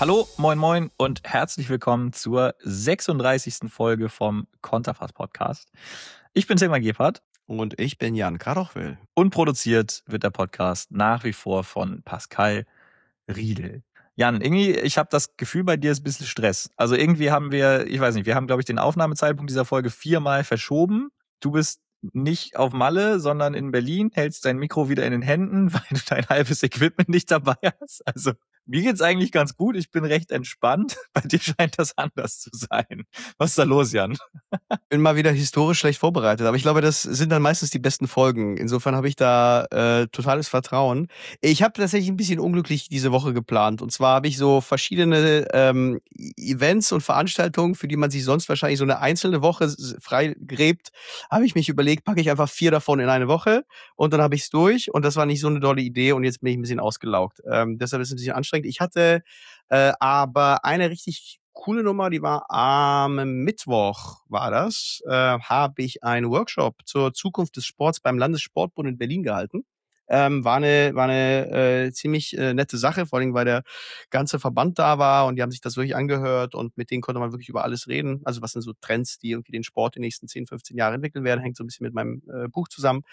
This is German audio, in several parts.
Hallo, moin moin und herzlich willkommen zur 36. Folge vom Konterfast Podcast. Ich bin Tilman Gebhardt. Und ich bin Jan Karochwil. Und produziert wird der Podcast nach wie vor von Pascal Riedel. Jan, irgendwie, ich habe das Gefühl, bei dir ist ein bisschen Stress. Also irgendwie haben wir, ich weiß nicht, wir haben, glaube ich, den Aufnahmezeitpunkt dieser Folge 4-mal verschoben. Du bist nicht auf Malle, sondern in Berlin, hältst dein Mikro wieder in den Händen, weil du dein halbes Equipment nicht dabei hast. Also mir geht's eigentlich ganz gut, ich bin recht entspannt. Bei dir scheint das anders zu sein. Was ist da los, Jan? Bin mal wieder historisch schlecht vorbereitet, aber ich glaube, das sind dann meistens die besten Folgen. Insofern habe ich da totales Vertrauen. Ich habe tatsächlich ein bisschen unglücklich diese Woche geplant. Und zwar habe ich so verschiedene Events und Veranstaltungen, für die man sich sonst wahrscheinlich so eine einzelne Woche frei gräbt, habe ich mich überlegt, packe ich einfach 4 davon in eine Woche und dann habe ich es durch. Und das war nicht so eine tolle Idee und jetzt bin ich ein bisschen ausgelaugt. Deshalb ist es ein bisschen anstrengend. Ich hatte aber eine richtig coole Nummer, die war am Mittwoch, habe ich einen Workshop zur Zukunft des Sports beim Landessportbund in Berlin gehalten. War eine ziemlich nette Sache, vor allem weil der ganze Verband da war und die haben sich das wirklich angehört und mit denen konnte man wirklich über alles reden. Also was sind so Trends, die irgendwie den Sport die nächsten 10, 15 Jahre entwickeln werden, hängt so ein bisschen mit meinem Buch zusammen.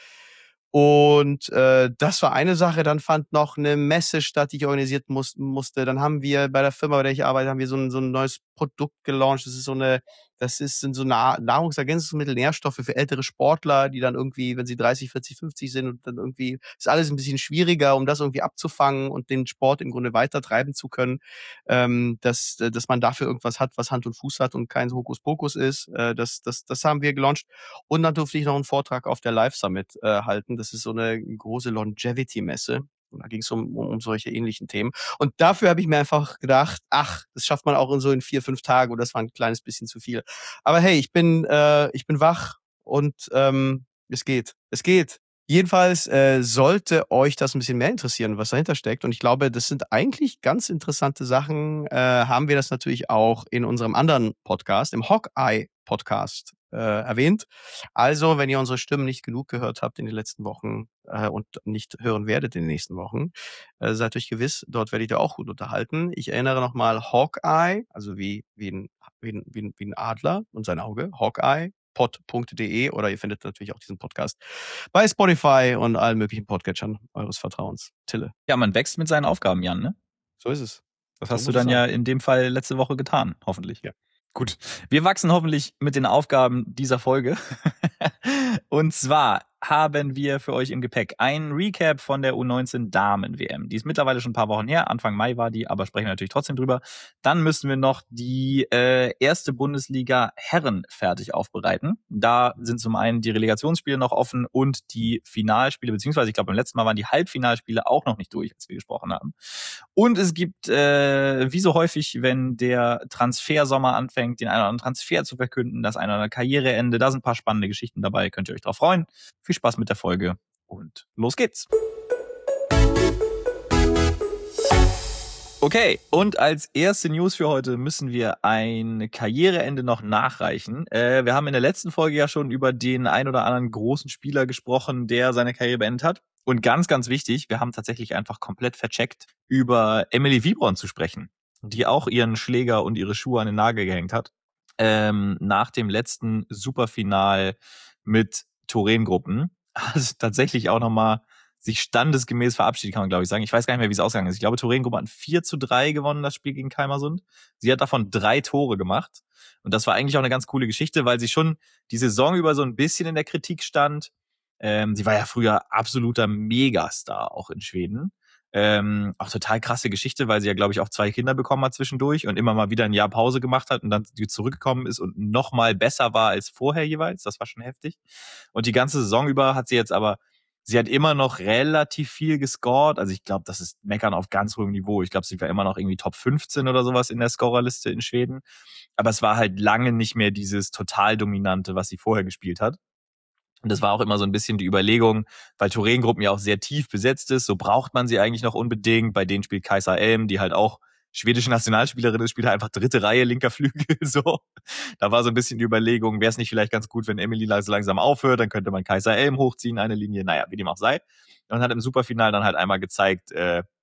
Und das war eine Sache. Dann fand noch eine Messe statt, die ich organisiert musste. Dann haben wir bei der Firma, bei der ich arbeite, haben wir so ein neues Produkt gelauncht. Sind so Nahrungsergänzungsmittel, Nährstoffe für ältere Sportler, die dann irgendwie, wenn sie 30, 40, 50 sind und dann irgendwie, ist alles ein bisschen schwieriger, um das irgendwie abzufangen und den Sport im Grunde weiter treiben zu können, dass man dafür irgendwas hat, was Hand und Fuß hat und kein Hokuspokus ist. Das haben wir gelauncht. Und dann durfte ich noch einen Vortrag auf der Live Summit halten. Das ist so eine große Longevity-Messe. Und da ging es um solche ähnlichen Themen. Und dafür habe ich mir einfach gedacht, ach, das schafft man auch in 4, 5 Tagen. Und das war ein kleines bisschen zu viel. Aber hey, ich bin wach und es geht. Es geht. Jedenfalls sollte euch das ein bisschen mehr interessieren, was dahinter steckt. Und ich glaube, das sind eigentlich ganz interessante Sachen. Haben wir das natürlich auch in unserem anderen Podcast, im Hawkeye-Podcast erwähnt. Also, wenn ihr unsere Stimmen nicht genug gehört habt in den letzten Wochen und nicht hören werdet in den nächsten Wochen, seid euch gewiss, dort werdet ihr auch gut unterhalten. Ich erinnere nochmal Hawkeye, also wie ein Adler und sein Auge, Hawkeye. pod.de oder ihr findet natürlich auch diesen Podcast bei Spotify und allen möglichen Podcatchern eures Vertrauens. Tille. Ja, man wächst mit seinen Aufgaben, Jan, ne? So ist es. Das So hast du muss dann es ja sein. in dem Fall letzte Woche getan, hoffentlich. Ja. Gut. Wir wachsen hoffentlich mit den Aufgaben dieser Folge. Und zwar haben wir für euch im Gepäck ein Recap von der U19 Damen-WM. Die ist mittlerweile schon ein paar Wochen her. Anfang Mai war die, aber sprechen wir natürlich trotzdem drüber. Dann müssen wir noch die erste Bundesliga Herren fertig aufbereiten. Da sind zum einen die Relegationsspiele noch offen und die Finalspiele, beziehungsweise ich glaube beim letzten Mal waren die Halbfinalspiele auch noch nicht durch, als wir gesprochen haben. Und es gibt, wie so häufig, wenn der Transfersommer anfängt, den einen oder anderen Transfer zu verkünden, das eine oder andere Karriereende. Da sind ein paar spannende Geschichten dabei, könnt ihr euch drauf freuen. Viel Spaß mit der Folge und los geht's. Okay, und als erste News für heute müssen wir ein Karriereende noch nachreichen. Wir haben in der letzten Folge ja schon über den ein oder anderen großen Spieler gesprochen, der seine Karriere beendet hat. Und ganz, ganz wichtig, wir haben tatsächlich einfach komplett vercheckt, über Emily Wiebrun zu sprechen, die auch ihren Schläger und ihre Schuhe an den Nagel gehängt hat. Nach dem letzten Superfinal mit Torengruppen. Also tatsächlich auch nochmal sich standesgemäß verabschiedet, kann man glaube ich sagen. Ich weiß gar nicht mehr, wie es ausgegangen ist. Ich glaube, Torengruppe hat 4-3 gewonnen, das Spiel gegen Kalmarsund. Sie hat davon 3 Tore gemacht. Und das war eigentlich auch eine ganz coole Geschichte, weil sie schon die Saison über so ein bisschen in der Kritik stand. Sie war ja früher absoluter Megastar auch in Schweden. Auch total krasse Geschichte, weil sie ja, glaube ich, auch 2 Kinder bekommen hat zwischendurch und immer mal wieder ein Jahr Pause gemacht hat und dann zurückgekommen ist und noch mal besser war als vorher jeweils. Das war schon heftig. Und die ganze Saison über hat sie jetzt aber, sie hat immer noch relativ viel gescored. Also ich glaube, das ist Meckern auf ganz hohem Niveau. Ich glaube, sie war immer noch irgendwie Top 15 oder sowas in der Scorerliste in Schweden. Aber es war halt lange nicht mehr dieses total Dominante, was sie vorher gespielt hat. Und das war auch immer so ein bisschen die Überlegung, weil Torengruppen ja auch sehr tief besetzt ist, so braucht man sie eigentlich noch unbedingt. Bei denen spielt Kajsa Elm, die halt auch schwedische Nationalspielerin ist, spielt halt einfach 3. Reihe, linker Flügel, so. Da war so ein bisschen die Überlegung, wäre es nicht vielleicht ganz gut, wenn Emily langsam aufhört, dann könnte man Kajsa Elm hochziehen, eine Linie, naja, wie dem auch sei. Und hat im Superfinal dann halt einmal gezeigt,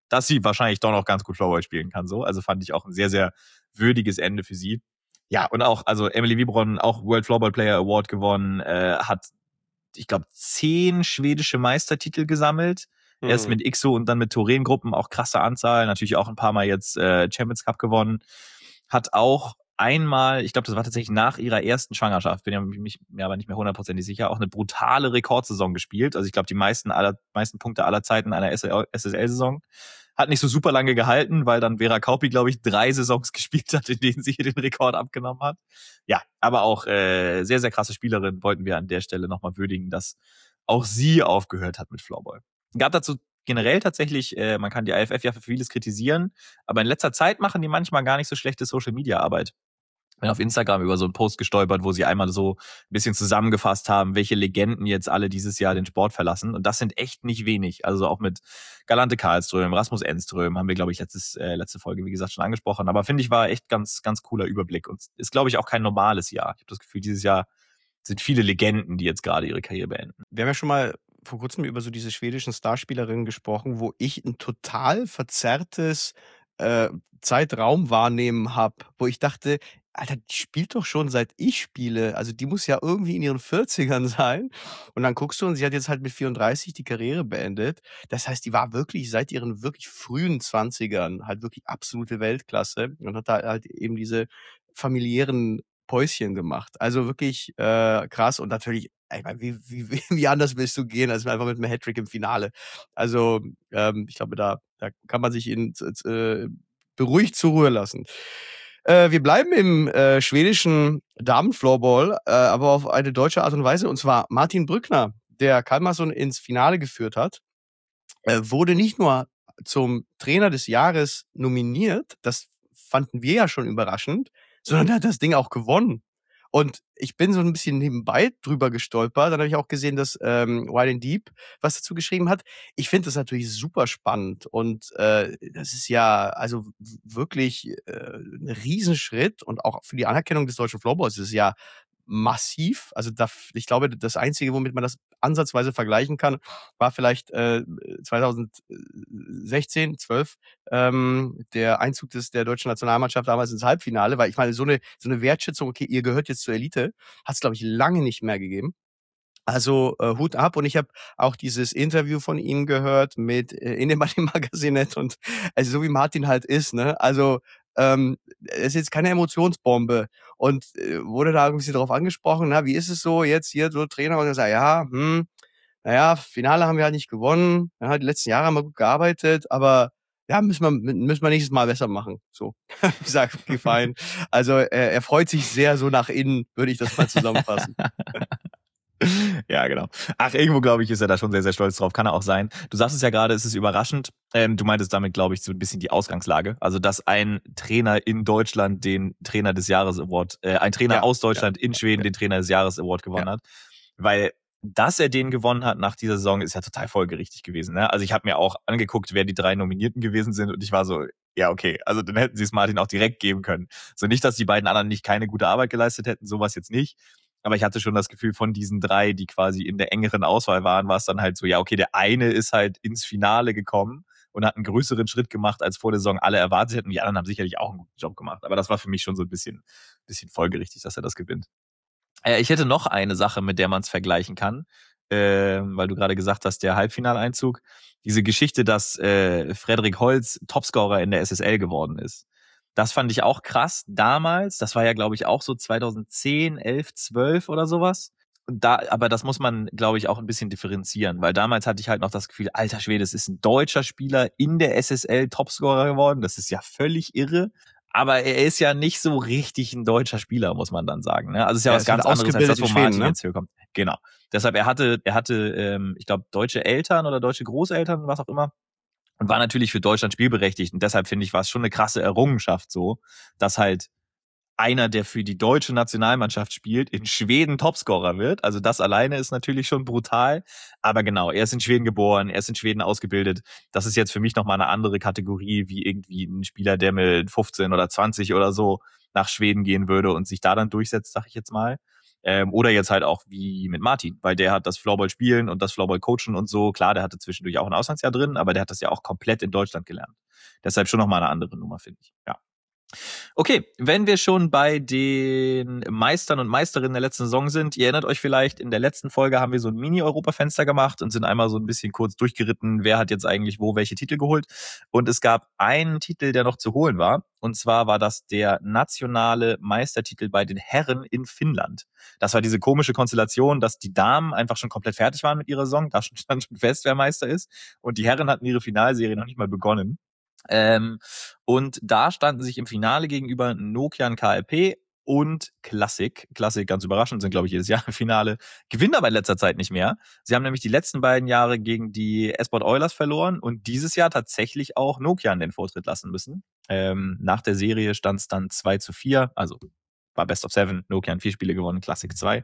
dass sie wahrscheinlich doch noch ganz gut Floorball spielen kann. So. Also fand ich auch ein sehr, sehr würdiges Ende für sie. Ja, und auch, also Emily Wibron, auch World Floorball Player Award gewonnen, hat, ich glaube, 10 schwedische Meistertitel gesammelt. Erst mit IXO und dann mit Thoren-Gruppen, auch krasse Anzahl. Natürlich auch ein paar Mal jetzt Champions Cup gewonnen. Hat auch einmal, ich glaube, das war tatsächlich nach ihrer ersten Schwangerschaft, bin mir aber nicht mehr hundertprozentig sicher, auch eine brutale Rekordsaison gespielt. Also ich glaube, die meisten Punkte aller Zeiten einer SSL-Saison. Hat nicht so super lange gehalten, weil dann Vera Kauppi, glaube ich, 3 Saisons gespielt hat, in denen sie hier den Rekord abgenommen hat. Ja, aber auch sehr, sehr krasse Spielerin, wollten wir an der Stelle nochmal würdigen, dass auch sie aufgehört hat mit Floorball. Gab dazu generell tatsächlich, man kann die IFF ja für vieles kritisieren, aber in letzter Zeit machen die manchmal gar nicht so schlechte Social-Media-Arbeit. Bin auf Instagram über so einen Post gestolpert, wo sie einmal so ein bisschen zusammengefasst haben, welche Legenden jetzt alle dieses Jahr den Sport verlassen. Und das sind echt nicht wenig. Also auch mit Galante Karlström, Rasmus Enström haben wir, glaube ich, letzte Folge, wie gesagt, schon angesprochen. Aber finde ich, war echt ganz, ganz cooler Überblick. Und ist, glaube ich, auch kein normales Jahr. Ich habe das Gefühl, dieses Jahr sind viele Legenden, die jetzt gerade ihre Karriere beenden. Wir haben ja schon mal vor kurzem über so diese schwedischen Starspielerinnen gesprochen, wo ich ein total verzerrtes Zeitraumwahrnehmen habe, wo ich dachte, Alter, die spielt doch schon seit ich spiele. Also die muss ja irgendwie in ihren 40ern sein. Und dann guckst du und sie hat jetzt halt mit 34 die Karriere beendet. Das heißt, die war wirklich seit ihren wirklich frühen 20ern halt wirklich absolute Weltklasse und hat da halt eben diese familiären Päuschen gemacht. Also wirklich krass und natürlich, ich meine, wie anders willst du gehen, als einfach mit einem Hattrick im Finale. Also ich glaube, da kann man sich beruhigt zur Ruhe lassen. Wir bleiben im schwedischen Damenfloorball, aber auf eine deutsche Art und Weise. Und zwar Martin Brückner, der Kalmarsson ins Finale geführt hat, wurde nicht nur zum Trainer des Jahres nominiert, das fanden wir ja schon überraschend, sondern er hat das Ding auch gewonnen. Und ich bin so ein bisschen nebenbei drüber gestolpert. Dann habe ich auch gesehen, dass Wild and Deep was dazu geschrieben hat. Ich finde das natürlich super spannend. Und das ist ja also wirklich 'n Riesenschritt. Und auch für die Anerkennung des deutschen Floorballs ist es ja massiv. Also ich glaube, das Einzige, womit man das ansatzweise vergleichen kann, war vielleicht 2016, 12 der Einzug der deutschen Nationalmannschaft damals ins Halbfinale, weil ich meine, so eine Wertschätzung, okay, ihr gehört jetzt zur Elite, hat es, glaube ich, lange nicht mehr gegeben. Also Hut ab und ich habe auch dieses Interview von ihm gehört mit in dem Magazine und also so wie Martin halt ist, ne? Also er ist jetzt keine Emotionsbombe und wurde da irgendwie darauf angesprochen, na, wie ist es so jetzt hier so Trainer und er sagt, ja, naja, Finale haben wir halt nicht gewonnen, ja, die letzten Jahre haben wir gut gearbeitet, aber ja, müssen wir nächstes Mal besser machen. So, ich sag, okay, fein. Also er freut sich sehr so nach innen, würde ich das mal zusammenfassen. Ja, genau. Ach, irgendwo, glaube ich, ist er da schon sehr, sehr stolz drauf. Kann er auch sein. Du sagst es ja gerade, es ist überraschend. Du meintest damit, glaube ich, so ein bisschen die Ausgangslage. Also, dass ein Trainer in Deutschland den Trainer des Jahres Award, ein Trainer aus Deutschland in Schweden den Trainer des Jahres Award gewonnen hat. Weil, dass er den gewonnen hat nach dieser Saison, ist ja total folgerichtig gewesen. Ne? Also, ich habe mir auch angeguckt, wer die 3 Nominierten gewesen sind und ich war so, ja, okay, also dann hätten sie es Martin auch direkt geben können. So nicht, dass die beiden anderen nicht keine gute Arbeit geleistet hätten, sowas jetzt nicht. Aber ich hatte schon das Gefühl, von diesen 3, die quasi in der engeren Auswahl waren, war es dann halt so, ja, okay, der eine ist halt ins Finale gekommen und hat einen größeren Schritt gemacht, als vor der Saison alle erwartet hätten. Die anderen haben sicherlich auch einen guten Job gemacht. Aber das war für mich schon so ein bisschen folgerichtig, dass er das gewinnt. Ich hätte noch eine Sache, mit der man es vergleichen kann, weil du gerade gesagt hast, der Halbfinaleinzug. Diese Geschichte, dass Frederik Holz Topscorer in der SSL geworden ist. Das fand ich auch krass damals. Das war ja, glaube ich, auch so 2010, 11, 12 oder sowas. Und aber das muss man, glaube ich, auch ein bisschen differenzieren, weil damals hatte ich halt noch das Gefühl, alter Schwede, es ist ein deutscher Spieler in der SSL Topscorer geworden. Das ist ja völlig irre. Aber er ist ja nicht so richtig ein deutscher Spieler, muss man dann sagen. Ne? Also es ist ja was ganz anderes als das, wo Martin jetzt hier kommt. Genau. Deshalb, er hatte, ich glaube, deutsche Eltern oder deutsche Großeltern, was auch immer. Und war natürlich für Deutschland spielberechtigt. Und deshalb finde ich, war es schon eine krasse Errungenschaft so, dass halt einer, der für die deutsche Nationalmannschaft spielt, in Schweden Topscorer wird. Also das alleine ist natürlich schon brutal. Aber genau, er ist in Schweden geboren, er ist in Schweden ausgebildet. Das ist jetzt für mich nochmal eine andere Kategorie, wie irgendwie ein Spieler, der mit 15 oder 20 oder so nach Schweden gehen würde und sich da dann durchsetzt, sag ich jetzt mal. Oder jetzt halt auch wie mit Martin, weil der hat das Floorball spielen und das Floorball coachen und so. Klar, der hatte zwischendurch auch ein Auslandsjahr drin, aber der hat das ja auch komplett in Deutschland gelernt. Deshalb schon nochmal eine andere Nummer, finde ich. Ja. Okay, wenn wir schon bei den Meistern und Meisterinnen der letzten Saison sind, ihr erinnert euch vielleicht, in der letzten Folge haben wir so ein Mini-Europafenster gemacht und sind einmal so ein bisschen kurz durchgeritten, wer hat jetzt eigentlich wo welche Titel geholt. Und es gab einen Titel, der noch zu holen war. Und zwar war das der nationale Meistertitel bei den Herren in Finnland. Das war diese komische Konstellation, dass die Damen einfach schon komplett fertig waren mit ihrer Saison. Da stand schon fest, wer Meister ist. Und die Herren hatten ihre Finalserie noch nicht mal begonnen. Und da standen sich im Finale gegenüber Nokian KLP und Classic. Classic, ganz überraschend, sind, glaube ich, jedes Jahr im Finale. Gewinnen aber in letzter Zeit nicht mehr. Sie haben nämlich die letzten beiden Jahre gegen die Esport Oilers verloren und dieses Jahr tatsächlich auch Nokian den Vortritt lassen müssen. Nach der Serie stand es dann 2-4, also war Best of 7, Nokian 4 Spiele gewonnen, Classic 2.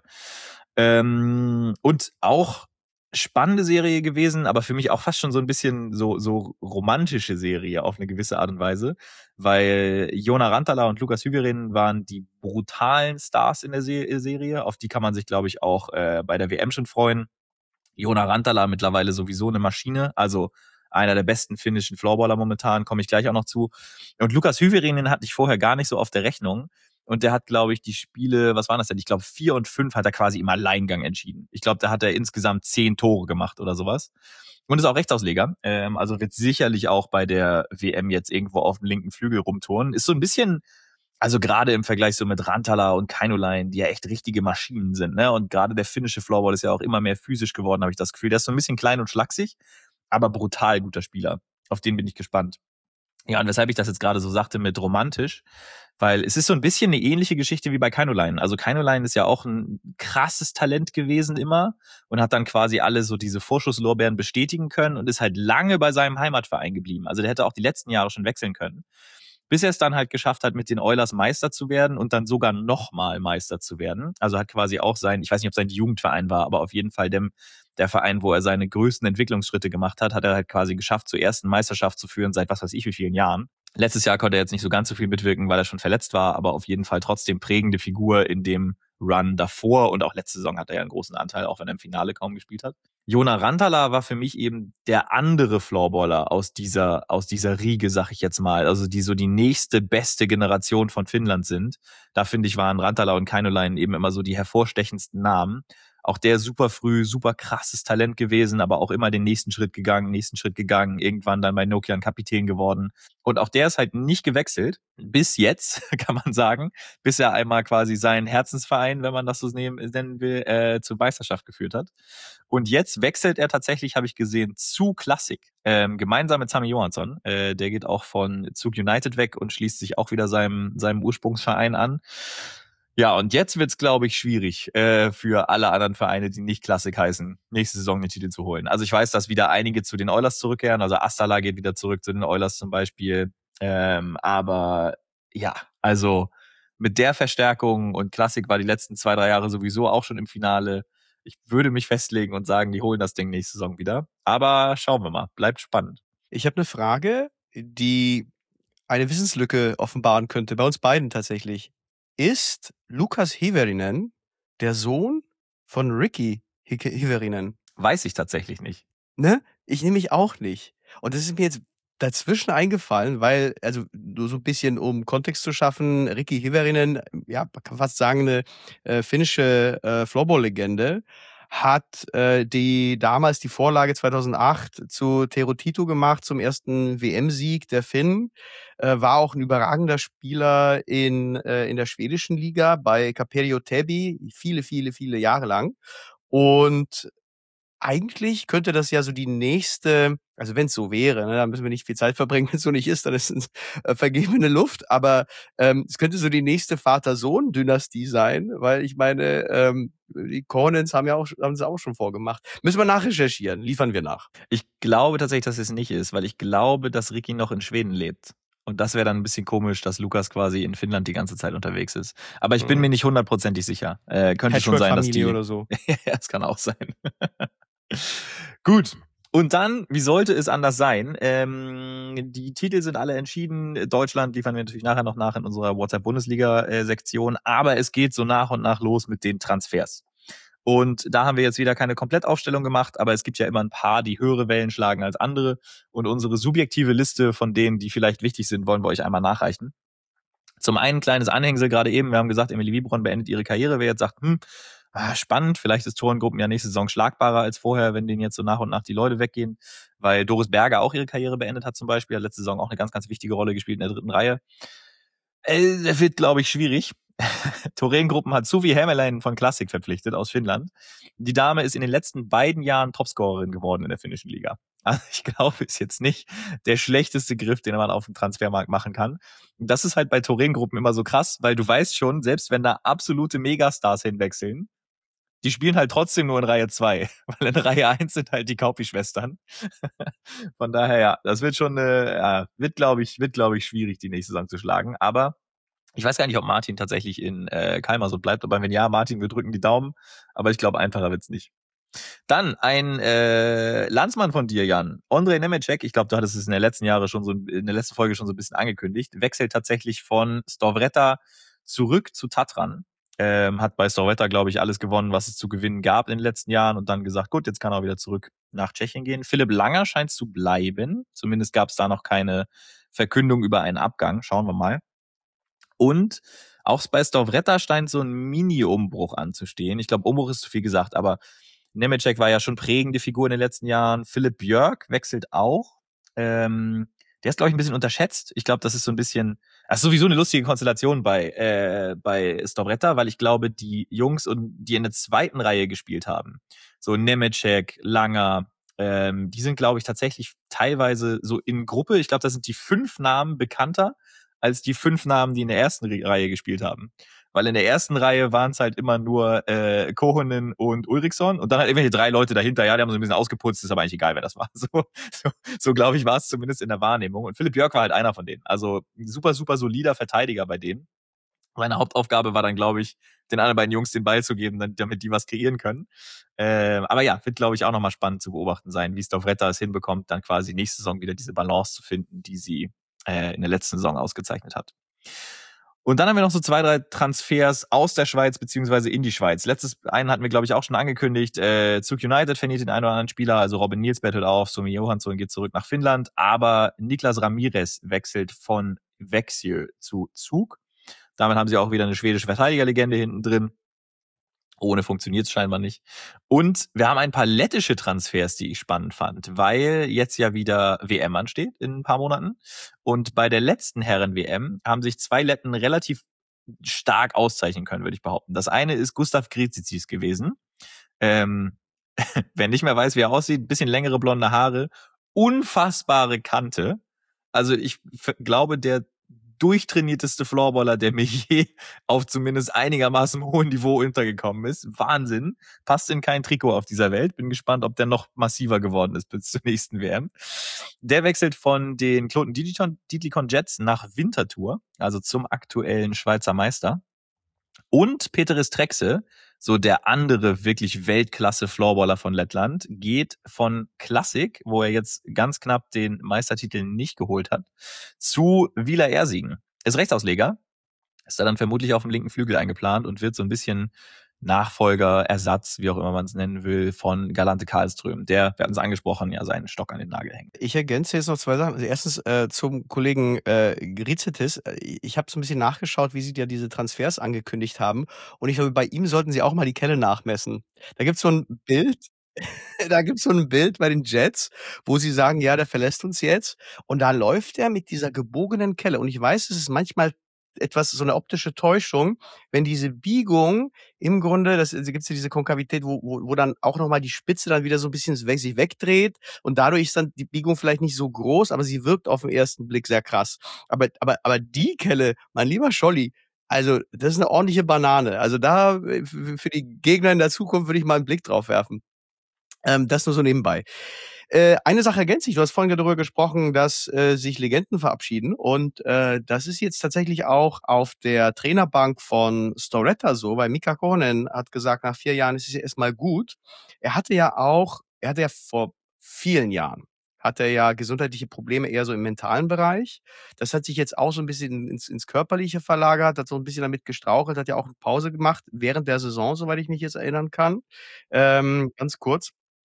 Und auch spannende Serie gewesen, aber für mich auch fast schon so ein bisschen so romantische Serie auf eine gewisse Art und Weise, weil Joona Rantala und Lukas Hyvärinen waren die brutalen Stars in der Serie, auf die kann man sich, glaube ich, auch bei der WM schon freuen. Joona Rantala mittlerweile sowieso eine Maschine, also einer der besten finnischen Floorballer momentan, komme ich gleich auch noch zu. Und Lukas Hyvärinen hatte ich vorher gar nicht so auf der Rechnung. Und der hat, glaube ich, die Spiele, was waren das denn? Ich glaube, 4 und 5 hat er quasi im Alleingang entschieden. Ich glaube, da hat er insgesamt 10 Tore gemacht oder sowas. Und ist auch Rechtsausleger. Also wird sicherlich auch bei der WM jetzt irgendwo auf dem linken Flügel rumturnen. Ist so ein bisschen, also gerade im Vergleich so mit Rantala und Kainulainen, die ja echt richtige Maschinen sind, ne? Und gerade der finnische Floorball ist ja auch immer mehr physisch geworden, habe ich das Gefühl. Der ist so ein bisschen klein und schlaksig, aber brutal guter Spieler. Auf den bin ich gespannt. Ja, und weshalb ich das jetzt gerade so sagte mit romantisch, weil es ist so ein bisschen eine ähnliche Geschichte wie bei Kainulainen. Also Kainulainen ist ja auch ein krasses Talent gewesen immer und hat dann quasi alle so diese Vorschusslorbeeren bestätigen können und ist halt lange bei seinem Heimatverein geblieben. Also der hätte auch die letzten Jahre schon wechseln können. Bis er es dann halt geschafft hat, mit den Oilers Meister zu werden und dann sogar nochmal Meister zu werden. Also hat quasi auch ich weiß nicht, ob sein Jugendverein war, aber auf jeden Fall der Verein, wo er seine größten Entwicklungsschritte gemacht hat, hat er halt quasi geschafft, zur ersten Meisterschaft zu führen seit was weiß ich wie vielen Jahren. Letztes Jahr konnte er jetzt nicht so ganz so viel mitwirken, weil er schon verletzt war, aber auf jeden Fall trotzdem prägende Figur in dem Run davor und auch letzte Saison hat er ja einen großen Anteil, auch wenn er im Finale kaum gespielt hat. Joona Rantala war für mich eben der andere Floorballer aus dieser Riege, sag ich jetzt mal, also die so die nächste beste Generation von Finnland sind. Da finde ich, waren Rantala und Kainulainen eben immer so die hervorstechendsten Namen. Auch der super früh, super krasses Talent gewesen, aber auch immer den nächsten Schritt gegangen, irgendwann dann bei Nokian Kapitän geworden. Und auch der ist halt nicht gewechselt, bis jetzt, kann man sagen, bis er einmal quasi seinen Herzensverein, wenn man das so nennen will, zur Meisterschaft geführt hat. Und jetzt wechselt er tatsächlich, habe ich gesehen, zu Classic, gemeinsam mit Sami Johansson. Der geht auch von Zug United weg und schließt sich auch wieder seinem Ursprungsverein an. Ja, und jetzt wird's, glaube ich, schwierig für alle anderen Vereine, die nicht Classic heißen, nächste Saison den Titel zu holen. Also ich weiß, dass wieder einige zu den Oilers zurückkehren. Also Astala geht wieder zurück zu den Oilers zum Beispiel. Aber ja, also mit der Verstärkung und Classic war die letzten 2-3 Jahre sowieso auch schon im Finale. Ich würde mich festlegen und sagen, die holen das Ding nächste Saison wieder. Aber schauen wir mal. Bleibt spannend. Ich habe eine Frage, die eine Wissenslücke offenbaren könnte, bei uns beiden tatsächlich. Ist Lukas Hyvärinen der Sohn von Ricky Hyvärinen? Weiß ich tatsächlich nicht. Ne? Ich nämlich auch nicht. Und das ist mir jetzt dazwischen eingefallen, weil, also nur so ein bisschen, um Kontext zu schaffen, Ricky Hyvärinen, ja, man kann fast sagen, eine finnische Floorball-Legende, hat damals die Vorlage 2008 zu Tero Tito gemacht, zum ersten WM-Sieg der Finnen. War auch ein überragender Spieler in der schwedischen Liga bei Caperio Täby, viele Jahre lang. Und eigentlich könnte das ja so die nächste, also wenn es so wäre, ne, da müssen wir nicht viel Zeit verbringen, wenn es so nicht ist, dann ist es vergebene Luft, aber es könnte so die nächste Vater-Sohn-Dynastie sein, weil ich meine, die Cornens haben es auch schon vorgemacht. Müssen wir nachrecherchieren, liefern wir nach. Ich glaube tatsächlich, dass es nicht ist, weil ich glaube, dass Ricky noch in Schweden lebt. Und das wäre dann ein bisschen komisch, dass Lukas quasi in Finnland die ganze Zeit unterwegs ist. Aber ich bin mir nicht 100%ig sicher. Könnte schon sein, dass die... oder so. Ja, das kann auch sein. Gut. Und dann, wie sollte es anders sein? Die Titel sind alle entschieden. Deutschland liefern wir natürlich nachher noch nach in unserer WhatsApp-Bundesliga-Sektion. Aber es geht so nach und nach los mit den Transfers. Und da haben wir jetzt wieder keine Komplettaufstellung gemacht, aber es gibt ja immer ein paar, die höhere Wellen schlagen als andere. Und unsere subjektive Liste von denen, die vielleicht wichtig sind, wollen wir euch einmal nachreichen. Zum einen kleines Anhängsel gerade eben. Wir haben gesagt, Emilie Wiebrun beendet ihre Karriere. Wer jetzt sagt, spannend, vielleicht ist Torengruppen ja nächste Saison schlagbarer als vorher, wenn denen jetzt so nach und nach die Leute weggehen, weil Doris Berger auch ihre Karriere beendet hat zum Beispiel, hat letzte Saison auch eine ganz, ganz wichtige Rolle gespielt in der dritten Reihe. Das wird, glaube ich, schwierig. Torengruppen hat Suvi Hämmerlein von Classic verpflichtet aus Finnland. Die Dame ist in den letzten beiden Jahren Topscorerin geworden in der finnischen Liga. Also ich glaube, ist jetzt nicht der schlechteste Griff, den man auf dem Transfermarkt machen kann. Und das ist halt bei Torengruppen immer so krass, weil du weißt schon, selbst wenn da absolute Megastars hinwechseln, die spielen halt trotzdem nur in Reihe 2, weil in Reihe 1 sind halt die Kaupi-Schwestern. Von daher, ja, das wird schon, wird, glaube ich, schwierig, die nächste Saison zu schlagen. Aber ich weiß gar nicht, ob Martin tatsächlich in Kalmar bleibt, aber wenn ja, Martin, wir drücken die Daumen. Aber ich glaube, einfacher wird's nicht. Dann ein Landsmann von dir, Jan, Ondrej Nemecek, ich glaube, du hattest es in der letzten Folge schon so ein bisschen angekündigt, wechselt tatsächlich von Storvreta zurück zu Tatran. Hat bei Storvreta, glaube ich, alles gewonnen, was es zu gewinnen gab in den letzten Jahren und dann gesagt, gut, jetzt kann er wieder zurück nach Tschechien gehen. Philipp Langer scheint zu bleiben. Zumindest gab es da noch keine Verkündung über einen Abgang. Schauen wir mal. Und auch bei Storvreta scheint so ein Mini-Umbruch anzustehen. Ich glaube, Umbruch ist zu viel gesagt, aber Nemecek war ja schon prägende Figur in den letzten Jahren. Philipp Björk wechselt auch. Der ist, glaube ich, ein bisschen unterschätzt. Ich glaube, das ist so ein bisschen, also sowieso eine lustige Konstellation bei Storvreta, weil ich glaube, die Jungs, die in der zweiten Reihe gespielt haben, so Nemecek, Langer, die sind, glaube ich, tatsächlich teilweise so in Gruppe. Ich glaube, da sind die 5 Namen bekannter als die 5 Namen, die in der ersten Reihe gespielt haben. Weil in der ersten Reihe waren es halt immer nur Kohonen und Ulriksson und dann halt irgendwelche 3 Leute dahinter, ja, die haben so ein bisschen ausgeputzt, ist aber eigentlich egal, wer das war. So glaube ich, war es zumindest in der Wahrnehmung. Und Philipp Björk war halt einer von denen. Also super, super solider Verteidiger bei denen. Meine Hauptaufgabe war dann, glaube ich, den anderen beiden Jungs den Ball zu geben, damit die was kreieren können. Aber ja, wird, glaube ich, auch nochmal spannend zu beobachten sein, wie Storvreta es hinbekommt, dann quasi nächste Saison wieder diese Balance zu finden, die sie in der letzten Saison ausgezeichnet hat. Und dann haben wir noch so 2, 3 Transfers aus der Schweiz beziehungsweise in die Schweiz. Einen hatten wir, glaube ich, auch schon angekündigt. Zug United verliert den einen oder anderen Spieler, also Robin Nielsberg hört auf, Sumi Johansson geht zurück nach Finnland, aber Niklas Ramirez wechselt von Växjö zu Zug. Damit haben sie auch wieder eine schwedische Verteidigerlegende hinten drin. Ohne funktioniert es scheinbar nicht. Und wir haben ein paar lettische Transfers, die ich spannend fand, weil jetzt ja wieder WM ansteht in ein paar Monaten. Und bei der letzten Herren-WM haben sich 2 Letten relativ stark auszeichnen können, würde ich behaupten. Das eine ist Gustav Griezicis gewesen. Wer nicht mehr weiß, wie er aussieht, bisschen längere blonde Haare, unfassbare Kante. Also ich glaube, der durchtrainierteste Floorballer, der mir je auf zumindest einigermaßen hohem Niveau untergekommen ist. Wahnsinn. Passt in kein Trikot auf dieser Welt. Bin gespannt, ob der noch massiver geworden ist bis zur nächsten WM. Der wechselt von den Kloten Dietlikon Jets nach Winterthur, also zum aktuellen Schweizer Meister. Und Peteris Trexe, so der andere wirklich Weltklasse-Floorballer von Lettland, geht von Classic, wo er jetzt ganz knapp den Meistertitel nicht geholt hat, zu Wieler Ersigen. Ist Rechtsausleger, ist da dann vermutlich auf dem linken Flügel eingeplant und wird so ein bisschen Nachfolger, Ersatz, wie auch immer man es nennen will, von Galante Karlström. Der, wir hatten es angesprochen, ja seinen Stock an den Nagel hängt. Ich ergänze jetzt noch 2 Sachen. Also erstens zum Kollegen Grizitis. Ich habe so ein bisschen nachgeschaut, wie sie ja diese Transfers angekündigt haben. Und ich glaube, bei ihm sollten sie auch mal die Kelle nachmessen. Da gibt's so ein Bild. Da gibt's so ein Bild bei den Jets, wo sie sagen, ja, der verlässt uns jetzt. Und da läuft er mit dieser gebogenen Kelle. Und ich weiß, es ist manchmal etwas so eine optische Täuschung, wenn diese Biegung im Grunde, das gibt's ja diese Konkavität, wo dann auch nochmal die Spitze dann wieder so ein bisschen sich wegdreht und dadurch ist dann die Biegung vielleicht nicht so groß, aber sie wirkt auf den ersten Blick sehr krass. Aber die Kelle, mein lieber Scholli, also das ist eine ordentliche Banane. Also da für die Gegner in der Zukunft würde ich mal einen Blick drauf werfen. Das nur so nebenbei. Eine Sache ergänzt sich. Du hast vorhin darüber gesprochen, dass sich Legenden verabschieden. Und das ist jetzt tatsächlich auch auf der Trainerbank von Storvreta so, weil Mika Kohonen hat gesagt, nach 4 Jahren ist es ja erstmal gut. Er hatte ja vor vielen Jahren hat er ja gesundheitliche Probleme eher so im mentalen Bereich. Das hat sich jetzt auch so ein bisschen ins Körperliche verlagert, hat so ein bisschen damit gestrauchelt, hat ja auch 'ne Pause gemacht während der Saison, soweit ich mich jetzt erinnern kann, ganz kurz.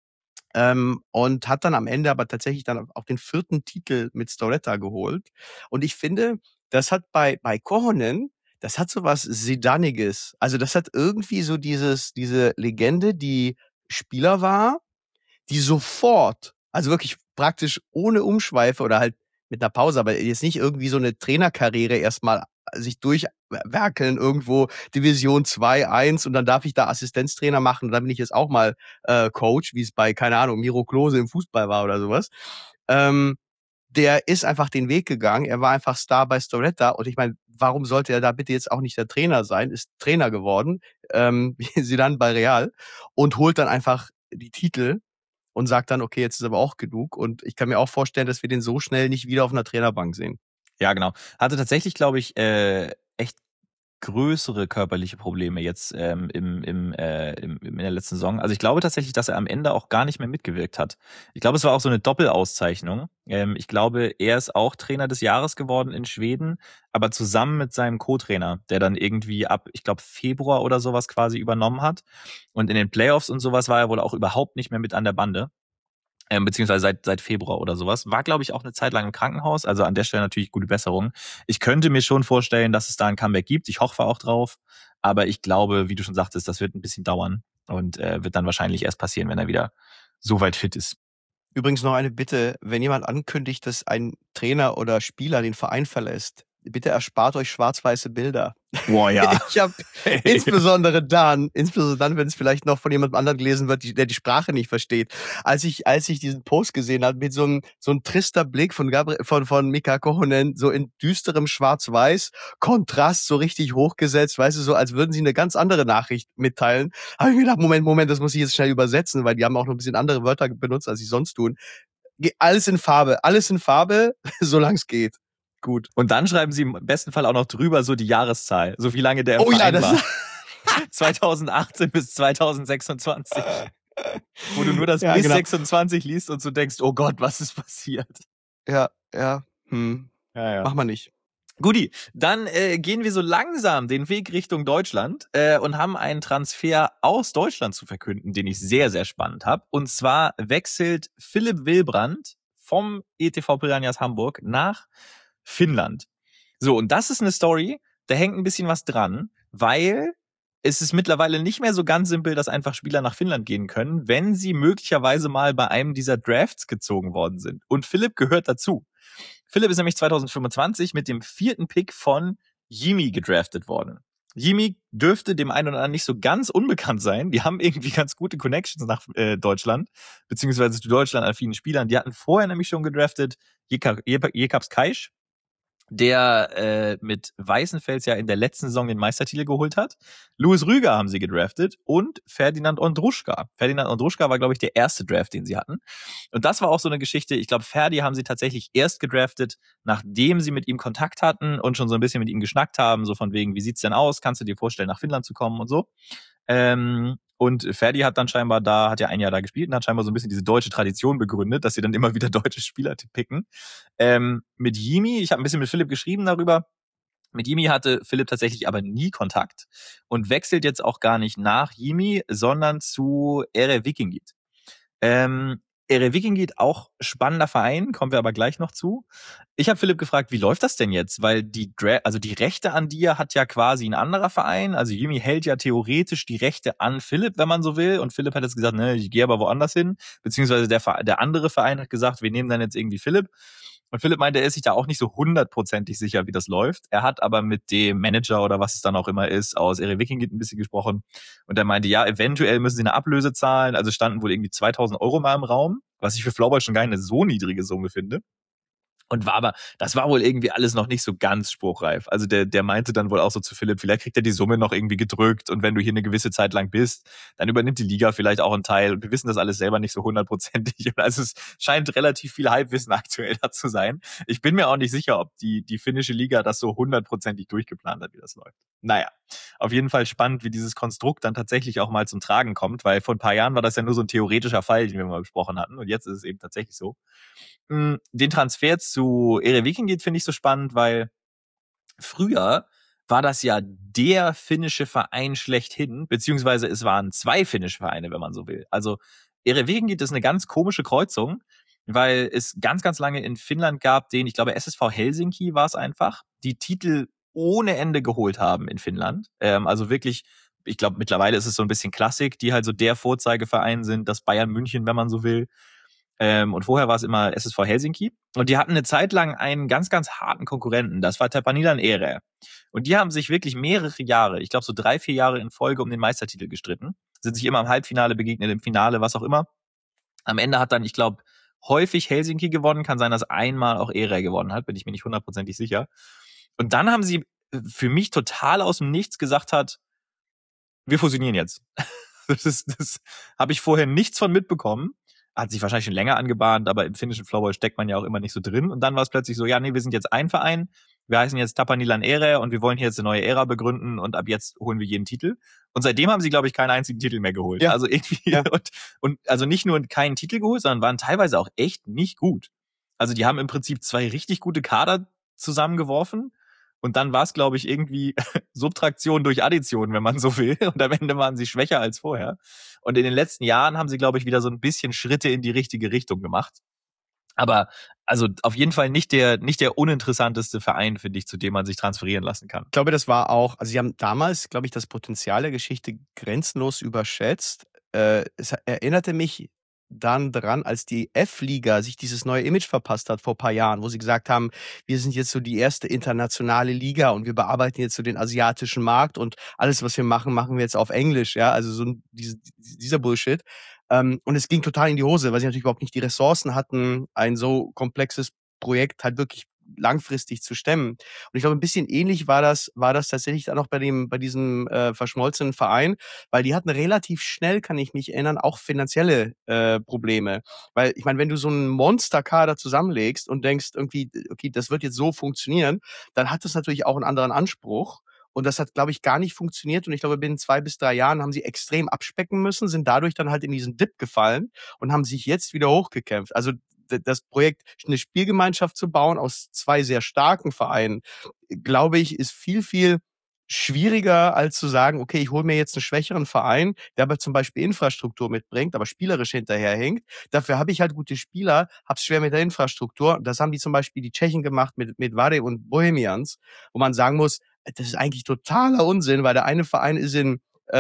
Und hat dann am Ende aber tatsächlich dann auch den 4. Titel mit Storetta geholt. Und ich finde, das hat bei Kohonen, das hat so was Zidaniges. Also, das hat irgendwie so diese Legende, die Spieler war, die sofort, also wirklich praktisch ohne Umschweife oder halt mit 'ner Pause, aber jetzt nicht irgendwie so 'ne Trainerkarriere erst mal sich durchwerkeln irgendwo Division 2, 1 und dann darf ich da Assistenztrainer machen und dann bin ich jetzt auch mal, Coach, wie's bei, keine Ahnung, Miro Klose im Fußball war oder so was. Ähm, Der ist einfach den Weg gegangen. Er war einfach Star bei Storetta und ich meine, warum sollte er da bitte jetzt auch nicht der Trainer sein? Ist Trainer geworden, wie Zidane bei Real und holt dann einfach die Titel und sagt dann: „Okay, jetzt ist aber auch genug." Und ich kann mir auch vorstellen, dass wir den so schnell nicht wieder auf 'ner Trainerbank sehen. Ja, genau. Hatte tatsächlich, glaube ich, echt größere körperliche Probleme jetzt in der letzten Saison. Also ich glaube tatsächlich, dass er am Ende auch gar nicht mehr mitgewirkt hat. Ich glaube, es war auch so eine Doppelauszeichnung. Ich glaube, er ist auch Trainer des Jahres geworden in Schweden, aber zusammen mit seinem Co-Trainer, der dann irgendwie ab, ich glaube, Februar oder sowas quasi übernommen hat. Und in den Playoffs und sowas war er wohl auch überhaupt nicht mehr mit an der Bande. Beziehungsweise seit Februar oder sowas. War, glaube ich, auch eine Zeit lang im Krankenhaus. Also an der Stelle natürlich gute Besserung. Ich könnte mir schon vorstellen, dass es da ein Comeback gibt. Ich hoffe auch drauf. Aber ich glaube, wie du schon sagtest, das wird ein bisschen dauern und wird dann wahrscheinlich erst passieren, wenn er wieder so weit fit ist. Übrigens noch eine Bitte, wenn jemand ankündigt, dass ein Trainer oder Spieler den Verein verlässt, bitte erspart euch schwarz-weiße Bilder. Boah, ja. Ich habe insbesondere dann, wenn es vielleicht noch von jemand anderem gelesen wird, der die Sprache nicht versteht. Als ich diesen Post gesehen habe mit so ein trister Blick von Mika Kohonen, so in düsterem Schwarz-Weiß, Kontrast so richtig hochgesetzt, weißt du, so als würden sie eine ganz andere Nachricht mitteilen. Habe ich mir gedacht, Moment, das muss ich jetzt schnell übersetzen, weil die haben auch noch ein bisschen andere Wörter benutzt, als sie sonst tun. Alles in Farbe, solange es geht. Gut. Und dann schreiben sie im besten Fall auch noch drüber so die Jahreszahl, so wie lange der im Oh ja, Verein das war. 2018 bis 2026. Wo du nur das Ja, bis genau. 26 liest und so denkst, oh Gott, was ist passiert? Ja. Ja, Mach mal nicht. Guti, dann gehen wir so langsam den Weg Richtung Deutschland und haben einen Transfer aus Deutschland zu verkünden, den ich sehr, sehr spannend habe. Und zwar wechselt Philipp Wilbrand vom ETV Piranhas Hamburg nach Finnland. So, und das ist eine Story, da hängt ein bisschen was dran, weil es ist mittlerweile nicht mehr so ganz simpel, dass einfach Spieler nach Finnland gehen können, wenn sie möglicherweise mal bei einem dieser Drafts gezogen worden sind. Und Philipp gehört dazu. Philipp ist nämlich 2025 mit dem 4. Pick von Jimmy gedraftet worden. Jimmy dürfte dem einen oder anderen nicht so ganz unbekannt sein. Die haben irgendwie ganz gute Connections nach Deutschland, beziehungsweise zu Deutschland-affinen Spielern. Die hatten vorher nämlich schon gedraftet Jekabs Kaisch, der mit Weißenfels ja in der letzten Saison den Meistertitel geholt hat. Louis Rüger haben sie gedraftet und Ferdinand Ondruschka. Ferdinand Ondruschka war, glaube ich, der erste Draft, den sie hatten. Und das war auch so eine Geschichte. Ich glaube, Ferdi haben sie tatsächlich erst gedraftet, nachdem sie mit ihm Kontakt hatten und schon so ein bisschen mit ihm geschnackt haben, so von wegen, wie sieht's denn aus? Kannst du dir vorstellen, nach Finnland zu kommen und so? Und Ferdi hat dann scheinbar hat ja ein Jahr da gespielt und hat scheinbar so ein bisschen diese deutsche Tradition begründet, dass sie dann immer wieder deutsche Spieler picken. Mit Jimmy, ich habe ein bisschen mit Philipp geschrieben darüber. Mit Jimmy hatte Philipp tatsächlich aber nie Kontakt und wechselt jetzt auch gar nicht nach Jimmy, sondern zu Ere Vikingit. Ere Vikingit, auch spannender Verein, kommen wir aber gleich noch zu. Ich habe Philipp gefragt, wie läuft das denn jetzt? Weil die Rechte an dir hat ja quasi ein anderer Verein. Also Jimmy hält ja theoretisch die Rechte an Philipp, wenn man so will. Und Philipp hat jetzt gesagt, ne, ich gehe aber woanders hin. Beziehungsweise der andere Verein hat gesagt, wir nehmen dann jetzt irgendwie Philipp. Und Philipp meinte, er ist sich da auch nicht so hundertprozentig sicher, wie das läuft. Er hat aber mit dem Manager oder was es dann auch immer ist, aus Ere Vikingit ein bisschen gesprochen. Und er meinte, ja, eventuell müssen sie eine Ablöse zahlen. Also standen wohl irgendwie 2.000 € mal im Raum, was ich für Floorball schon gar nicht eine so niedrige Summe finde. Und das war wohl irgendwie alles noch nicht so ganz spruchreif. Also der meinte dann wohl auch so zu Philipp, vielleicht kriegt er die Summe noch irgendwie gedrückt und wenn du hier eine gewisse Zeit lang bist, dann übernimmt die Liga vielleicht auch einen Teil. Und wir wissen das alles selber nicht so hundertprozentig. Also es scheint relativ viel Halbwissen aktuell da zu sein. Ich bin mir auch nicht sicher, ob die finnische Liga das so hundertprozentig durchgeplant hat, wie das läuft. Naja, auf jeden Fall spannend, wie dieses Konstrukt dann tatsächlich auch mal zum Tragen kommt, weil vor ein paar Jahren war das ja nur so ein theoretischer Fall, den wir mal besprochen hatten. Und jetzt ist es eben tatsächlich so. Den Transfer zu Ereviki finde ich so spannend, weil früher war das ja der finnische Verein schlechthin, beziehungsweise es waren zwei finnische Vereine, wenn man so will. Also Ereviki ist eine ganz komische Kreuzung, weil es ganz, ganz lange in Finnland gab, ich glaube SSV Helsinki war es einfach, die Titel ohne Ende geholt haben in Finnland. Also wirklich, ich glaube mittlerweile ist es so ein bisschen Klassik, die halt so der Vorzeigeverein sind, das Bayern München, wenn man so will. Und vorher war es immer SSV Helsinki. Und die hatten eine Zeit lang einen ganz, ganz harten Konkurrenten. Das war Tapanilan Ere. Und die haben sich wirklich mehrere Jahre, ich glaube so 3, 4 Jahre in Folge um den Meistertitel gestritten. Sind sich immer im Halbfinale begegnet, im Finale, was auch immer. Am Ende hat dann, ich glaube, häufig Helsinki gewonnen. Kann sein, dass einmal auch Ere gewonnen hat. Bin ich mir nicht hundertprozentig sicher. Und dann haben sie für mich total aus dem Nichts gesagt wir fusionieren jetzt. Das habe ich vorher nichts von mitbekommen. Hat sich wahrscheinlich schon länger angebahnt, aber im finnischen Floorball steckt man ja auch immer nicht so drin. Und dann war es plötzlich so, ja, nee, wir sind jetzt ein Verein, wir heißen jetzt Tapanilan Ere und wir wollen hier jetzt eine neue Ära begründen und ab jetzt holen wir jeden Titel. Und seitdem haben sie, glaube ich, keinen einzigen Titel mehr geholt. Ja. Also irgendwie, Ja. und also nicht nur keinen Titel geholt, sondern waren teilweise auch echt nicht gut. Also die haben im Prinzip 2 richtig gute Kader zusammengeworfen. Und dann war es, glaube ich, irgendwie Subtraktion durch Addition, wenn man so will. Und am Ende waren sie schwächer als vorher. Und in den letzten Jahren haben sie, glaube ich, wieder so ein bisschen Schritte in die richtige Richtung gemacht. Aber also auf jeden Fall nicht der uninteressanteste Verein, finde ich, zu dem man sich transferieren lassen kann. Ich glaube, das war auch, also sie haben damals, glaube ich, das Potenzial der Geschichte grenzenlos überschätzt. Es erinnerte mich dann dran, als die F-Liga sich dieses neue Image verpasst hat vor ein paar Jahren, wo sie gesagt haben, wir sind jetzt so die erste internationale Liga und wir bearbeiten jetzt so den asiatischen Markt und alles, was wir machen, machen wir jetzt auf Englisch, ja, also so dieser Bullshit. Und es ging total in die Hose, weil sie natürlich überhaupt nicht die Ressourcen hatten, ein so komplexes Projekt halt wirklich langfristig zu stemmen. Und ich glaube, ein bisschen ähnlich war das tatsächlich dann auch bei diesem verschmolzenen Verein, weil die hatten relativ schnell, kann ich mich erinnern, auch finanzielle Probleme. Weil ich meine, wenn du so einen Monsterkader zusammenlegst und denkst irgendwie, okay, das wird jetzt so funktionieren, dann hat das natürlich auch einen anderen Anspruch. Und das hat, glaube ich, gar nicht funktioniert. Und ich glaube, binnen 2 bis 3 Jahren haben sie extrem abspecken müssen, sind dadurch dann halt in diesen Dip gefallen und haben sich jetzt wieder hochgekämpft. Also das Projekt, eine Spielgemeinschaft zu bauen aus 2 sehr starken Vereinen, glaube ich, ist viel, viel schwieriger, als zu sagen, okay, ich hole mir jetzt einen schwächeren Verein, der aber zum Beispiel Infrastruktur mitbringt, aber spielerisch hinterherhinkt. Dafür habe ich halt gute Spieler, hab's schwer mit der Infrastruktur. Das haben die zum Beispiel die Tschechen gemacht mit Vare und Bohemians, wo man sagen muss, das ist eigentlich totaler Unsinn, weil der eine Verein ist in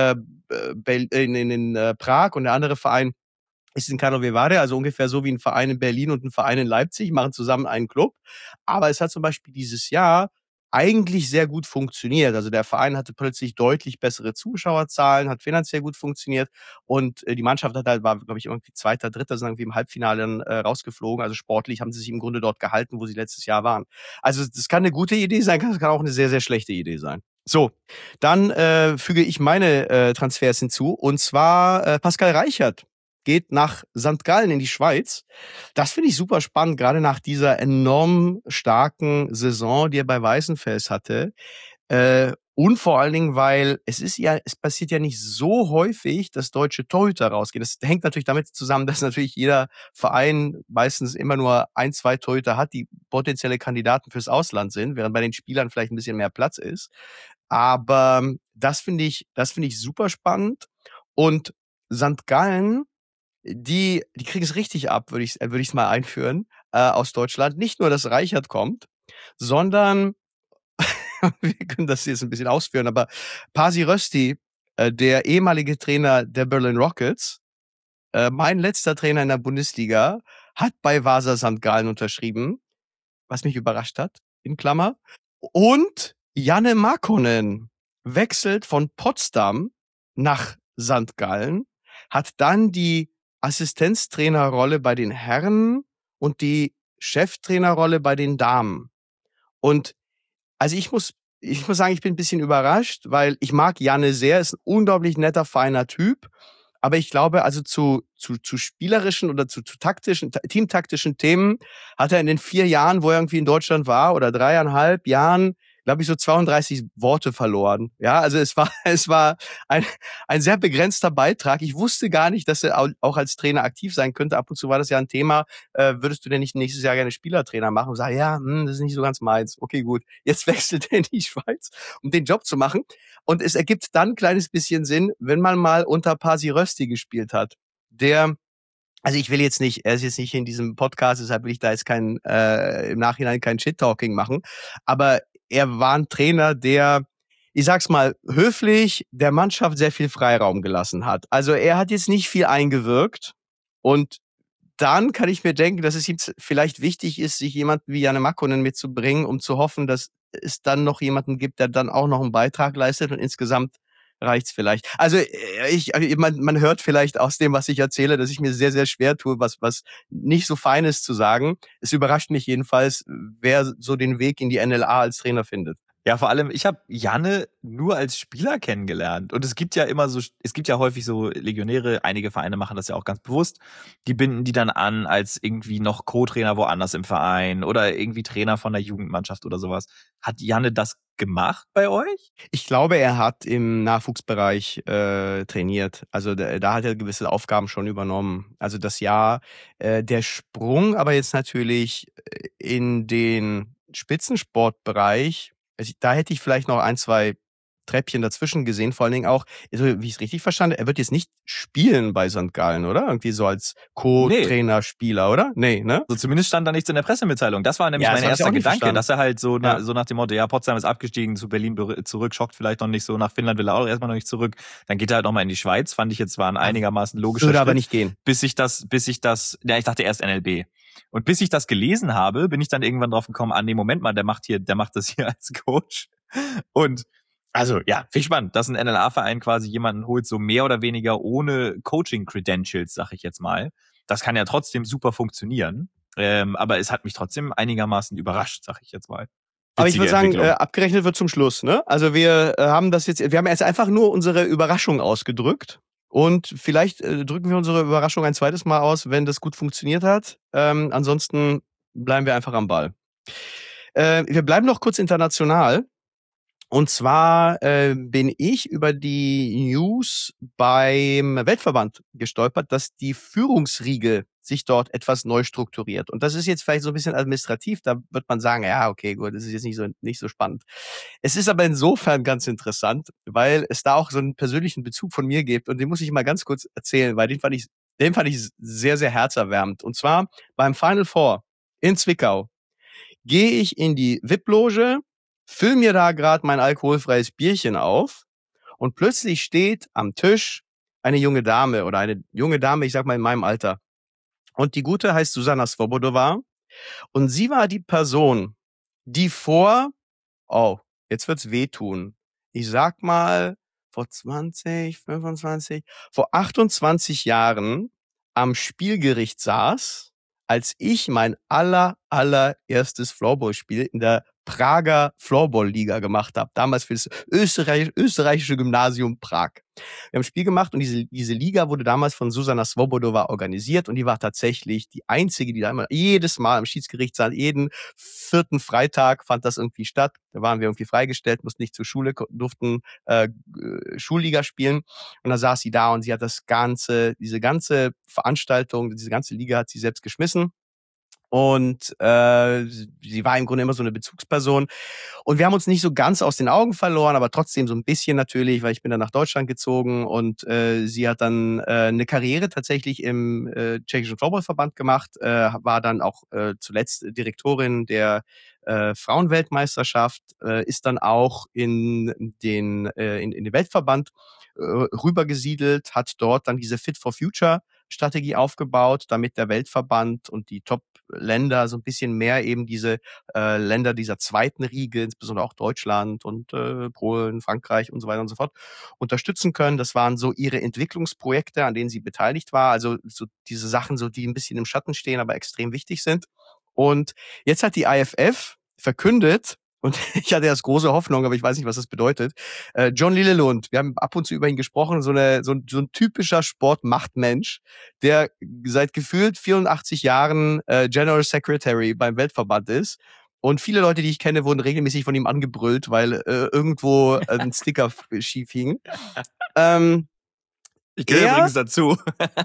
Prag und der andere Verein ist in Karlovy Vary, also ungefähr so wie ein Verein in Berlin und ein Verein in Leipzig, machen zusammen einen Club. Aber es hat zum Beispiel dieses Jahr eigentlich sehr gut funktioniert. Also der Verein hatte plötzlich deutlich bessere Zuschauerzahlen, hat finanziell gut funktioniert und die Mannschaft war, glaube ich, irgendwie Zweiter, Dritter, sind irgendwie im Halbfinale dann rausgeflogen. Also sportlich haben sie sich im Grunde dort gehalten, wo sie letztes Jahr waren. Also das kann eine gute Idee sein, das kann auch eine sehr, sehr schlechte Idee sein. So, dann füge ich meine Transfers hinzu und zwar Pascal Reichert geht nach St. Gallen in die Schweiz. Das finde ich super spannend, gerade nach dieser enorm starken Saison, die er bei Weißenfels hatte. Und vor allen Dingen, weil es passiert ja nicht so häufig, dass deutsche Torhüter rausgehen. Das hängt natürlich damit zusammen, dass natürlich jeder Verein meistens immer nur 1, 2 Torhüter hat, die potenzielle Kandidaten fürs Ausland sind, während bei den Spielern vielleicht ein bisschen mehr Platz ist. Aber das finde ich super spannend. Und St. Gallen, die kriegen es richtig ab, würde ich mal einführen, aus Deutschland. Nicht nur, dass Reichert kommt, sondern wir können das jetzt ein bisschen ausführen, aber Pasi Rösti, der ehemalige Trainer der Berlin Rockets, mein letzter Trainer in der Bundesliga, hat bei Vasa St. Gallen unterschrieben, was mich überrascht hat, in Klammer. Und Janne Markkonen wechselt von Potsdam nach St. Gallen, hat dann die Assistenztrainerrolle bei den Herren und die Cheftrainerrolle bei den Damen. Und also ich muss sagen, ich bin ein bisschen überrascht, weil ich mag Janne sehr, ist ein unglaublich netter, feiner Typ. Aber ich glaube, also zu spielerischen oder zu taktischen, teamtaktischen Themen hat er in den 4 Jahren, wo er irgendwie in Deutschland war, oder 3,5 Jahren, glaube ich, so 32 Worte verloren. Ja, also es war ein, ein sehr begrenzter Beitrag. Ich wusste gar nicht, dass er auch als Trainer aktiv sein könnte. Ab und zu war das ja ein Thema. Würdest du denn nicht nächstes Jahr gerne Spielertrainer machen? Und sage, ja, das ist nicht so ganz meins. Okay, gut. Jetzt wechselt er in die Schweiz, um den Job zu machen. Und es ergibt dann ein kleines bisschen Sinn, wenn man mal unter Pasi Rösti gespielt hat. Also ich will jetzt nicht, er ist jetzt nicht in diesem Podcast, deshalb will ich da jetzt im Nachhinein kein Shit-Talking machen. Aber er war ein Trainer, der, ich sag's mal, höflich der Mannschaft sehr viel Freiraum gelassen hat. Also er hat jetzt nicht viel eingewirkt. Und dann kann ich mir denken, dass es ihm vielleicht wichtig ist, sich jemanden wie Janne Makkonen mitzubringen, um zu hoffen, dass es dann noch jemanden gibt, der dann auch noch einen Beitrag leistet und insgesamt reicht's vielleicht. Also man hört vielleicht aus dem, was ich erzähle, dass ich mir sehr, sehr schwer tue, was nicht so Feines zu sagen. Es überrascht mich jedenfalls, wer so den Weg in die NLA als Trainer findet. Ja, vor allem, ich habe Janne nur als Spieler kennengelernt. Und es gibt ja häufig so Legionäre, einige Vereine machen das ja auch ganz bewusst, die binden die dann an als irgendwie noch Co-Trainer woanders im Verein oder irgendwie Trainer von der Jugendmannschaft oder sowas. Hat Janne das gemacht bei euch? Ich glaube, er hat im Nachwuchsbereich trainiert. Also da hat er gewisse Aufgaben schon übernommen. Also das Jahr, der Sprung aber jetzt natürlich in den Spitzensportbereich, also da hätte ich vielleicht noch 1, 2 Treppchen dazwischen gesehen. Vor allen Dingen auch, also wie ich es richtig verstanden, er wird jetzt nicht spielen bei St. Gallen, oder? Irgendwie so als Nee. Co-Trainer, Spieler, oder? Nee, ne? So zumindest stand da nichts in der Pressemitteilung. Das war nämlich Ja, mein das hab ich erster auch nicht Gedanke, verstanden. dass er halt so, Ja. so nach dem Motto, ja, Potsdam ist abgestiegen, zu Berlin zurück, schockt vielleicht noch nicht so, nach Finnland will er auch erstmal noch nicht zurück. Dann geht er halt nochmal in die Schweiz, fand ich jetzt war ein einigermaßen logischer Würde Schritt. aber nicht gehen. Bis ich ich dachte erst NLB. Und bis ich das gelesen habe, bin ich dann irgendwann drauf gekommen, nee, Moment mal, der macht das hier als Coach. Und also, ja, finde ich spannend, dass ein NLA-Verein quasi jemanden holt, so mehr oder weniger ohne Coaching-Credentials, sag ich jetzt mal. Das kann ja trotzdem super funktionieren. Aber es hat mich trotzdem einigermaßen überrascht, sag ich jetzt mal. Aber ich würde sagen, Entwicklung. abgerechnet wird zum Schluss, ne? Also wir haben jetzt einfach nur unsere Überraschung ausgedrückt. Und vielleicht drücken wir unsere Überraschung ein zweites Mal aus, wenn das gut funktioniert hat. Ansonsten bleiben wir einfach am Ball. Wir bleiben noch kurz international. Und zwar bin ich über die News beim Weltverband gestolpert, dass die Führungsriege sich dort etwas neu strukturiert. Und das ist jetzt vielleicht so ein bisschen administrativ, da wird man sagen, ja, okay, gut, das ist jetzt nicht so spannend. Es ist aber insofern ganz interessant, weil es da auch so einen persönlichen Bezug von mir gibt und den muss ich mal ganz kurz erzählen, weil den fand ich sehr, sehr herzerwärmend. Und zwar beim Final Four in Zwickau gehe ich in die VIP-Loge, füll mir da gerade mein alkoholfreies Bierchen auf und plötzlich steht am Tisch eine junge Dame oder eine junge Dame, ich sag mal in meinem Alter. Und die Gute heißt Susanna Svobodova und sie war die Person, die jetzt wird's wehtun. Ich sag mal, vor 20, 25, vor 28 Jahren am Spielgericht saß, als ich mein allererstes Floorball-Spiel in der Prager Floorball-Liga gemacht habe. Damals für das österreichische Gymnasium Prag. Wir haben ein Spiel gemacht und diese Liga wurde damals von Susanna Svobodova organisiert und die war tatsächlich die einzige, die da immer jedes Mal am Schiedsgerichtssaal, jeden 4. Freitag fand das irgendwie statt. Da waren wir irgendwie freigestellt, mussten nicht zur Schule, durften Schulliga spielen und da saß sie da und sie hat diese ganze Veranstaltung, diese ganze Liga hat sie selbst geschmissen. Und sie war im Grunde immer so eine Bezugsperson. Und wir haben uns nicht so ganz aus den Augen verloren, aber trotzdem so ein bisschen natürlich, weil ich bin dann nach Deutschland gezogen und sie hat dann eine Karriere tatsächlich im tschechischen Floorballverband gemacht, war dann auch zuletzt Direktorin der Frauenweltmeisterschaft, ist dann auch in den Weltverband rübergesiedelt, hat dort dann diese Fit for Future Strategie aufgebaut, damit der Weltverband und die Top-Länder so ein bisschen mehr eben diese Länder dieser zweiten Riege, insbesondere auch Deutschland und Polen, Frankreich und so weiter und so fort, unterstützen können. Das waren so ihre Entwicklungsprojekte, an denen sie beteiligt war. Also so diese Sachen, so die ein bisschen im Schatten stehen, aber extrem wichtig sind. Und jetzt hat die IFF verkündet, und ich hatte erst große Hoffnung, aber ich weiß nicht, was das bedeutet. John Lillelund, wir haben ab und zu über ihn gesprochen, so ein typischer Sportmachtmensch, der seit gefühlt 84 Jahren General Secretary beim Weltverband ist. Und viele Leute, die ich kenne, wurden regelmäßig von ihm angebrüllt, weil irgendwo ein Sticker schief hing. Ich gehöre übrigens dazu.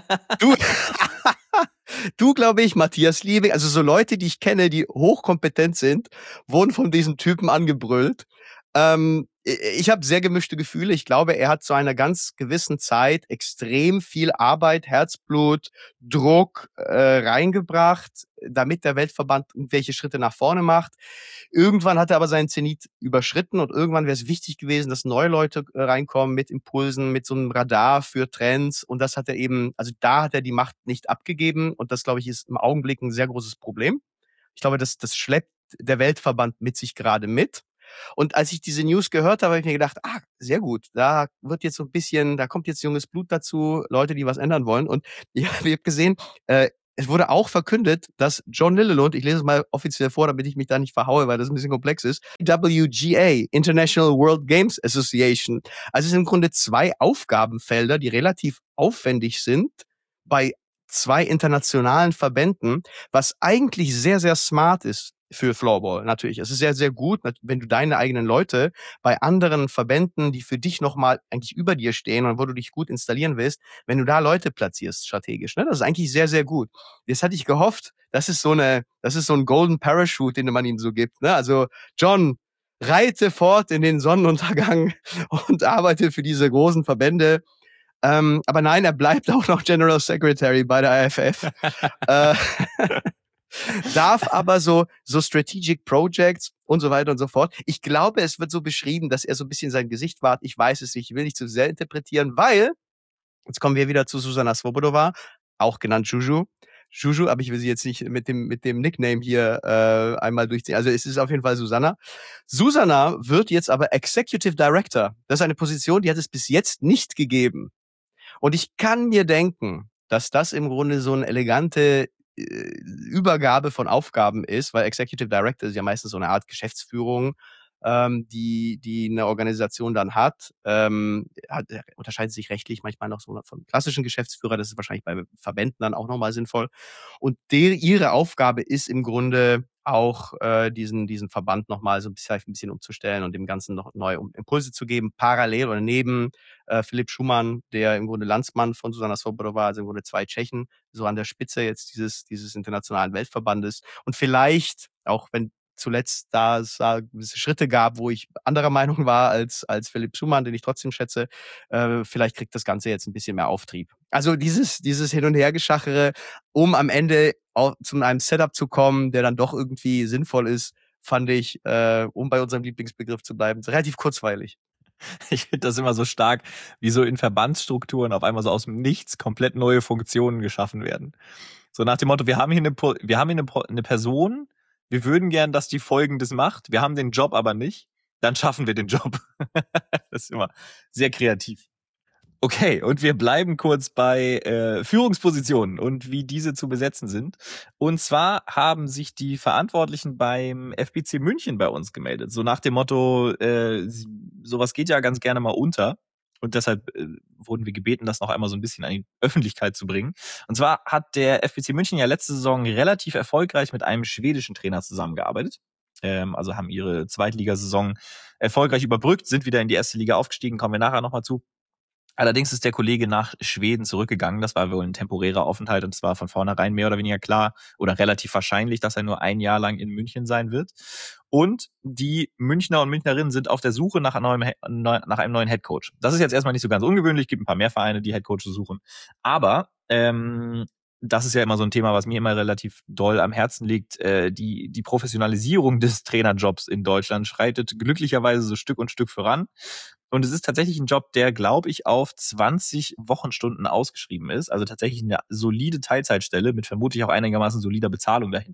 Du, glaube ich, Matthias Liebig, also so Leute, die ich kenne, die hochkompetent sind, wurden von diesem Typen angebrüllt. Ich habe sehr gemischte Gefühle. Ich glaube, er hat zu einer ganz gewissen Zeit extrem viel Arbeit, Herzblut, Druck reingebracht, damit der Weltverband irgendwelche Schritte nach vorne macht. Irgendwann hat er aber seinen Zenit überschritten und irgendwann wäre es wichtig gewesen, dass neue Leute reinkommen mit Impulsen, mit so einem Radar für Trends. Und das hat er eben, also da hat er die Macht nicht abgegeben. Und das, glaube ich, ist im Augenblick ein sehr großes Problem. Ich glaube, das schleppt der Weltverband mit sich gerade mit. Und als ich diese News gehört habe, habe ich mir gedacht, sehr gut, da wird jetzt so ein bisschen, da kommt jetzt junges Blut dazu, Leute, die was ändern wollen. Und ich habe gesehen, es wurde auch verkündet, dass John Lillelund, ich lese es mal offiziell vor, damit ich mich da nicht verhaue, weil das ein bisschen komplex ist, WGA, International World Games Association. Also es sind im Grunde 2 Aufgabenfelder, die relativ aufwendig sind bei 2 internationalen Verbänden, was eigentlich sehr, sehr smart ist für Floorball. Natürlich, es ist sehr, sehr gut, wenn du deine eigenen Leute bei anderen Verbänden, die für dich nochmal eigentlich über dir stehen und wo du dich gut installieren willst, wenn du da Leute platzierst strategisch. Ne? Das ist eigentlich sehr, sehr gut. Jetzt hatte ich gehofft, das ist so ein Golden Parachute, den man ihm so gibt. Ne? Also John, reite fort in den Sonnenuntergang und arbeite für diese großen Verbände. Aber nein, er bleibt auch noch General Secretary bei der IFF. Darf aber so Strategic Projects und so weiter und so fort. Ich glaube, es wird so beschrieben, dass er so ein bisschen sein Gesicht wahrt. Ich weiß es nicht, ich will nicht zu sehr interpretieren, weil, jetzt kommen wir wieder zu Zuzana Svobodova, auch genannt Juju. Juju, aber ich will sie jetzt nicht mit dem Nickname hier einmal durchziehen. Also es ist auf jeden Fall Susanna. Susanna wird jetzt aber Executive Director. Das ist eine Position, die hat es bis jetzt nicht gegeben. Und ich kann mir denken, dass das im Grunde so eine elegante Übergabe von Aufgaben ist, weil Executive Director ist ja meistens so eine Art Geschäftsführung, die eine Organisation dann hat. Unterscheidet sich rechtlich manchmal noch so vom klassischen Geschäftsführer. Das ist wahrscheinlich bei Verbänden dann auch nochmal sinnvoll. Und ihre Aufgabe ist im Grunde auch diesen Verband nochmal so ein bisschen umzustellen und dem Ganzen noch neue Impulse zu geben, parallel oder neben Philipp Schumann, der im Grunde Landsmann von Zuzana Svobodova war, also im Grunde 2 Tschechen, so an der Spitze jetzt dieses internationalen Weltverbandes. Und vielleicht, auch wenn zuletzt da es gewisse Schritte gab, wo ich anderer Meinung war als Philipp Schumann, den ich trotzdem schätze, vielleicht kriegt das Ganze jetzt ein bisschen mehr Auftrieb. Also dieses Hin- und Hergeschachere, um am Ende auch zu einem Setup zu kommen, der dann doch irgendwie sinnvoll ist, fand ich, um bei unserem Lieblingsbegriff zu bleiben, relativ kurzweilig. Ich finde das immer so stark, wie so in Verbandsstrukturen auf einmal so aus dem Nichts komplett neue Funktionen geschaffen werden. So nach dem Motto, wir haben hier eine Person, wir würden gern, dass die Folgendes macht, wir haben den Job aber nicht, dann schaffen wir den Job. Das ist immer sehr kreativ. Okay, und wir bleiben kurz bei Führungspositionen und wie diese zu besetzen sind. Und zwar haben sich die Verantwortlichen beim FBC München bei uns gemeldet. So nach dem Motto, sowas geht ja ganz gerne mal unter. Und deshalb wurden wir gebeten, das noch einmal so ein bisschen an die Öffentlichkeit zu bringen. Und zwar hat der FBC München ja letzte Saison relativ erfolgreich mit einem schwedischen Trainer zusammengearbeitet. Also haben ihre Zweitligasaison erfolgreich überbrückt, sind wieder in die erste Liga aufgestiegen, kommen wir nachher nochmal zu. Allerdings ist der Kollege nach Schweden zurückgegangen. Das war wohl ein temporärer Aufenthalt und es war von vornherein mehr oder weniger klar oder relativ wahrscheinlich, dass er nur 1 Jahr lang in München sein wird. Und die Münchner und Münchnerinnen sind auf der Suche nach einem neuen Headcoach. Das ist jetzt erstmal nicht so ganz ungewöhnlich. Es gibt ein paar mehr Vereine, die Headcoaches suchen. Aber das ist ja immer so ein Thema, was mir immer relativ doll am Herzen liegt. Die Professionalisierung des Trainerjobs in Deutschland schreitet glücklicherweise so Stück und Stück voran. Und es ist tatsächlich ein Job, der, glaube ich, auf 20 Wochenstunden ausgeschrieben ist. Also tatsächlich eine solide Teilzeitstelle mit vermutlich auch einigermaßen solider Bezahlung dahinter.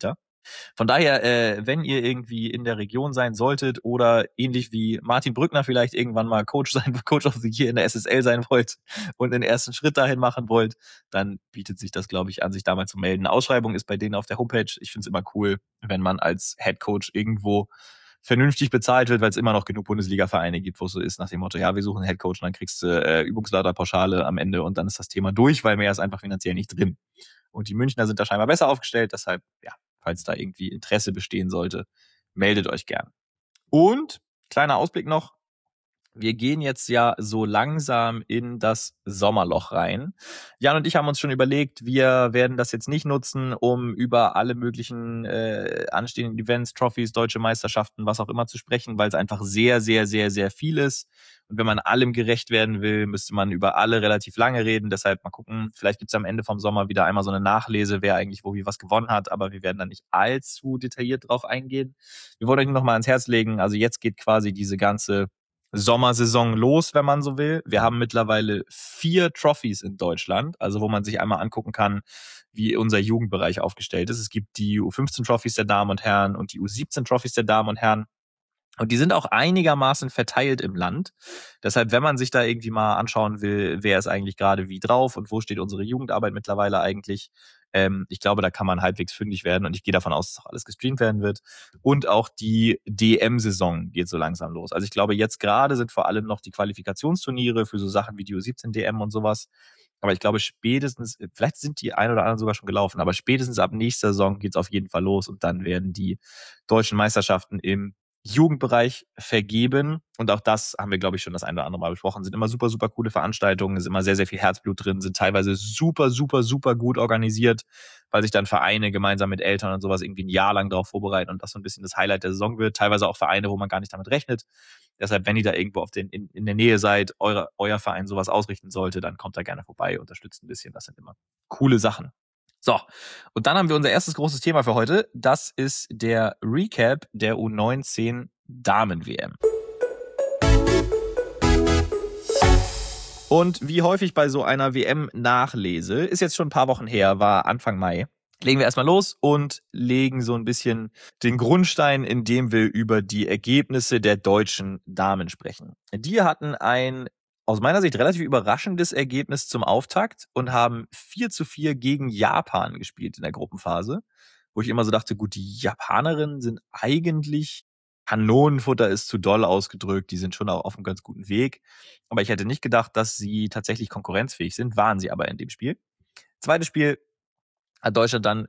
Von daher, wenn ihr irgendwie in der Region sein solltet oder ähnlich wie Martin Brückner vielleicht irgendwann mal Coach of the Year in der SSL sein wollt und den ersten Schritt dahin machen wollt, dann bietet sich das, glaube ich, an, sich da mal zu melden. Ausschreibung ist bei denen auf der Homepage. Ich finde es immer cool, wenn man als Head Coach irgendwo vernünftig bezahlt wird, weil es immer noch genug Bundesliga-Vereine gibt, wo es so ist, nach dem Motto, ja, wir suchen einen Headcoach und dann kriegst du Übungsleiterpauschale am Ende und dann ist das Thema durch, weil mehr ist einfach finanziell nicht drin. Und die Münchner sind da scheinbar besser aufgestellt, deshalb, ja, falls da irgendwie Interesse bestehen sollte, meldet euch gern. Und, kleiner Ausblick noch, wir gehen jetzt ja so langsam in das Sommerloch rein. Jan und ich haben uns schon überlegt, wir werden das jetzt nicht nutzen, um über alle möglichen anstehenden Events, Trophies, deutsche Meisterschaften, was auch immer zu sprechen, weil es einfach sehr, sehr, sehr, sehr viel ist. Und wenn man allem gerecht werden will, müsste man über alle relativ lange reden. Deshalb mal gucken, vielleicht gibt es am Ende vom Sommer wieder einmal so eine Nachlese, wer eigentlich wo wie was gewonnen hat. Aber wir werden dann nicht allzu detailliert drauf eingehen. Wir wollen euch noch mal ans Herz legen, also jetzt geht quasi diese ganze Sommersaison los, wenn man so will. Wir haben mittlerweile 4 Trophies in Deutschland, also wo man sich einmal angucken kann, wie unser Jugendbereich aufgestellt ist. Es gibt die U15-Trophies der Damen und Herren und die U17-Trophies der Damen und Herren. Und die sind auch einigermaßen verteilt im Land. Deshalb, wenn man sich da irgendwie mal anschauen will, wer ist eigentlich gerade wie drauf und wo steht unsere Jugendarbeit mittlerweile eigentlich, ich glaube, da kann man halbwegs fündig werden und ich gehe davon aus, dass auch alles gestreamt werden wird. Und auch die DM-Saison geht so langsam los. Also ich glaube, jetzt gerade sind vor allem noch die Qualifikationsturniere für so Sachen wie die U17 DM und sowas. Aber ich glaube, spätestens, vielleicht sind die ein oder anderen sogar schon gelaufen, aber spätestens ab nächster Saison geht's auf jeden Fall los und dann werden die deutschen Meisterschaften im Jugendbereich vergeben. Und auch das haben wir, glaube ich, schon das ein oder andere Mal besprochen. Sind immer super, super coole Veranstaltungen, ist immer sehr, sehr viel Herzblut drin, sind teilweise super, super, super gut organisiert, weil sich dann Vereine gemeinsam mit Eltern und sowas irgendwie ein Jahr lang darauf vorbereiten und das so ein bisschen das Highlight der Saison wird. Teilweise auch Vereine, wo man gar nicht damit rechnet. Deshalb, wenn ihr da irgendwo in der Nähe seid, euer Verein sowas ausrichten sollte, dann kommt da gerne vorbei, unterstützt ein bisschen. Das sind immer coole Sachen. So, und dann haben wir unser erstes großes Thema für heute. Das ist der Recap der U19 Damen-WM. Und wie häufig bei so einer WM-Nachlese, ist jetzt schon ein paar Wochen her, war Anfang Mai, legen wir erstmal los und legen so ein bisschen den Grundstein, indem wir über die Ergebnisse der deutschen Damen sprechen. Die hatten ein aus meiner Sicht relativ überraschendes Ergebnis zum Auftakt und haben 4:4 gegen Japan gespielt in der Gruppenphase, wo ich immer so dachte, gut, die Japanerinnen sind eigentlich, Kanonenfutter ist zu doll ausgedrückt, die sind schon auch auf einem ganz guten Weg, aber ich hätte nicht gedacht, dass sie tatsächlich konkurrenzfähig sind, waren sie aber in dem Spiel. Zweites Spiel hat Deutschland dann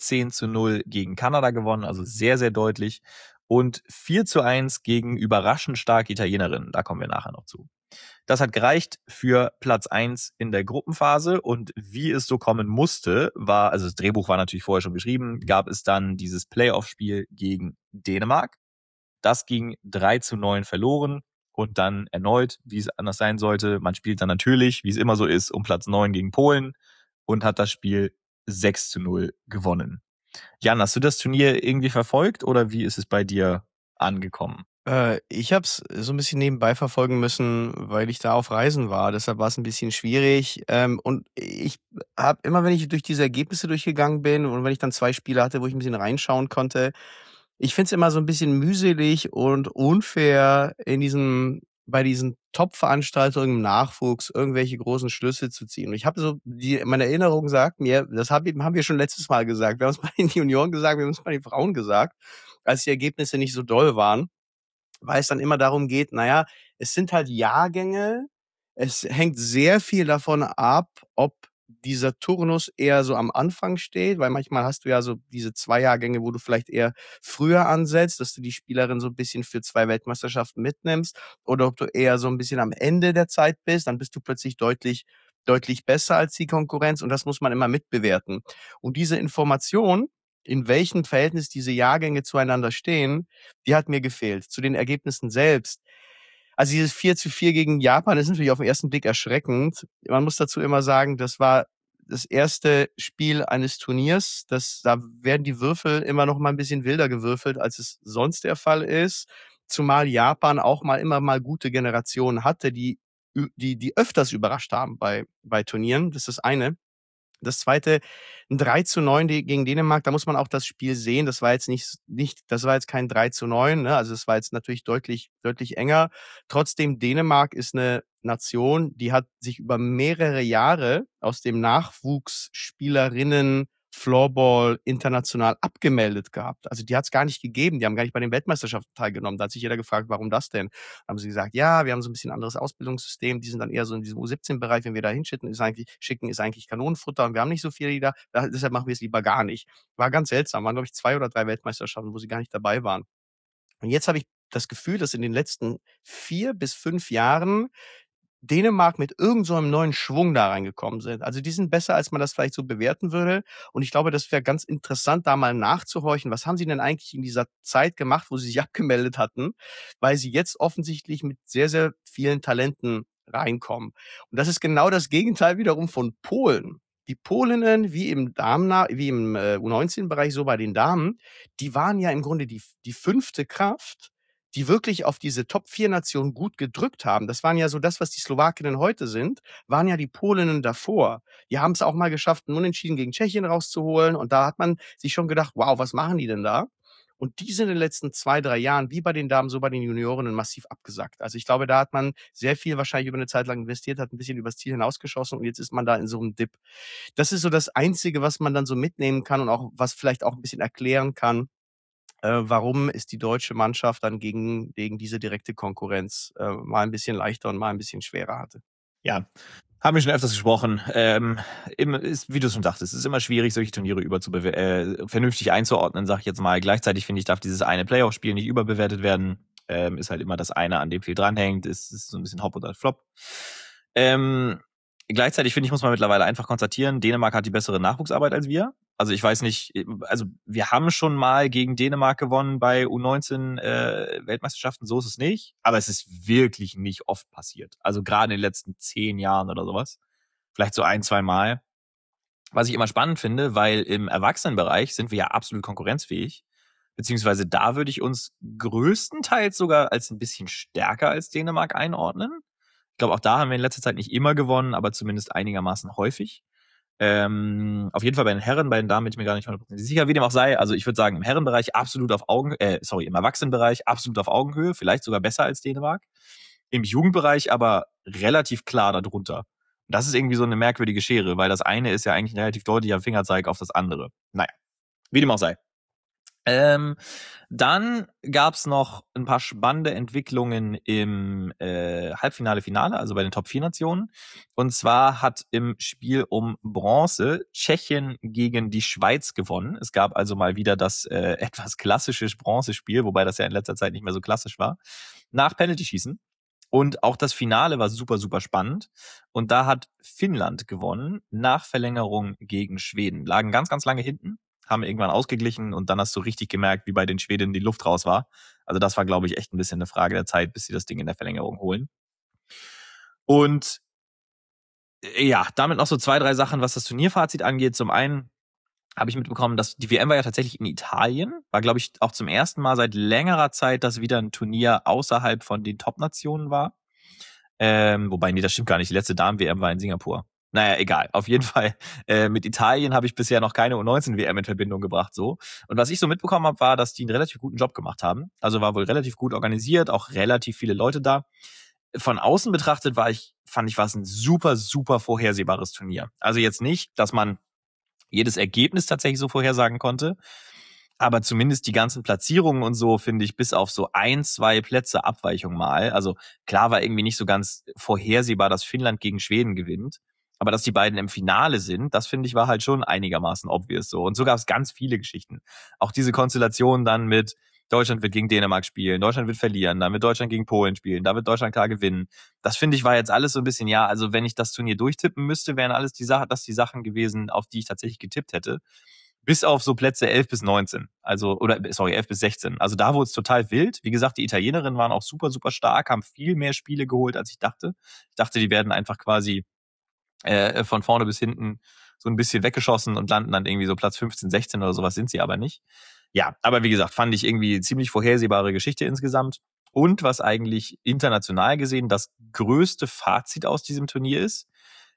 14:0 gegen Kanada gewonnen, also sehr, sehr deutlich, und 4:1 gegen überraschend starke Italienerinnen, da kommen wir nachher noch zu. Das hat gereicht für Platz 1 in der Gruppenphase und wie es so kommen musste, war, also das Drehbuch war natürlich vorher schon geschrieben, gab es dann dieses Playoff-Spiel gegen Dänemark. Das ging 3:9 verloren und dann erneut, wie es anders sein sollte, man spielt dann natürlich, wie es immer so ist, um Platz 9 gegen Polen und hat das Spiel 6:0 gewonnen. Jan, hast du das Turnier irgendwie verfolgt oder wie ist es bei dir angekommen? Ich habe es so ein bisschen nebenbei verfolgen müssen, weil ich da auf Reisen war. Deshalb war es ein bisschen schwierig. Und ich habe immer, wenn ich durch diese Ergebnisse durchgegangen bin und wenn ich dann 2 Spiele hatte, wo ich ein bisschen reinschauen konnte, ich finde es immer so ein bisschen mühselig und unfair, bei diesen Top-Veranstaltungen im Nachwuchs irgendwelche großen Schlüsse zu ziehen. Und ich habe so meine Erinnerung sagt mir, das haben wir schon letztes Mal gesagt. Wir haben es bei den Junioren gesagt, wir haben es bei den Frauen gesagt, als die Ergebnisse nicht so doll waren, weil es dann immer darum geht, naja, es sind halt Jahrgänge. Es hängt sehr viel davon ab, ob dieser Turnus eher so am Anfang steht, weil manchmal hast du ja so diese 2 Jahrgänge, wo du vielleicht eher früher ansetzt, dass du die Spielerin so ein bisschen für 2 Weltmeisterschaften mitnimmst, oder ob du eher so ein bisschen am Ende der Zeit bist, dann bist du plötzlich deutlich besser als die Konkurrenz und das muss man immer mitbewerten. Und diese Information, in welchem Verhältnis diese Jahrgänge zueinander stehen, die hat mir gefehlt. Zu den Ergebnissen selbst. Also dieses 4:4 gegen Japan ist natürlich auf den ersten Blick erschreckend. Man muss dazu immer sagen, das war das erste Spiel eines Turniers. Da werden die Würfel immer noch mal ein bisschen wilder gewürfelt, als es sonst der Fall ist. Zumal Japan auch immer mal gute Generationen hatte, die öfters überrascht haben bei Turnieren. Das ist das eine. Das zweite, ein 3:9 gegen Dänemark, da muss man auch das Spiel sehen. Das war jetzt das war jetzt kein 3:9, ne? Also, es war jetzt natürlich deutlich enger. Trotzdem, Dänemark ist eine Nation, die hat sich über mehrere Jahre aus dem Nachwuchsspielerinnen Floorball international abgemeldet gehabt. Also, die hat es gar nicht gegeben. Die haben gar nicht bei den Weltmeisterschaften teilgenommen. Da hat sich jeder gefragt: „Warum das denn?“ Haben sie gesagt: „Ja, wir haben so ein bisschen anderes Ausbildungssystem. Die sind dann eher so in diesem U17-Bereich. Wenn wir da hinschicken, ist eigentlich Kanonenfutter und wir haben nicht so viele, die da deshalb machen wir es lieber gar nicht.“ War ganz seltsam. Waren, glaube ich, 2 oder 3 Weltmeisterschaften, wo sie gar nicht dabei waren. Und jetzt habe ich das Gefühl, dass in den letzten 4 bis 5 Jahren Dänemark mit irgend so 'nem neuen Schwung da reingekommen sind. Also, die sind besser, als man das vielleicht so bewerten würde. Und ich glaube, das wäre ganz interessant, da mal nachzuhorchen. Was haben sie denn eigentlich in dieser Zeit gemacht, wo sie sich abgemeldet hatten? Weil sie jetzt offensichtlich mit sehr, sehr vielen Talenten reinkommen. Und das ist genau das Gegenteil wiederum von Polen. Die Polinnen, wie im U19-Bereich, so bei den Damen, die waren ja im Grunde die 5. Kraft, die wirklich auf diese Top-4-Nationen gut gedrückt haben. Das waren ja so das, was die Slowakinnen heute sind, waren ja die Polinnen davor. Die haben es auch mal geschafft, 'n Unentschieden gegen Tschechien rauszuholen und da hat man sich schon gedacht: „Wow, was machen die denn da?“ Und die sind in den letzten 2, 3 Jahren, wie bei den Damen, so bei den Juniorinnen massiv abgesackt. Also, ich glaube, da hat man sehr viel wahrscheinlich über 'ne Zeit lang investiert, hat 'n bisschen übers Ziel hinausgeschossen und jetzt ist man da in so 'nem Dip. Das ist so das Einzige, was man dann so mitnehmen kann und auch was vielleicht auch 'n bisschen erklären kann, warum ist die deutsche Mannschaft dann gegen diese direkte Konkurrenz mal ein bisschen leichter und mal ein bisschen schwerer hatte. Ja, haben wir schon öfters gesprochen. Ist, wie du schon sagtest, es ist immer schwierig, solche Turniere vernünftig einzuordnen, sag ich jetzt mal. Gleichzeitig finde ich, darf dieses eine Playoff-Spiel nicht überbewertet werden. Ist halt immer das eine, an dem viel dranhängt. Ist so ein bisschen Hop oder Flop. Gleichzeitig finde ich, muss man mittlerweile einfach konstatieren, Dänemark hat die bessere Nachwuchsarbeit als wir. Also ich weiß nicht, also wir haben schon mal gegen Dänemark gewonnen bei U19 Weltmeisterschaften, so ist es nicht. Aber es ist wirklich nicht oft passiert. Also gerade in den letzten 10 Jahren oder sowas. Vielleicht so 1, 2 Mal. Was ich immer spannend finde, weil im Erwachsenenbereich sind wir ja absolut konkurrenzfähig. Beziehungsweise da würde ich uns größtenteils sogar als ein bisschen stärker als Dänemark einordnen. Ich glaube, auch da haben wir in letzter Zeit nicht immer gewonnen, aber zumindest einigermaßen häufig. Auf jeden Fall bei den Herren, bei den Damen bin ich mir gar nicht 100% sicher, wie dem auch sei. Also ich würde sagen, im Herrenbereich absolut auf im Erwachsenenbereich absolut auf Augenhöhe, vielleicht sogar besser als Dänemark. Im Jugendbereich aber relativ klar darunter. Und das ist irgendwie so eine merkwürdige Schere, weil das eine ist ja eigentlich ein relativ deutlicher Fingerzeig auf das andere. Naja, wie dem auch sei. Dann gab's noch ein paar spannende Entwicklungen im Halbfinale, Finale, also bei den Top-4-Nationen. Und zwar hat im Spiel um Bronze Tschechien gegen die Schweiz gewonnen. Es gab also mal wieder das etwas klassische Bronzespiel, wobei das ja in letzter Zeit nicht mehr so klassisch war, nach Penalty-Schießen. Und auch das Finale war super, super spannend. Und da hat Finnland gewonnen nach Verlängerung gegen Schweden. Lagen ganz, ganz lange hinten, haben irgendwann ausgeglichen und dann hast du richtig gemerkt, wie bei den Schwedinnen die Luft raus war. Also das war, glaube ich, echt ein bisschen eine Frage der Zeit, bis sie das Ding in der Verlängerung holen. Und ja, damit noch so 2, 3 Sachen, was das Turnierfazit angeht. Zum einen habe ich mitbekommen, dass die WM war ja tatsächlich in Italien. War, glaube ich, auch zum ersten Mal seit längerer Zeit, dass wieder ein Turnier außerhalb von den Top-Nationen war. Wobei, nee, das stimmt gar nicht. Die letzte Damen-WM war in Singapur. Naja, egal. Auf jeden Fall, mit Italien habe ich bisher noch keine U19-WM in Verbindung gebracht, so. Und was ich so mitbekommen habe, war, dass die einen relativ guten Job gemacht haben. Also war wohl relativ gut organisiert, auch relativ viele Leute da. Von außen betrachtet fand ich, war es ein super, super vorhersehbares Turnier. Also jetzt nicht, dass man jedes Ergebnis tatsächlich so vorhersagen konnte. Aber zumindest die ganzen Platzierungen und so, finde ich, bis auf so 1, 2 Plätze Abweichung mal. Also klar war irgendwie nicht so ganz vorhersehbar, dass Finnland gegen Schweden gewinnt. Aber dass die beiden im Finale sind, das finde ich war halt schon einigermaßen obvious so. Und so gab es ganz viele Geschichten. Auch diese Konstellation dann mit Deutschland wird gegen Dänemark spielen, Deutschland wird verlieren, dann wird Deutschland gegen Polen spielen, da wird Deutschland klar gewinnen. Das finde ich war jetzt alles so ein bisschen, ja, also wenn ich das Turnier durchtippen müsste, wären alles die Sachen gewesen, auf die ich tatsächlich getippt hätte. Bis auf so Plätze 11 bis 19. Also, 11 bis 16. Also da wurde es total wild. Wie gesagt, die Italienerinnen waren auch super, super stark, haben viel mehr Spiele geholt, als ich dachte. Ich dachte, die werden einfach quasi von vorne bis hinten so ein bisschen weggeschossen und landen dann irgendwie so Platz 15, 16 oder sowas, sind sie aber nicht. Ja, aber wie gesagt, fand ich irgendwie ziemlich vorhersehbare Geschichte insgesamt. Und was eigentlich international gesehen das größte Fazit aus diesem Turnier ist,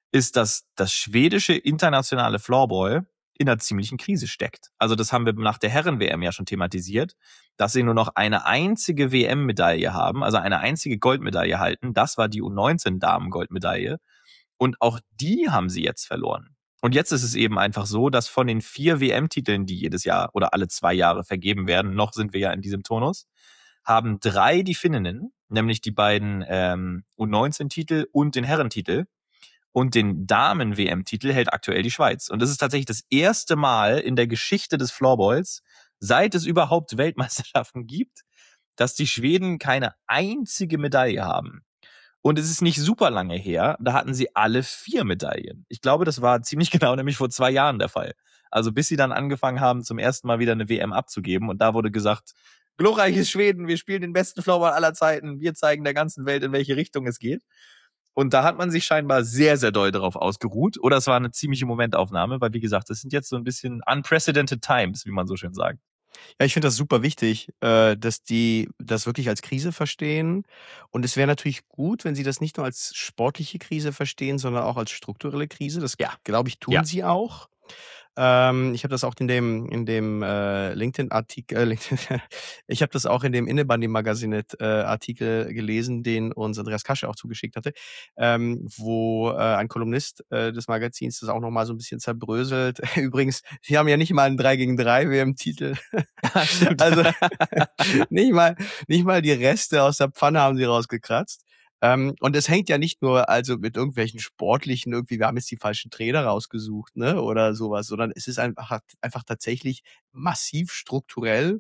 ist, dass das schwedische internationale Floorball in einer ziemlichen Krise steckt. Also das haben wir nach der Herren-WM ja schon thematisiert, dass sie nur noch eine einzige WM-Medaille haben, also eine einzige Goldmedaille halten. Das war die U19-Damen-Goldmedaille. Und auch die haben sie jetzt verloren. Und jetzt ist es eben einfach so, dass von den 4 WM-Titeln, die jedes Jahr oder alle 2 Jahre vergeben werden, noch sind wir ja in diesem Turnus, haben 3 die Finninnen, nämlich die beiden U19-Titel und den Herrentitel. Und den Damen-WM-Titel hält aktuell die Schweiz. Und das ist tatsächlich das erste Mal in der Geschichte des Floorballs, seit es überhaupt Weltmeisterschaften gibt, dass die Schweden keine einzige Medaille haben. Und es ist nicht super lange her, da hatten sie alle 4 Medaillen. Ich glaube, das war ziemlich genau nämlich vor 2 Jahren der Fall. Also bis sie dann angefangen haben, zum ersten Mal wieder eine WM abzugeben. Und da wurde gesagt, glorreiches Schweden, wir spielen den besten Floorball aller Zeiten. Wir zeigen der ganzen Welt, in welche Richtung es geht. Und da hat man sich scheinbar sehr, sehr doll darauf ausgeruht. Oder es war eine ziemliche Momentaufnahme, weil wie gesagt, das sind jetzt so ein bisschen unprecedented times, wie man so schön sagt. Ja, ich finde das super wichtig, dass die das wirklich als Krise verstehen. Und es wäre natürlich gut, wenn sie das nicht nur als sportliche Krise verstehen, sondern auch als strukturelle Krise. Das, Ja. glaube ich, tun Ja. sie auch. Ich habe das auch in dem LinkedIn-Artikel, ich habe das auch in dem Innebandy-Magasinet-Artikel gelesen, den uns Andreas Kasche auch zugeschickt hatte, wo ein Kolumnist des Magazins das auch nochmal so ein bisschen zerbröselt. Übrigens, sie haben ja nicht mal einen 3 gegen 3 WM-Titel. Also nicht mal die Reste aus der Pfanne haben sie rausgekratzt. Und es hängt ja nicht nur also mit irgendwelchen sportlichen irgendwie, wir haben jetzt die falschen Trainer rausgesucht, ne, oder sowas, sondern es ist einfach tatsächlich massiv strukturell,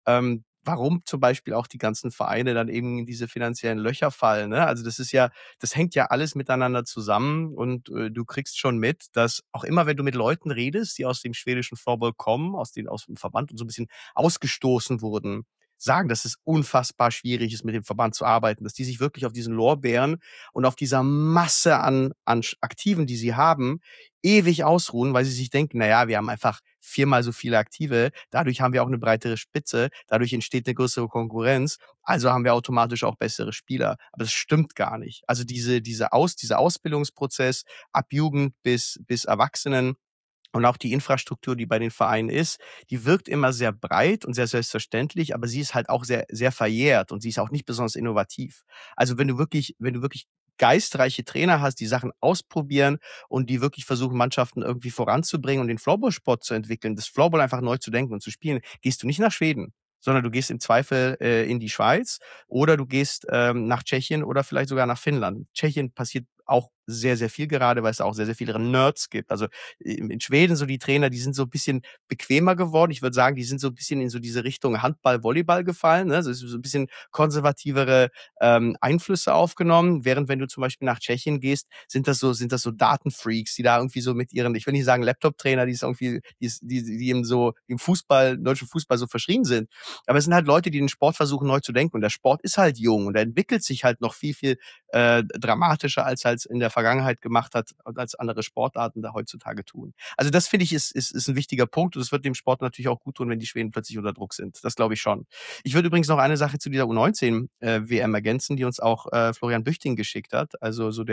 warum zum Beispiel auch die ganzen Vereine dann eben in diese finanziellen Löcher fallen, ne? Also das hängt ja alles miteinander zusammen und du kriegst schon mit, dass auch immer, wenn du mit Leuten redest, die aus dem schwedischen Floorball kommen, aus dem Verband und so ein bisschen ausgestoßen wurden, sagen, dass es unfassbar schwierig ist, mit dem Verband zu arbeiten, dass die sich wirklich auf diesen Lorbeeren und auf dieser Masse an Aktiven, die sie haben, ewig ausruhen, weil sie sich denken, na ja, wir haben einfach 4-mal so viele Aktive, dadurch haben wir auch eine breitere Spitze, dadurch entsteht eine größere Konkurrenz, also haben wir automatisch auch bessere Spieler. Aber das stimmt gar nicht. Also dieser Ausbildungsprozess ab Jugend bis Erwachsenen und auch die Infrastruktur, die bei den Vereinen ist, die wirkt immer sehr breit und sehr selbstverständlich, aber sie ist halt auch sehr, sehr verjährt und sie ist auch nicht besonders innovativ. Also wenn du wirklich geistreiche Trainer hast, die Sachen ausprobieren und die wirklich versuchen, Mannschaften irgendwie voranzubringen und den Floorball-Sport zu entwickeln, das Floorball einfach neu zu denken und zu spielen, gehst du nicht nach Schweden, sondern du gehst im Zweifel in die Schweiz oder du gehst nach Tschechien oder vielleicht sogar nach Finnland. Tschechien passiert auch sehr, sehr viel gerade, weil es auch sehr, sehr viele Nerds gibt. Also in Schweden so die Trainer, die sind so ein bisschen bequemer geworden. Ich würde sagen, die sind so ein bisschen in so diese Richtung Handball, Volleyball gefallen. Ne? Also es ist so ein bisschen konservativere Einflüsse aufgenommen. Während wenn du zum Beispiel nach Tschechien gehst, sind das so Datenfreaks, die da irgendwie so mit ihren, ich will nicht sagen Laptop-Trainer, die es irgendwie, die im Fußball, deutschen Fußball so verschrien sind. Aber es sind halt Leute, die den Sport versuchen neu zu denken. Und der Sport ist halt jung und er entwickelt sich halt noch viel, viel dramatischer, als er es in der Vergangenheit gemacht hat und als andere Sportarten da heutzutage tun. Also das finde ich ist ein wichtiger Punkt und es wird dem Sport natürlich auch gut tun, wenn die Schweden plötzlich unter Druck sind. Das glaube ich schon. Ich würde übrigens noch eine Sache zu dieser U19 WM ergänzen, die uns auch Florian Büchting geschickt hat. Also so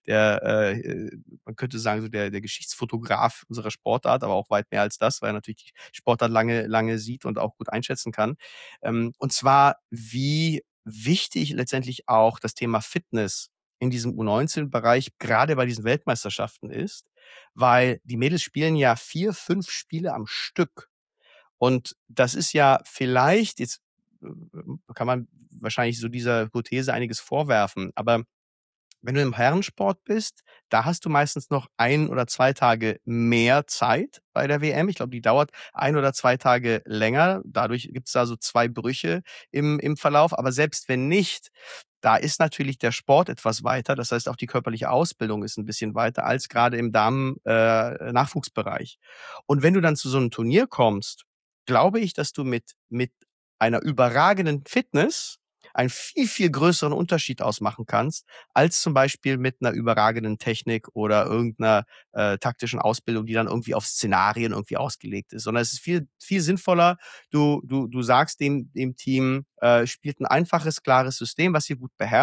man könnte sagen, so der Geschichtsfotograf unserer Sportart, aber auch weit mehr als das, weil er natürlich die Sportart lange, lange sieht und auch gut einschätzen kann. Und zwar, wie wichtig letztendlich auch das Thema Fitness in diesem U19-Bereich gerade bei diesen Weltmeisterschaften ist, weil die Mädels spielen ja 4, 5 Spiele am Stück. Und das ist ja vielleicht, jetzt kann man wahrscheinlich so dieser Hypothese einiges vorwerfen, aber wenn du im Herrensport bist, da hast du meistens noch 1 oder 2 Tage mehr Zeit bei der WM. Ich glaube, die dauert 1 oder 2 Tage länger. Dadurch gibt's da so 2 Brüche im Verlauf. Aber selbst wenn nicht, da ist natürlich der Sport etwas weiter. Das heißt, auch die körperliche Ausbildung ist ein bisschen weiter als gerade im Damen Nachwuchsbereich. Und wenn du dann zu so einem Turnier kommst, glaube ich, dass du mit einer überragenden Fitness einen viel, viel größeren Unterschied ausmachen kannst, als zum Beispiel mit einer überragenden Technik oder irgendeiner taktischen Ausbildung, die dann irgendwie auf Szenarien irgendwie ausgelegt ist. Sondern es ist viel, viel sinnvoller, du sagst dem Team, spielt ein einfaches, klares System, was ihr gut beherrscht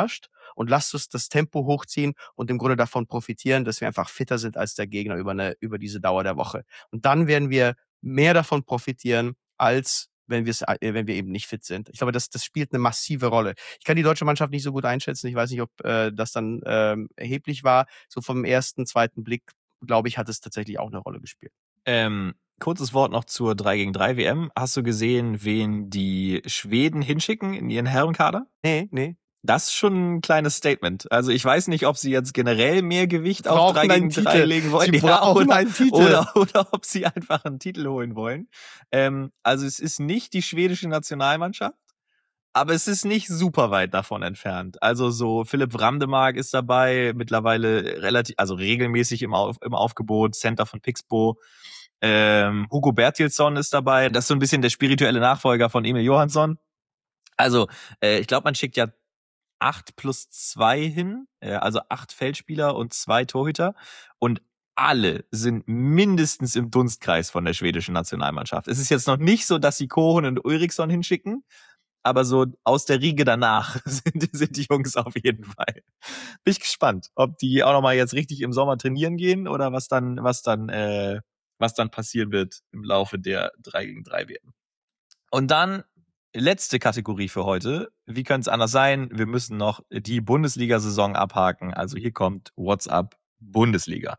und lasst uns das Tempo hochziehen und im Grunde davon profitieren, dass wir einfach fitter sind als der Gegner über diese Dauer der Woche. Und dann werden wir mehr davon profitieren, als wenn wir eben nicht fit sind. Ich glaube, das spielt eine massive Rolle. Ich kann die deutsche Mannschaft nicht so gut einschätzen. Ich weiß nicht, ob das dann erheblich war. So vom ersten, zweiten Blick, glaube ich, hat es tatsächlich auch eine Rolle gespielt. Kurzes Wort noch zur 3 gegen 3 WM. Hast du gesehen, wen die Schweden hinschicken in ihren Herrenkader? Nee. Das ist schon ein kleines Statement. Also ich weiß nicht, ob sie jetzt generell mehr Gewicht auf 3 Brauchen einen gegen 3 Titel. legen wollen. Sie brauchen einen Titel. Oder ob sie einfach einen Titel holen wollen. Also es ist nicht die schwedische Nationalmannschaft, aber es ist nicht super weit davon entfernt. Also so Philipp Wramdemark ist dabei, mittlerweile regelmäßig im Aufgebot, Center von Pixbo. Hugo Bertilsson ist dabei. Das ist so ein bisschen der spirituelle Nachfolger von Emil Johansson. Also ich glaube, man schickt ja 8+2 hin, also 8 Feldspieler und 2 Torhüter. Und alle sind mindestens im Dunstkreis von der schwedischen Nationalmannschaft. Es ist jetzt noch nicht so, dass sie Kohen und Ulriksson hinschicken, aber so aus der Riege danach sind die Jungs auf jeden Fall. Bin ich gespannt, ob die auch nochmal jetzt richtig im Sommer trainieren gehen oder was dann passieren wird im Laufe der 3 gegen 3 WM. Und dann letzte Kategorie für heute. Wie könnte es anders sein? Wir müssen noch die Bundesliga-Saison abhaken. Also hier kommt WhatsApp Bundesliga.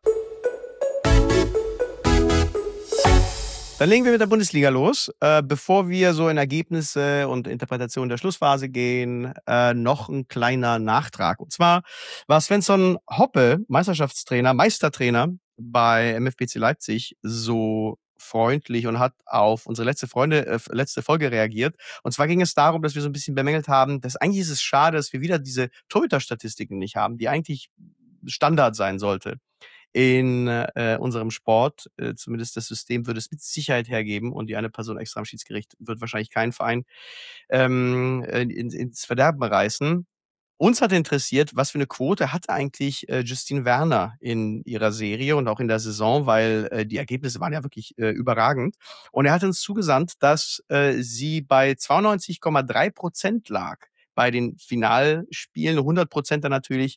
Dann legen wir mit der Bundesliga los. Bevor wir so in Ergebnisse und Interpretation der Schlussphase gehen, noch ein kleiner Nachtrag. Und zwar war Svensson Hoppe, Meistertrainer bei MFBC Leipzig, so freundlich und hat auf unsere letzte Folge reagiert. Und zwar ging es darum, dass wir so ein bisschen bemängelt haben, dass eigentlich ist es schade, dass wir wieder diese Torhüter-Statistiken nicht haben, die eigentlich Standard sein sollte in unserem Sport. Zumindest das System würde es mit Sicherheit hergeben und die eine Person extra am Schiedsgericht wird wahrscheinlich keinen Verein ins Verderben reißen. Uns hat interessiert, was für eine Quote hat eigentlich Justine Werner in ihrer Serie und auch in der Saison, weil die Ergebnisse waren ja wirklich überragend. Und er hat uns zugesandt, dass sie bei 92,3% lag bei den Finalspielen, 100% dann natürlich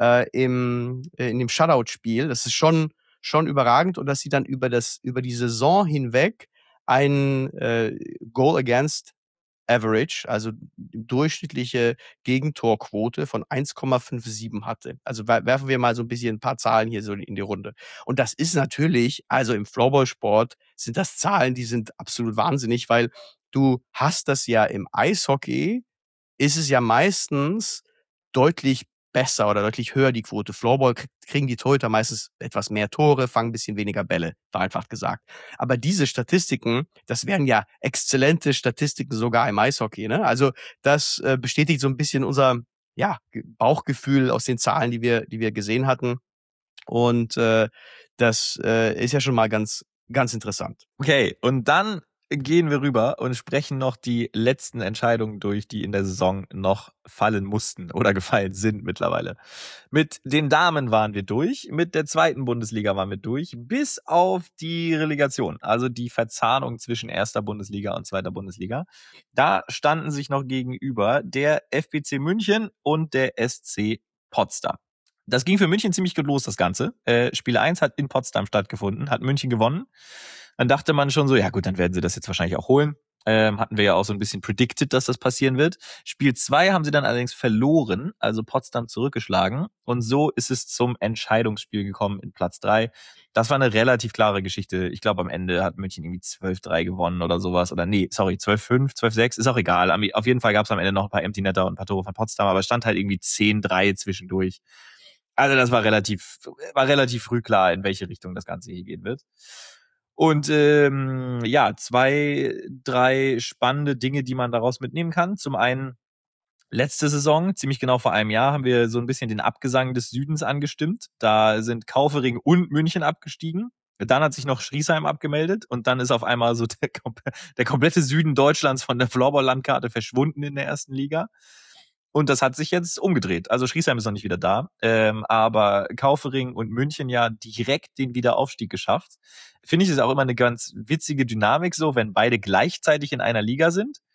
in dem Shutout-Spiel. Das ist schon überragend und dass sie dann über die Saison hinweg ein Goal Against Average, also durchschnittliche Gegentorquote von 1,57 hatte. Also werfen wir mal so ein bisschen ein paar Zahlen hier so in die Runde. Und das ist natürlich, also im Floorball-Sport sind das Zahlen, die sind absolut wahnsinnig, weil du hast das ja im Eishockey, ist es ja meistens deutlich besser oder deutlich höher die Quote. Floorball kriegen die Torhüter meistens etwas mehr Tore, fangen ein bisschen weniger Bälle, vereinfacht gesagt. Aber diese Statistiken, das wären ja exzellente Statistiken sogar im Eishockey. Ne? Also das bestätigt so ein bisschen unser Bauchgefühl aus den Zahlen, die wir gesehen hatten. Und das ist ja schon mal ganz, ganz interessant. Okay, und dann gehen wir rüber und sprechen noch die letzten Entscheidungen durch, die in der Saison noch fallen mussten oder gefallen sind mittlerweile. Mit den Damen waren wir durch, mit der zweiten Bundesliga waren wir durch, bis auf die Relegation, also die Verzahnung zwischen erster Bundesliga und zweiter Bundesliga. Da standen sich noch gegenüber der FBC München und der SC Potsdam. Das ging für München ziemlich gut los, das Ganze. Spiel 1 hat in Potsdam stattgefunden, hat München gewonnen. Dann dachte man schon so, ja gut, dann werden sie das jetzt wahrscheinlich auch holen. Hatten wir ja auch so ein bisschen predicted, dass das passieren wird. Spiel 2 haben sie dann allerdings verloren, also Potsdam zurückgeschlagen. Und so ist es zum Entscheidungsspiel gekommen in Platz 3. Das war eine relativ klare Geschichte. Ich glaube, am Ende hat München irgendwie 12-3 gewonnen oder sowas. Oder 12-5, 12-6, ist auch egal. Auf jeden Fall gab es am Ende noch ein paar Empty Netter und ein paar Tore von Potsdam, aber es stand halt irgendwie 10-3 zwischendurch. Also das war relativ früh klar, in welche Richtung das Ganze hier gehen wird. Und 2, 3 spannende Dinge, die man daraus mitnehmen kann. Zum einen, letzte Saison, ziemlich genau vor einem Jahr, haben wir so ein bisschen den Abgesang des Südens angestimmt. Da sind Kaufering und München abgestiegen. Dann hat sich noch Schriesheim abgemeldet und dann ist auf einmal so der komplette Süden Deutschlands von der Floorball-Landkarte verschwunden in der ersten Liga. Und das hat sich jetzt umgedreht. Also Schriesheim ist noch nicht wieder da, aber Kaufering und München ja direkt den Wiederaufstieg geschafft. Finde ich, ist auch immer eine ganz witzige Dynamik so, wenn beide gleichzeitig in einer Liga sind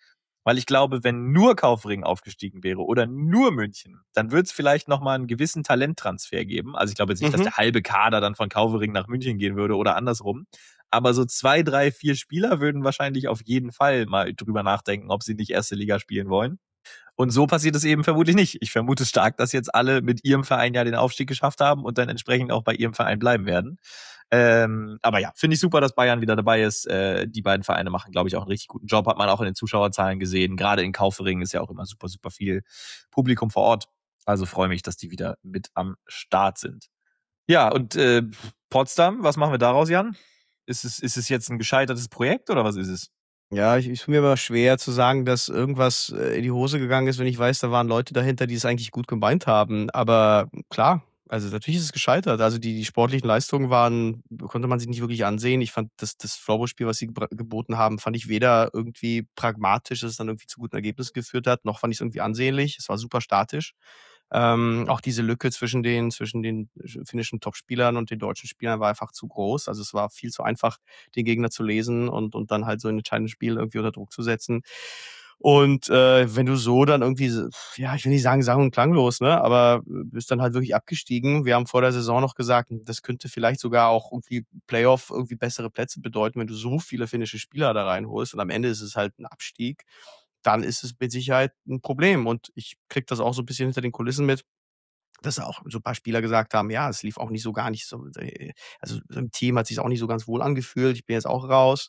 Weil ich glaube, wenn nur Kaufering aufgestiegen wäre oder nur München, dann würde es vielleicht nochmal einen gewissen Talenttransfer geben. Also ich glaube jetzt nicht, dass der halbe Kader dann von Kaufering nach München gehen würde oder andersrum. Aber so 2, 3, 4 Spieler würden wahrscheinlich auf jeden Fall mal drüber nachdenken, ob sie nicht erste Liga spielen wollen. Und so passiert es eben vermutlich nicht. Ich vermute stark, dass jetzt alle mit ihrem Verein ja den Aufstieg geschafft haben und dann entsprechend auch bei ihrem Verein bleiben werden. Aber ja, finde ich super, dass Bayern wieder dabei ist. Die beiden Vereine machen, glaube ich, auch einen richtig guten Job. Hat man auch in den Zuschauerzahlen gesehen. Gerade in Kaufering ist ja auch immer super, super viel Publikum vor Ort. Also freue mich, dass die wieder mit am Start sind. Ja, und Potsdam, was machen wir daraus, Jan? Ist es jetzt ein gescheitertes Projekt oder was ist es? Ja, ich tue mir aber schwer zu sagen, dass irgendwas in die Hose gegangen ist, wenn ich weiß, da waren Leute dahinter, die es eigentlich gut gemeint haben. Aber klar, also natürlich ist es gescheitert. Also die sportlichen Leistungen konnte man sich nicht wirklich ansehen. Ich fand das Floorball-Spiel, was sie geboten haben, fand ich weder irgendwie pragmatisch, dass es dann irgendwie zu guten Ergebnissen geführt hat, noch fand ich es irgendwie ansehnlich. Es war super statisch. Auch diese Lücke zwischen den finnischen Topspielern und den deutschen Spielern war einfach zu groß. Also es war viel zu einfach, den Gegner zu lesen und dann halt so ein entscheidendes Spiel irgendwie unter Druck zu setzen. Und wenn du so dann irgendwie, ja, ich will nicht sagen sang- und klanglos, ne, aber bist dann halt wirklich abgestiegen. Wir haben vor der Saison noch gesagt, das könnte vielleicht sogar auch irgendwie Playoff irgendwie bessere Plätze bedeuten, wenn du so viele finnische Spieler da reinholst. Und am Ende ist es halt ein Abstieg. Dann ist es mit Sicherheit ein Problem. Und ich kriege das auch so ein bisschen hinter den Kulissen mit, dass auch so ein paar Spieler gesagt haben: „Ja, es lief auch nicht so gar nicht so also, im Team hat sich's auch nicht so ganz wohl angefühlt. Ich bin jetzt auch raus.“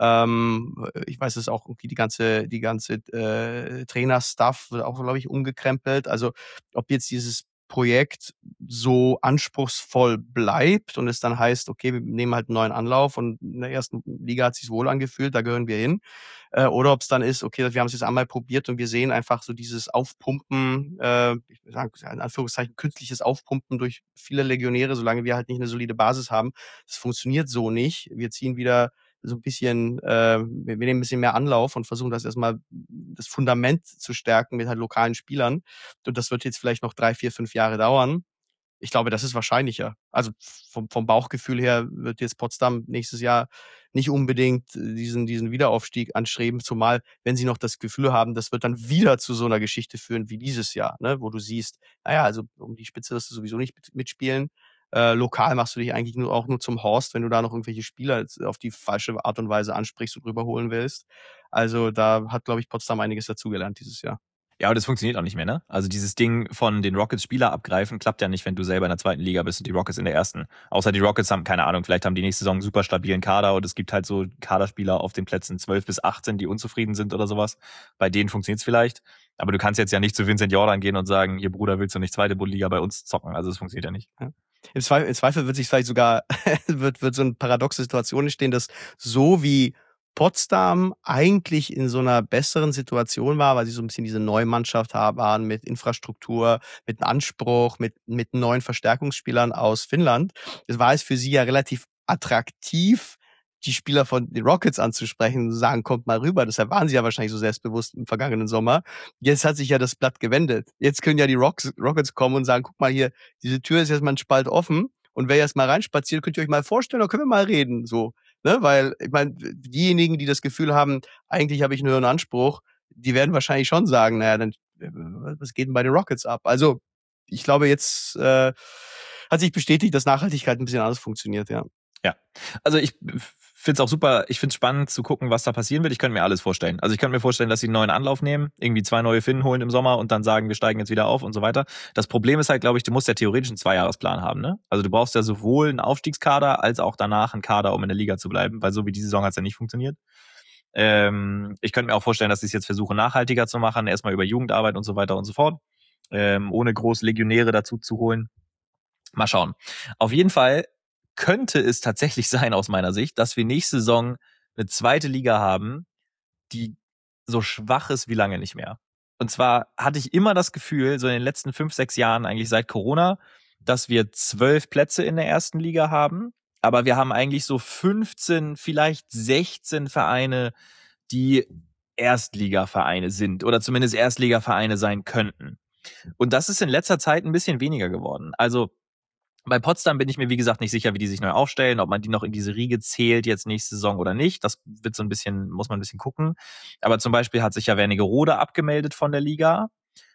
Ich weiß, dass auch irgendwie die ganze Trainer-Stuff wird auch, glaube ich, umgekrempelt. Also, ob jetzt dieses Projekt so anspruchsvoll bleibt und es dann heißt: „Okay, wir nehmen halt 'n neuen Anlauf und in der ersten Liga hat sich's wohl angefühlt, da gehören wir hin.“ Oder ob es dann ist, okay, wir haben es jetzt einmal probiert und wir sehen einfach so dieses Aufpumpen, ich sage in Anführungszeichen künstliches Aufpumpen durch viele Legionäre, solange wir halt nicht eine solide Basis haben. Das funktioniert so nicht. Wir ziehen wieder so ein bisschen, wir nehmen ein bisschen mehr Anlauf und versuchen das erstmal das Fundament zu stärken mit halt lokalen Spielern. Und das wird jetzt vielleicht noch 3, 4, 5 Jahre dauern. Ich glaube, das ist wahrscheinlicher. Also vom Bauchgefühl her wird jetzt Potsdam nächstes Jahr nicht unbedingt diesen Wiederaufstieg anstreben, zumal wenn sie noch das Gefühl haben, das wird dann wieder zu so einer Geschichte führen wie dieses Jahr, ne, wo du siehst, naja, also um die Spitze wirst du sowieso nicht mitspielen. Lokal machst du dich eigentlich nur zum Horst, wenn du da noch irgendwelche Spieler jetzt auf die falsche Art und Weise ansprichst und rüberholen willst. Also da hat, glaube ich, Potsdam einiges dazugelernt dieses Jahr. Ja, aber das funktioniert auch nicht mehr, ne? Also dieses Ding von den Rockets Spieler abgreifen klappt ja nicht, wenn du selber in der zweiten Liga bist und die Rockets in der ersten. Außer die Rockets haben, keine Ahnung, vielleicht haben die nächste Saison einen super stabilen Kader und es gibt halt so Kaderspieler auf den Plätzen 12 bis 18, die unzufrieden sind oder sowas. Bei denen funktioniert's vielleicht. Aber du kannst jetzt ja nicht zu Vincent Jordan gehen und sagen, ihr Bruder, willst du nicht zweite Bundesliga bei uns zocken? Also das funktioniert ja nicht. Ja. Im Zweifel wird sich vielleicht sogar wird so eine paradoxe Situation entstehen, dass so wie Potsdam eigentlich in so einer besseren Situation war, weil sie so ein bisschen diese neue Mannschaft waren mit Infrastruktur, mit Anspruch, mit neuen Verstärkungsspielern aus Finnland. Es war es für sie ja relativ attraktiv, die Spieler von den Rockets anzusprechen und zu sagen: „Kommt mal rüber.“ Deshalb waren sie ja wahrscheinlich so selbstbewusst im vergangenen Sommer. Jetzt hat sich ja das Blatt gewendet. Jetzt können ja die Rockets kommen und sagen: „Guck mal hier, diese Tür ist jetzt mal 'n Spalt offen und wer jetzt mal reinspaziert, könnt ihr euch mal vorstellen, da können wir mal reden“, so, ne? Weil ich meine, diejenigen, die das Gefühl haben, eigentlich habe ich nur 'n Anspruch, die werden wahrscheinlich schon sagen: „Na ja, dann, was geht denn bei den Rockets ab?“ Also, ich glaube, jetzt, hat sich bestätigt, dass Nachhaltigkeit 'n bisschen anders funktioniert, ja. Ja, also ich finde es auch super, ich finde es spannend zu gucken, was da passieren wird. Ich könnte mir alles vorstellen. Also ich könnte mir vorstellen, dass sie einen neuen Anlauf nehmen, irgendwie 2 neue Finnen holen im Sommer und dann sagen, wir steigen jetzt wieder auf und so weiter. Das Problem ist halt, glaube ich, du musst ja theoretisch einen Zweijahresplan haben, ne? Also du brauchst ja sowohl einen Aufstiegskader als auch danach einen Kader, um in der Liga zu bleiben, weil so wie die Saison hat es ja nicht funktioniert. Ich könnte mir auch vorstellen, dass sie es jetzt versuchen, nachhaltiger zu machen, erstmal über Jugendarbeit und so weiter und so fort, ohne groß Legionäre dazu zu holen. Mal schauen. Auf jeden Fall könnte es tatsächlich sein, aus meiner Sicht, dass wir nächste Saison eine zweite Liga haben, die so schwach ist wie lange nicht mehr. Und zwar hatte ich immer das Gefühl, so in den letzten 5, 6 Jahren, eigentlich seit Corona, dass wir 12 Plätze in der ersten Liga haben. Aber wir haben eigentlich so 15, vielleicht 16 Vereine, die Erstligavereine sind oder zumindest Erstligavereine sein könnten. Und das ist in letzter Zeit ein bisschen weniger geworden. Also Bei Potsdam bin ich mir, wie gesagt, nicht sicher, wie die sich neu aufstellen, ob man die noch in diese Riege zählt jetzt nächste Saison oder nicht. Das wird so ein bisschen, muss man ein bisschen gucken. Aber zum Beispiel hat sich ja Wernigerode abgemeldet von der Liga.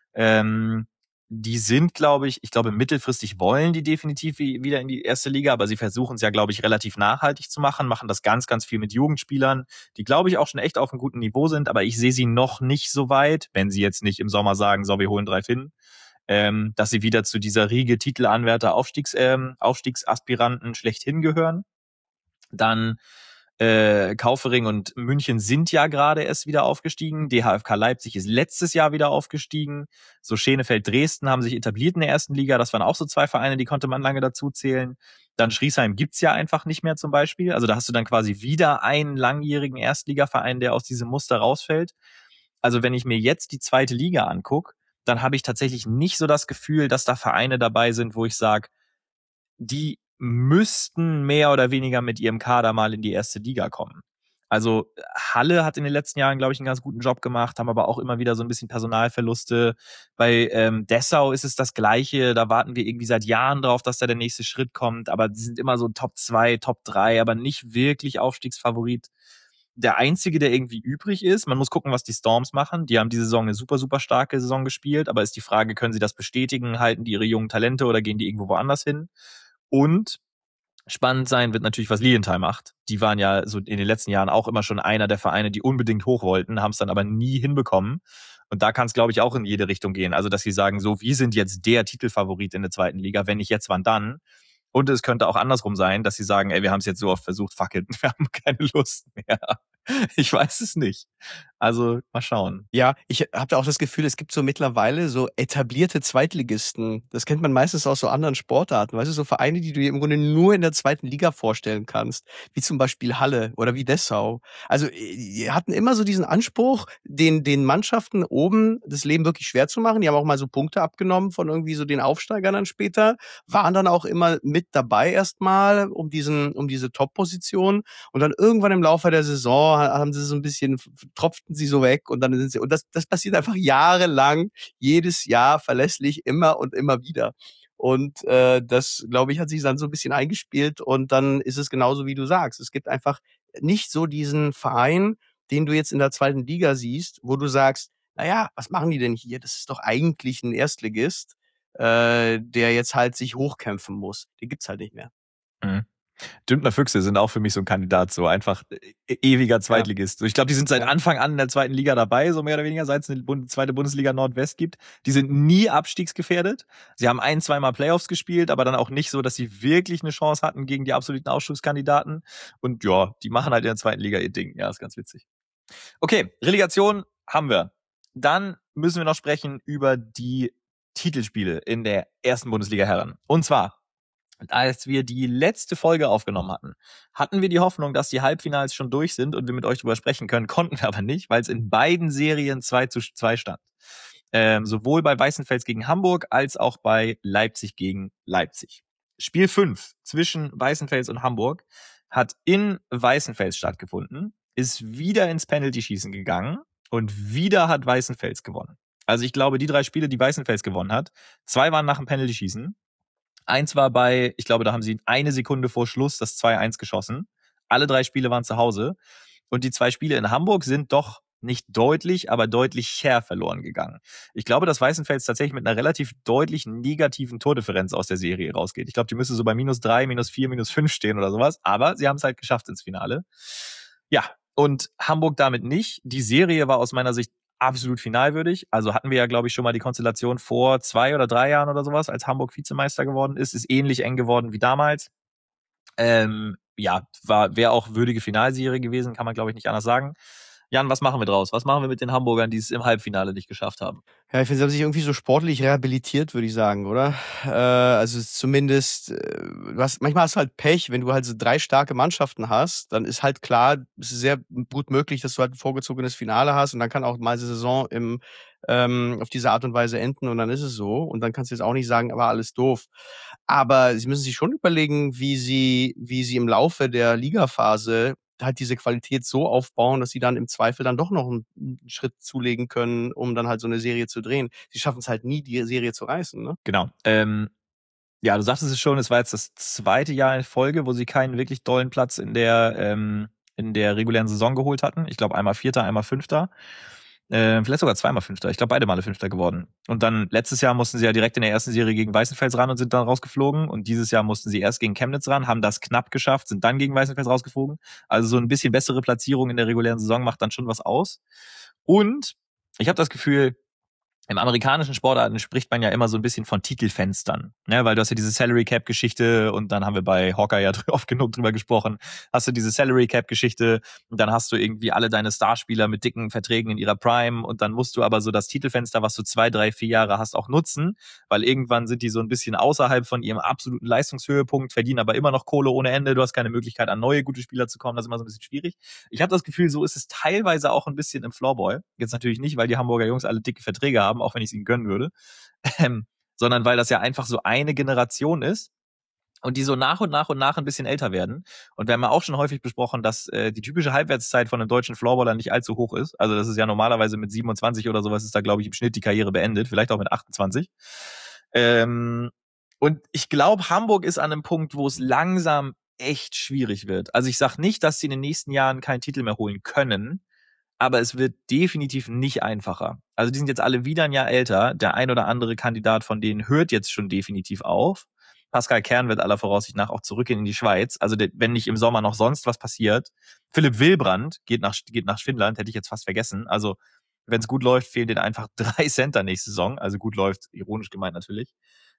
Die sind, glaube ich glaube, mittelfristig wollen die definitiv wieder in die erste Liga, aber sie versuchen es ja, glaube ich, relativ nachhaltig zu machen das ganz, ganz viel mit Jugendspielern, die, glaube ich, auch schon echt auf einem guten Niveau sind, aber ich sehe sie noch nicht so weit, wenn sie jetzt nicht im Sommer sagen, so, wir holen 3 Finnen, dass sie wieder zu dieser Riege Titelanwärter, Aufstiegsaspiranten schlechthin gehören. Dann Kaufering und München sind ja gerade erst wieder aufgestiegen. DHFK Leipzig ist letztes Jahr wieder aufgestiegen. So Schenefeld, Dresden haben sich etabliert in der ersten Liga. Das waren auch so 2 Vereine, die konnte man lange dazu zählen. Dann Schriesheim gibt's ja einfach nicht mehr zum Beispiel. Also da hast du dann quasi wieder einen langjährigen Erstligaverein, der aus diesem Muster rausfällt. Also wenn ich mir jetzt die zweite Liga angucke, dann habe ich tatsächlich nicht so das Gefühl, dass da Vereine dabei sind, wo ich sage, die müssten mehr oder weniger mit ihrem Kader mal in die erste Liga kommen. Also Halle hat in den letzten Jahren, glaube ich, einen ganz guten Job gemacht, haben aber auch immer wieder so ein bisschen Personalverluste. Bei Dessau ist es das Gleiche. Da warten wir irgendwie seit Jahren drauf, dass da der nächste Schritt kommt. Aber die sind immer so Top 2, Top 3, aber nicht wirklich Aufstiegsfavorit. Der einzige, der irgendwie übrig ist, man muss gucken, was die Storms machen. Die haben diese Saison eine super, super starke Saison gespielt. Aber ist die Frage, können sie das bestätigen? Halten die ihre jungen Talente oder gehen die irgendwo woanders hin? Und spannend sein wird natürlich, was Lilienthal macht. Die waren ja so in den letzten Jahren auch immer schon einer der Vereine, die unbedingt hoch wollten, haben es dann aber nie hinbekommen. Und da kann es, glaube ich, auch in jede Richtung gehen. Also, dass sie sagen, so, wir sind jetzt der Titelfavorit in der zweiten Liga. Wenn nicht jetzt, wann dann? Und es könnte auch andersrum sein, dass sie sagen, ey, wir haben es jetzt so oft versucht, fuck it, wir haben keine Lust mehr. Ich weiß es nicht. Also, mal schauen. Ja, ich habe da auch das Gefühl, es gibt so mittlerweile so etablierte Zweitligisten. Das kennt man meistens aus so anderen Sportarten. Weißt du, so Vereine, die du dir im Grunde nur in der zweiten Liga vorstellen kannst. Wie zum Beispiel Halle oder wie Dessau. Also, die hatten immer so diesen Anspruch, den Mannschaften oben das Leben wirklich schwer zu machen. Die haben auch mal so Punkte abgenommen von irgendwie so den Aufsteigern dann später. Waren dann auch immer mit dabei erstmal um diese Top-Position. Und dann irgendwann im Laufe der Saison haben sie so ein bisschen, tropften sie so weg und dann sind sie, und das passiert einfach jahrelang, jedes Jahr verlässlich, immer und immer wieder. Und das, glaube ich, hat sich dann so ein bisschen eingespielt und dann ist es genauso, wie du sagst. Es gibt einfach nicht so diesen Verein, den du jetzt in der zweiten Liga siehst, wo du sagst, naja, was machen die denn hier? Das ist doch eigentlich ein Erstligist, der jetzt halt sich hochkämpfen muss. Den gibt's halt nicht mehr. Mhm. Dümpner Füchse sind auch für mich so ein Kandidat, so einfach ewiger Zweitligist. So, ich glaube, die sind seit Anfang an in der zweiten Liga dabei, so mehr oder weniger, seit es eine zweite Bundesliga Nordwest gibt. Die sind nie abstiegsgefährdet. Sie haben 1-2 Mal Playoffs gespielt, aber dann auch nicht so, dass sie wirklich eine Chance hatten gegen die absoluten Ausstiegskandidaten. Und ja, die machen halt in der zweiten Liga ihr Ding. Ja, ist ganz witzig. Okay, Relegation haben wir. Dann müssen wir noch sprechen über die Titelspiele in der ersten Bundesliga Herren. Und zwar, als wir die letzte Folge aufgenommen hatten, hatten wir die Hoffnung, dass die Halbfinals schon durch sind und wir mit euch drüber sprechen können, konnten wir aber nicht, weil es in beiden Serien 2-2 stand. Sowohl bei Weißenfels gegen Hamburg als auch bei Leipzig gegen Leipzig. Spiel 5 zwischen Weißenfels und Hamburg hat in Weißenfels stattgefunden, ist wieder ins Penalty-Schießen gegangen und wieder hat Weißenfels gewonnen. Also ich glaube, die 3 Spiele, die Weißenfels gewonnen hat, 2 waren nach dem Penalty-Schießen. 1 war bei, ich glaube, da haben sie 1 Sekunde vor Schluss das 2-1 geschossen. Alle 3 Spiele waren zu Hause. Und die 2 Spiele in Hamburg sind doch nicht deutlich, aber deutlicher verloren gegangen. Ich glaube, dass Weißenfels tatsächlich mit einer relativ deutlich negativen Tordifferenz aus der Serie rausgeht. Ich glaube, die müsste so bei -3, -4, -5 stehen oder sowas. Aber sie haben es halt geschafft ins Finale. Ja, und Hamburg damit nicht. Die Serie war aus meiner Sicht absolut finalwürdig. Also hatten wir ja, glaube ich, schon mal die Konstellation vor 2 oder 3 Jahren oder sowas, als Hamburg Vizemeister geworden ist. Ist ähnlich eng geworden wie damals. Ja, wäre auch würdige Finalserie gewesen, kann man, glaube ich, nicht anders sagen. Jan, was machen wir draus? Was machen wir mit den Hamburgern, die es im Halbfinale nicht geschafft haben? Ja, ich finde, sie haben sich irgendwie so sportlich rehabilitiert, würde ich sagen, oder? Also zumindest, manchmal hast du halt Pech, wenn du halt so 3 starke Mannschaften hast, dann ist halt klar, es ist sehr gut möglich, dass du halt ein vorgezogenes Finale hast und dann kann auch mal die Saison auf diese Art und Weise enden und dann ist es so. Und dann kannst du jetzt auch nicht sagen, war alles doof. Aber sie müssen sich schon überlegen, wie sie im Laufe der Ligaphase halt diese Qualität so aufbauen, dass sie dann im Zweifel dann doch noch einen Schritt zulegen können, um dann halt so eine Serie zu drehen. Sie schaffen es halt nie, die Serie zu reißen, ne? Genau. Ja, du sagtest es schon, es war jetzt das zweite Jahr in Folge, wo sie keinen wirklich dollen Platz in der regulären Saison geholt hatten. Ich glaube, einmal Vierter, einmal Fünfter. Vielleicht sogar zweimal Fünfter. Ich glaube, beide Male Fünfter geworden. Und dann letztes Jahr mussten sie ja direkt in der ersten Serie gegen Weißenfels ran und sind dann rausgeflogen. Und dieses Jahr mussten sie erst gegen Chemnitz ran, haben das knapp geschafft, sind dann gegen Weißenfels rausgeflogen. Also so ein bisschen bessere Platzierung in der regulären Saison macht dann schon was aus. Und ich habe das Gefühl, im amerikanischen Sportarten spricht man ja immer so ein bisschen von Titelfenstern, ne? Weil du hast ja diese Salary Cap Geschichte und dann haben wir bei Hawkeye ja oft genug drüber gesprochen. Hast du diese Salary Cap Geschichte und dann hast du irgendwie alle deine Starspieler mit dicken Verträgen in ihrer Prime und dann musst du aber so das Titelfenster, was du 2, 3, 4 Jahre hast, auch nutzen, weil irgendwann sind die so ein bisschen außerhalb von ihrem absoluten Leistungshöhepunkt, verdienen aber immer noch Kohle ohne Ende. Du hast keine Möglichkeit, an neue gute Spieler zu kommen. Das ist immer so ein bisschen schwierig. Ich habe das Gefühl, so ist es teilweise auch ein bisschen im Floorball. Jetzt natürlich nicht, weil die Hamburger Jungs alle dicke Verträge haben, auch wenn ich es ihnen gönnen würde, sondern weil das ja einfach so eine Generation ist und die so nach und nach ein bisschen älter werden. Und wir haben ja auch schon häufig besprochen, dass die typische Halbwertszeit von einem deutschen Floorballer nicht allzu hoch ist. Also das ist ja normalerweise mit 27 oder sowas ist da, glaube ich, im Schnitt die Karriere beendet, vielleicht auch mit 28. Und ich glaube, Hamburg ist an einem Punkt, wo es langsam echt schwierig wird. Also ich sage nicht, dass sie in den nächsten Jahren keinen Titel mehr holen können, aber es wird definitiv nicht einfacher. Also die sind jetzt alle wieder ein Jahr älter. Der ein oder andere Kandidat von denen hört jetzt schon definitiv auf. Pascal Kern wird aller Voraussicht nach auch zurückgehen in die Schweiz. Also wenn nicht im Sommer noch sonst was passiert. Philipp Wilbrand geht nach Finnland, hätte ich jetzt fast vergessen. Also wenn es gut läuft, fehlen denen einfach 3 Center nächste Saison. Also gut läuft, ironisch gemeint natürlich.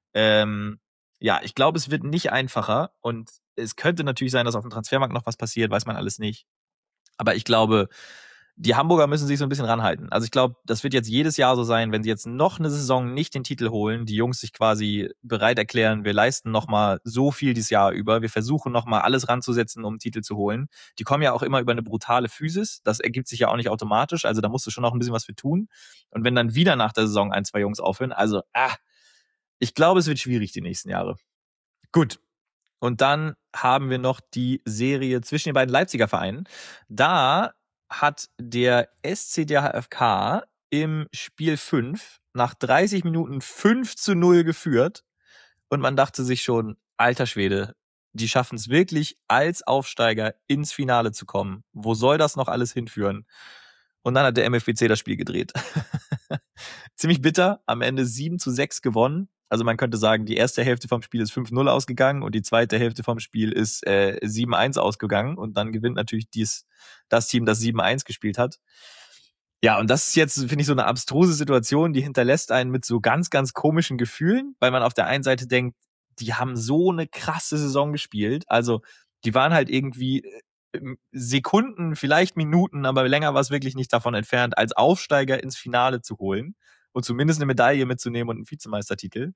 Ja, ich glaube, es wird nicht einfacher und es könnte natürlich sein, dass auf dem Transfermarkt noch was passiert, weiß man alles nicht. Aber ich glaube, die Hamburger müssen sich so ein bisschen ranhalten. Also ich glaube, das wird jetzt jedes Jahr so sein, wenn sie jetzt noch eine Saison nicht den Titel holen, die Jungs sich quasi bereit erklären, wir leisten nochmal so viel dieses Jahr über, wir versuchen nochmal alles ranzusetzen, um einen Titel zu holen. Die kommen ja auch immer über eine brutale Physis, das ergibt sich ja auch nicht automatisch, also da musst du schon noch ein bisschen was für tun. Und wenn dann wieder nach der Saison 1, 2 Jungs aufhören, also ich glaube, es wird schwierig die nächsten Jahre. Gut. Und dann haben wir noch die Serie zwischen den beiden Leipziger Vereinen. Da hat der SC der HFK im Spiel 5 nach 30 Minuten 5-0 geführt. Und man dachte sich schon, alter Schwede, die schaffen es wirklich als Aufsteiger ins Finale zu kommen. Wo soll das noch alles hinführen? Und dann hat der MFBC das Spiel gedreht. Ziemlich bitter, am Ende 7-6 gewonnen. Also man könnte sagen, die erste Hälfte vom Spiel ist 5-0 ausgegangen und die zweite Hälfte vom Spiel ist 7-1 ausgegangen. Und dann gewinnt natürlich das Team, das 7-1 gespielt hat. Ja, und das ist jetzt, finde ich, so eine abstruse Situation, die hinterlässt einen mit so ganz, ganz komischen Gefühlen, weil man auf der einen Seite denkt, die haben so eine krasse Saison gespielt. Also die waren halt irgendwie Sekunden, vielleicht Minuten, aber länger war es wirklich nicht davon entfernt, als Aufsteiger ins Finale zu holen und zumindest eine Medaille mitzunehmen und einen Vizemeistertitel.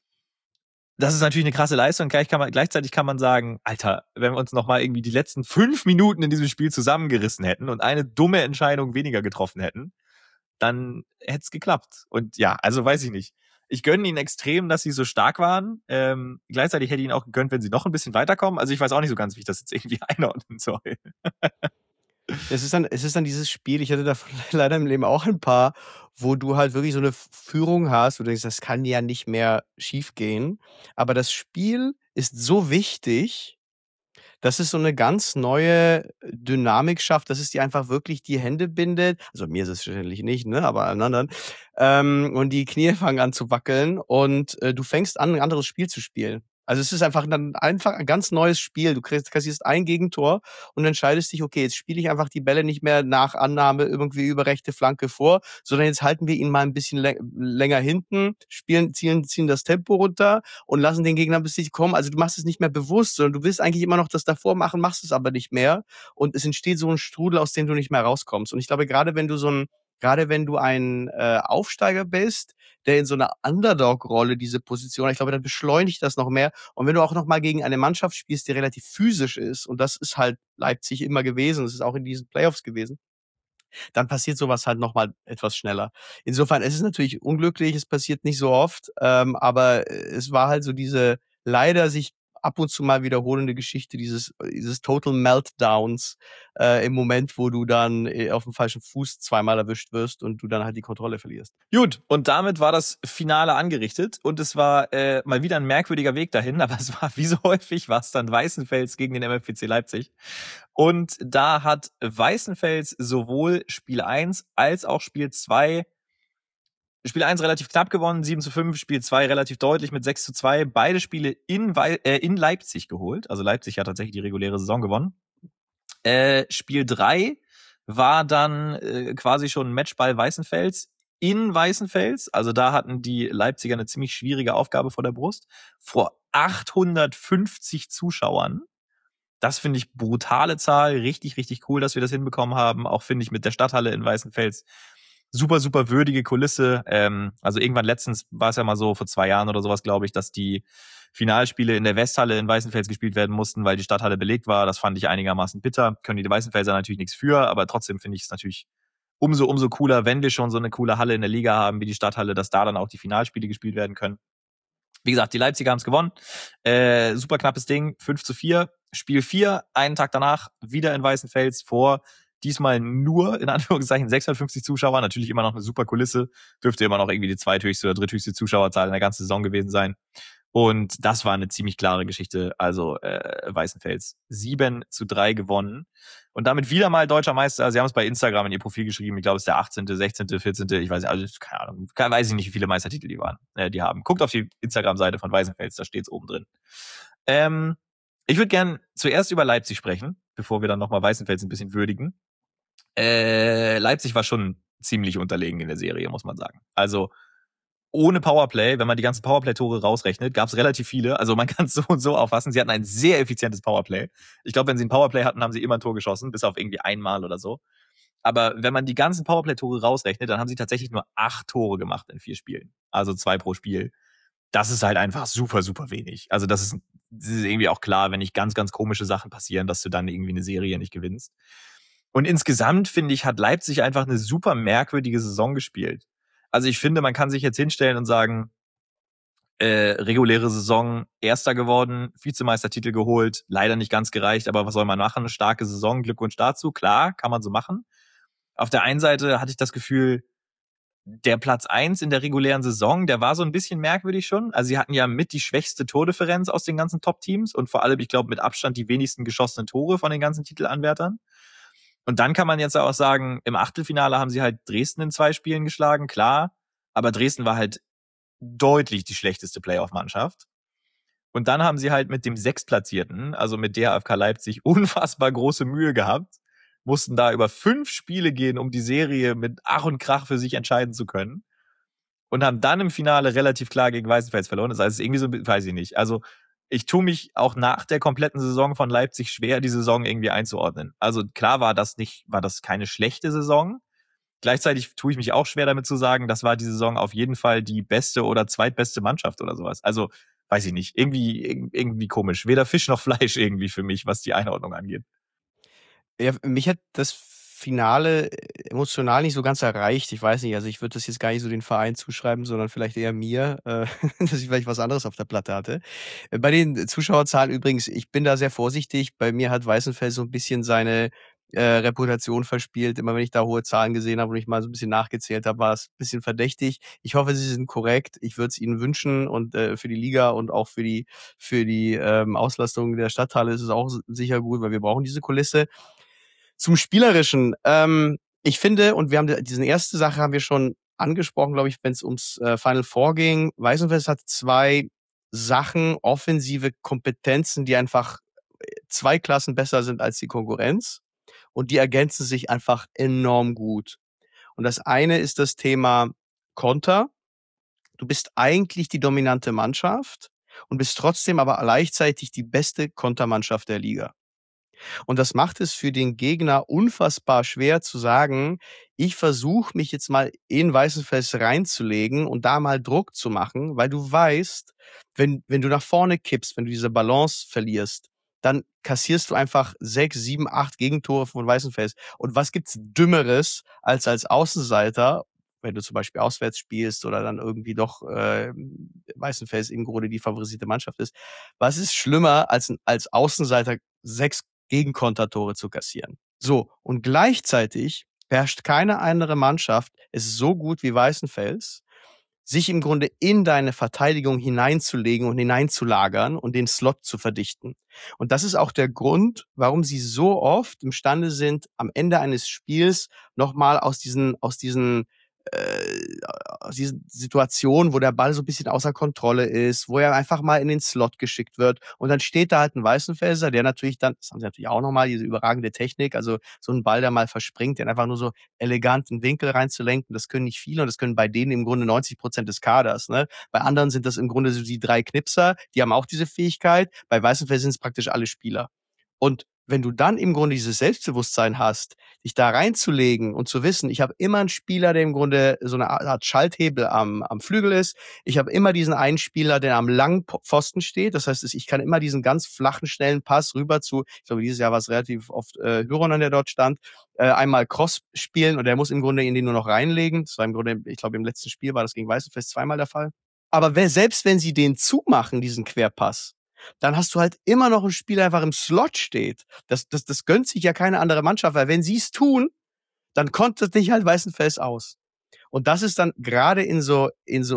Das ist natürlich eine krasse Leistung. Gleichzeitig kann man sagen, Alter, wenn wir uns nochmal irgendwie die letzten 5 Minuten in diesem Spiel zusammengerissen hätten und eine dumme Entscheidung weniger getroffen hätten, dann hätte es geklappt. Und ja, also weiß ich nicht. Ich gönne ihnen extrem, dass sie so stark waren. Gleichzeitig hätte ich ihnen auch gegönnt, wenn sie noch ein bisschen weiterkommen. Also ich weiß auch nicht so ganz, wie ich das jetzt irgendwie einordnen soll. Es ist dann dieses Spiel, ich hatte davon leider im Leben auch ein paar, wo du halt wirklich so eine Führung hast, wo du denkst, das kann ja nicht mehr schiefgehen. Aber das Spiel ist so wichtig, dass es so eine ganz neue Dynamik schafft, dass es dir einfach wirklich die Hände bindet. Also, mir ist es sicherlich nicht, ne, aber allen anderen. Und die Knie fangen an zu wackeln und, du fängst an, 'n anderes Spiel zu spielen. Also, es ist einfach ein ganz neues Spiel. Du kassierst ein Gegentor und entscheidest dich: „Okay, jetzt spiele ich einfach die Bälle nicht mehr nach Annahme irgendwie über rechte Flanke vor, sondern jetzt halten wir ihn mal ein bisschen länger hinten, ziehen das Tempo runter und lassen den Gegner bis sich kommen." Also, du machst es nicht mehr bewusst, sondern du willst eigentlich immer noch das davor machen, machst es aber nicht mehr. Und es entsteht so ein Strudel, aus dem du nicht mehr rauskommst. Und ich glaube, gerade wenn du ein Aufsteiger bist, der in so einer Underdog-Rolle diese Position hat, ich glaube, dann beschleunigt das noch mehr. Und wenn du auch noch mal gegen eine Mannschaft spielst, die relativ physisch ist, und das ist halt Leipzig immer gewesen, das ist auch in diesen Playoffs gewesen, dann passiert sowas halt noch mal etwas schneller. Insofern, es ist natürlich unglücklich, es passiert nicht so oft, aber es war halt so diese leider sich ab und zu mal wiederholende Geschichte dieses Total Meltdowns im Moment, wo du dann auf dem falschen Fuß zweimal erwischt wirst und du dann halt die Kontrolle verlierst. Gut, und damit war das Finale angerichtet und es war mal wieder ein merkwürdiger Weg dahin, aber es war wie so häufig was dann Weißenfels gegen den MFC Leipzig. Und da hat Weißenfels sowohl Spiel 1 als auch Spiel 2 Spiel 1 relativ knapp gewonnen, 7:5, Spiel 2 relativ deutlich mit 6:2. Beide Spiele in Leipzig geholt. Also Leipzig hat tatsächlich die reguläre Saison gewonnen. Spiel 3 war dann quasi schon ein Matchball Weißenfels in Weißenfels. Also da hatten die Leipziger eine ziemlich schwierige Aufgabe vor der Brust. Vor 850 Zuschauern. Das finde ich brutale Zahl. Richtig, richtig cool, dass wir das hinbekommen haben. Auch finde ich mit der Stadthalle in Weißenfels super, super würdige Kulisse. Also irgendwann letztens war es ja mal so, vor 2 Jahren oder sowas, glaube ich, dass die Finalspiele in der Westhalle in Weißenfels gespielt werden mussten, weil die Stadthalle belegt war. Das fand ich einigermaßen bitter. Können die Weißenfelser natürlich nichts für, aber trotzdem finde ich es natürlich umso cooler, wenn wir schon so eine coole Halle in der Liga haben wie die Stadthalle, dass da dann auch die Finalspiele gespielt werden können. Wie gesagt, die Leipziger haben es gewonnen. Super knappes Ding, 5:4. Spiel 4, einen Tag danach, wieder in Weißenfels vor diesmal nur, in Anführungszeichen, 650 Zuschauer. Natürlich immer noch eine super Kulisse. Dürfte immer noch irgendwie die zweithöchste oder dritthöchste Zuschauerzahl in der ganzen Saison gewesen sein. Und das war eine ziemlich klare Geschichte. Also Weißenfels 7:3 gewonnen. Und damit wieder mal deutscher Meister. Sie haben es bei Instagram in ihr Profil geschrieben. Ich glaube, es ist der 18., 16., 14., ich weiß nicht, also keine Ahnung, weiß ich nicht, wie viele Meistertitel die haben. Guckt auf die Instagram-Seite von Weißenfels, da steht es oben drin. Ich würde gern zuerst über Leipzig sprechen, bevor wir dann nochmal Weißenfels ein bisschen würdigen. Leipzig war schon ziemlich unterlegen in der Serie, muss man sagen. Also ohne Powerplay, wenn man die ganzen Powerplay-Tore rausrechnet, gab es relativ viele. Also man kann es so und so auffassen. Sie hatten ein sehr effizientes Powerplay. Ich glaube, wenn sie ein Powerplay hatten, haben sie immer ein Tor geschossen, bis auf irgendwie einmal oder so. Aber wenn man die ganzen Powerplay-Tore rausrechnet, dann haben sie tatsächlich nur 8 Tore gemacht in 4 Spielen. Also 2 pro Spiel. Das ist halt einfach super, super wenig. Also das ist irgendwie auch klar, wenn nicht ganz, ganz komische Sachen passieren, dass du dann irgendwie eine Serie nicht gewinnst. Und insgesamt, finde ich, hat Leipzig einfach eine super merkwürdige Saison gespielt. Also ich finde, man kann sich jetzt hinstellen und sagen, reguläre Saison Erster geworden, Vizemeistertitel geholt, leider nicht ganz gereicht, aber was soll man machen? Eine starke Saison, Glückwunsch dazu, klar, kann man so machen. Auf der einen Seite hatte ich das Gefühl, der Platz 1 in der regulären Saison, der war so ein bisschen merkwürdig schon. Also sie hatten ja mit die schwächste Tordifferenz aus den ganzen Top-Teams und vor allem, ich glaube, mit Abstand die wenigsten geschossenen Tore von den ganzen Titelanwärtern. Und dann kann man jetzt auch sagen, im Achtelfinale haben sie halt Dresden in 2 Spielen geschlagen, klar. Aber Dresden war halt deutlich die schlechteste Playoff-Mannschaft. Und dann haben sie halt mit dem Sechstplatzierten, also mit der AFK Leipzig, unfassbar große Mühe gehabt, mussten da über 5 Spiele gehen, um die Serie mit Ach und Krach für sich entscheiden zu können. Und haben dann im Finale relativ klar gegen Weißenfels verloren. Das heißt, irgendwie so, weiß ich nicht. Also ich tue mich auch nach der kompletten Saison von Leipzig schwer, die Saison irgendwie einzuordnen. Also klar war das keine schlechte Saison. Gleichzeitig tue ich mich auch schwer damit zu sagen, das war die Saison auf jeden Fall die beste oder zweitbeste Mannschaft oder sowas. Also weiß ich nicht. Irgendwie komisch. Weder Fisch noch Fleisch irgendwie für mich, was die Einordnung angeht. Ja, mich hat das Finale emotional nicht so ganz erreicht. Ich weiß nicht, also ich würde das jetzt gar nicht so den Verein zuschreiben, sondern vielleicht eher mir, dass ich vielleicht was anderes auf der Platte hatte. Bei den Zuschauerzahlen übrigens, ich bin da sehr vorsichtig. Bei mir hat Weißenfels so ein bisschen seine Reputation verspielt. Immer wenn ich da hohe Zahlen gesehen habe und ich mal so ein bisschen nachgezählt habe, war es ein bisschen verdächtig. Ich hoffe, sie sind korrekt. Ich würde es ihnen wünschen und für die Liga und auch für die Auslastung der Stadthalle ist es auch sicher gut, weil wir brauchen diese Kulisse. Zum Spielerischen. Ich finde, und wir haben diese erste Sache haben wir schon angesprochen, glaube ich, wenn es ums Final Four ging. Weißenfels hat 2 Sachen, offensive Kompetenzen, die einfach 2 Klassen besser sind als die Konkurrenz. Und die ergänzen sich einfach enorm gut. Und das eine ist das Thema Konter. Du bist eigentlich die dominante Mannschaft und bist trotzdem aber gleichzeitig die beste Kontermannschaft der Liga. Und das macht es für den Gegner unfassbar schwer zu sagen, ich versuche mich jetzt mal in Weißenfels reinzulegen und da mal Druck zu machen, weil du weißt, wenn du nach vorne kippst, wenn du diese Balance verlierst, dann kassierst du einfach 6, 7, 8 Gegentore von Weißenfels. Und was gibt's Dümmeres als Außenseiter, wenn du zum Beispiel auswärts spielst oder dann irgendwie doch Weißenfels im Grunde die favorisierte Mannschaft ist. Was ist schlimmer, als Außenseiter 6 Gegenkontertore zu kassieren? So, und gleichzeitig beherrscht keine andere Mannschaft es so gut wie Weißenfels, sich im Grunde in deine Verteidigung hineinzulegen und hineinzulagern und den Slot zu verdichten. Und das ist auch der Grund, warum sie so oft imstande sind, am Ende eines Spiels nochmal aus diesen Situationen, wo der Ball so ein bisschen außer Kontrolle ist, wo er einfach mal in den Slot geschickt wird und dann steht da halt ein Weißenfelser, der natürlich dann, das haben sie natürlich auch nochmal, diese überragende Technik, also so ein Ball, der mal verspringt, den einfach nur so elegant in Winkel reinzulenken, das können nicht viele und das können bei denen im Grunde 90% des Kaders. Ne? Bei anderen sind das im Grunde so die 3 Knipser, die haben auch diese Fähigkeit, bei Weißenfels sind es praktisch alle Spieler. Und wenn du dann im Grunde dieses Selbstbewusstsein hast, dich da reinzulegen und zu wissen, ich habe immer einen Spieler, der im Grunde so eine Art Schalthebel am Flügel ist. Ich habe immer diesen einen Spieler, der am langen Pfosten steht. Das heißt, ich kann immer diesen ganz flachen, schnellen Pass rüber zu, ich glaube, dieses Jahr war es relativ oft Hyronen, der dort stand, einmal Cross spielen und der muss im Grunde in den nur noch reinlegen. Das war im Grunde, ich glaube, im letzten Spiel war das gegen Weißenfels zweimal der Fall. Aber selbst wenn sie den zumachen, diesen Querpass, dann hast du halt immer noch einen Spieler, der einfach im Slot steht. Das gönnt sich ja keine andere Mannschaft, weil wenn sie es tun, dann kontert dich halt Weißenfels aus. Und das ist dann gerade in so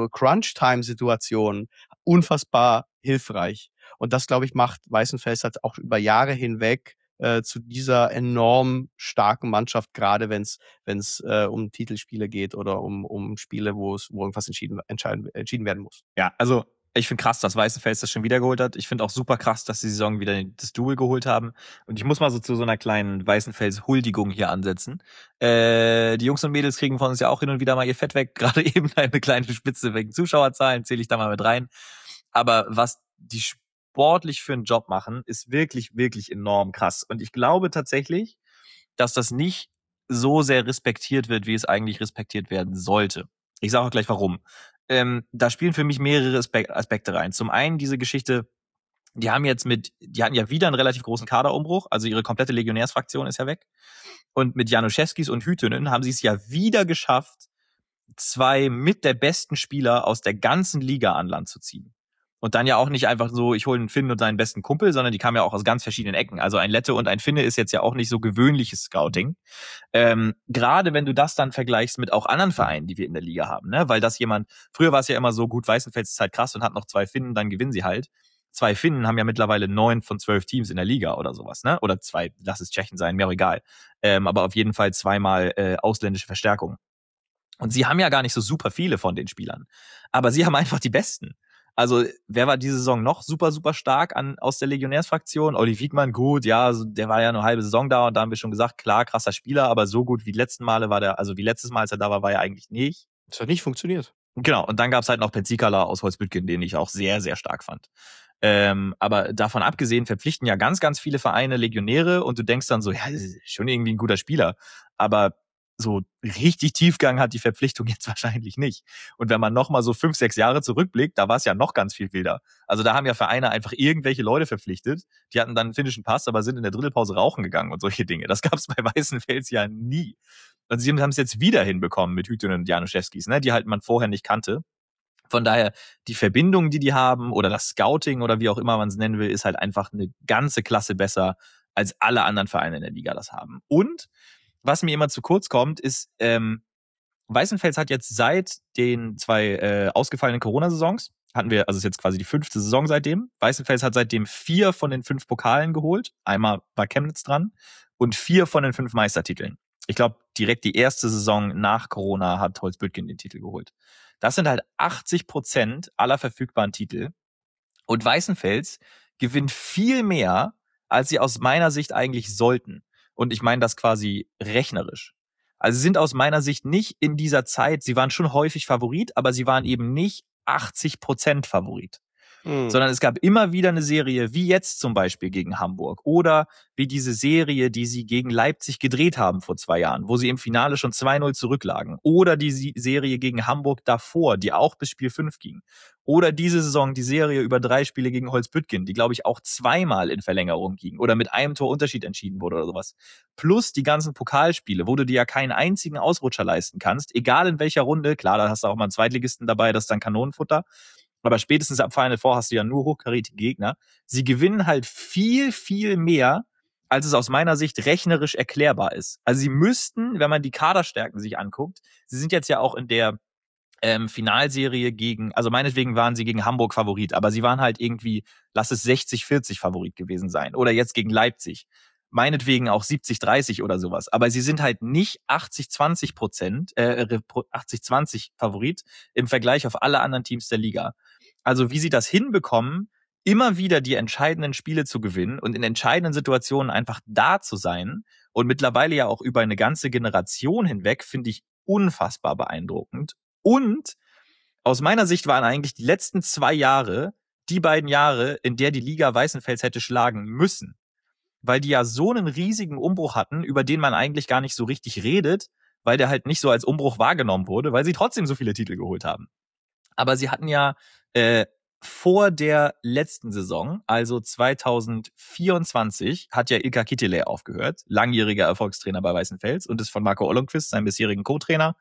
Crunch-Time-Situationen unfassbar hilfreich. Und das, glaube ich, macht Weißenfels halt auch über Jahre hinweg zu dieser enorm starken Mannschaft, gerade wenn es um Titelspiele geht oder um Spiele, wo irgendwas entschieden werden muss. Ja, also ich finde krass, dass Weißenfels das schon wieder geholt hat. Ich finde auch super krass, dass die Saison wieder das Double geholt haben. Und ich muss mal so zu so einer kleinen Weißenfels-Huldigung hier ansetzen. Die Jungs und Mädels kriegen von uns ja auch hin und wieder mal ihr Fett weg. Gerade eben eine kleine Spitze wegen Zuschauerzahlen, zähle ich da mal mit rein. Aber was die sportlich für einen Job machen, ist wirklich, wirklich enorm krass. Und ich glaube tatsächlich, dass das nicht so sehr respektiert wird, wie es eigentlich respektiert werden sollte. Ich sage auch gleich warum. Da spielen für mich mehrere Aspekte rein. Zum einen diese Geschichte, die hatten ja wieder einen relativ großen Kaderumbruch, also ihre komplette Legionärsfraktion ist ja weg. Und mit Januszewskis und Hüttönen haben sie es ja wieder geschafft, 2 mit der besten Spieler aus der ganzen Liga an Land zu ziehen. Und dann ja auch nicht einfach so, ich hole einen Finn und seinen besten Kumpel, sondern die kamen ja auch aus ganz verschiedenen Ecken. Also ein Lette und ein Finne ist jetzt ja auch nicht so gewöhnliches Scouting. Gerade wenn du das dann vergleichst mit auch anderen Vereinen, die wir in der Liga haben, ne? Weil früher war es ja immer so, gut, Weißenfels ist halt krass und hat noch 2 Finnen, dann gewinnen sie halt. 2 Finnen haben ja mittlerweile 9 von 12 Teams in der Liga oder sowas, ne? Oder 2, lass es Tschechen sein, mir auch egal. Aber auf jeden Fall 2-mal ausländische Verstärkung. Und sie haben ja gar nicht so super viele von den Spielern. Aber sie haben einfach die besten. Also, wer war diese Saison noch super, super stark aus der Legionärsfraktion? Olli Wiegmann, gut, ja, der war ja eine halbe Saison da und da haben wir schon gesagt, klar, krasser Spieler, aber so gut wie letzten Male wie letztes Mal, als er da war er eigentlich nicht. Das hat nicht funktioniert. Genau, und dann gab's halt noch Penzikala aus Holzbütgen, den ich auch sehr, sehr stark fand. Aber davon abgesehen verpflichten ja ganz, ganz viele Vereine Legionäre und du denkst dann so, ja, das ist schon irgendwie ein guter Spieler. Aber so richtig Tiefgang hat die Verpflichtung jetzt wahrscheinlich nicht. Und wenn man nochmal so 5, 6 Jahre zurückblickt, da war es ja noch ganz viel wilder. Also da haben ja Vereine einfach irgendwelche Leute verpflichtet, die hatten dann einen finnischen Pass, aber sind in der Drittelpause rauchen gegangen und solche Dinge. Das gab's bei Weißenfels ja nie. Und sie haben es jetzt wieder hinbekommen mit Hüttönen und Januszewskis, ne, die halt man vorher nicht kannte. Von daher, die Verbindungen, die haben oder das Scouting oder wie auch immer man es nennen will, ist halt einfach eine ganze Klasse besser, als alle anderen Vereine in der Liga das haben. Und was mir immer zu kurz kommt, ist, Weißenfels hat jetzt seit den 2 ausgefallenen Corona-Saisons, also ist jetzt quasi die 5. Saison seitdem. Weißenfels hat seitdem 4 von den 5 Pokalen geholt. Einmal war Chemnitz dran und 4 von den 5 Meistertiteln. Ich glaube, direkt die erste Saison nach Corona hat Holzbütgen den Titel geholt. Das sind halt 80% aller verfügbaren Titel. Und Weißenfels gewinnt viel mehr, als sie aus meiner Sicht eigentlich sollten. Und ich meine das quasi rechnerisch. Also sie sind aus meiner Sicht nicht in dieser Zeit, sie waren schon häufig Favorit, aber sie waren eben nicht 80% Favorit. sondern es gab immer wieder eine Serie, wie jetzt zum Beispiel gegen Hamburg oder wie diese Serie, die sie gegen Leipzig gedreht haben vor 2 Jahren, wo sie im Finale schon 2-0 zurücklagen, oder die Serie gegen Hamburg davor, die auch bis Spiel 5 ging, oder diese Saison die Serie über 3 Spiele gegen Holzbüttgen, die glaube ich auch 2-mal in Verlängerung ging oder mit einem Tor Unterschied entschieden wurde oder sowas. Plus die ganzen Pokalspiele, wo du dir ja keinen einzigen Ausrutscher leisten kannst, egal in welcher Runde. Klar, da hast du auch mal einen Zweitligisten dabei, das ist dann Kanonenfutter. Aber spätestens ab Final Four hast du ja nur hochkarätige Gegner. Sie gewinnen halt viel, viel mehr, als es aus meiner Sicht rechnerisch erklärbar ist. Also sie müssten, wenn man die Kaderstärken sich anguckt, sie sind jetzt ja auch in der Finalserie gegen, also meinetwegen waren sie gegen Hamburg Favorit, aber sie waren halt irgendwie, lass es 60-40 Favorit gewesen sein. Oder jetzt gegen Leipzig. Meinetwegen auch 70-30 oder sowas. Aber sie sind halt nicht 80-20%, 80-20 Favorit im Vergleich auf alle anderen Teams der Liga. Also wie sie das hinbekommen, immer wieder die entscheidenden Spiele zu gewinnen und in entscheidenden Situationen einfach da zu sein und mittlerweile ja auch über eine ganze Generation hinweg, finde ich unfassbar beeindruckend. Und aus meiner Sicht waren eigentlich die letzten 2 Jahre die beiden Jahre, in der die Liga Weißenfels hätte schlagen müssen. Weil die ja so einen riesigen Umbruch hatten, über den man eigentlich gar nicht so richtig redet, weil der halt nicht so als Umbruch wahrgenommen wurde, weil sie trotzdem so viele Titel geholt haben. Aber sie hatten ja vor der letzten Saison, also 2024, hat ja Ilkka Kittilä aufgehört, langjähriger Erfolgstrainer bei Weißenfels und ist von Marco Ollonqvist, seinem bisherigen Co-Trainer,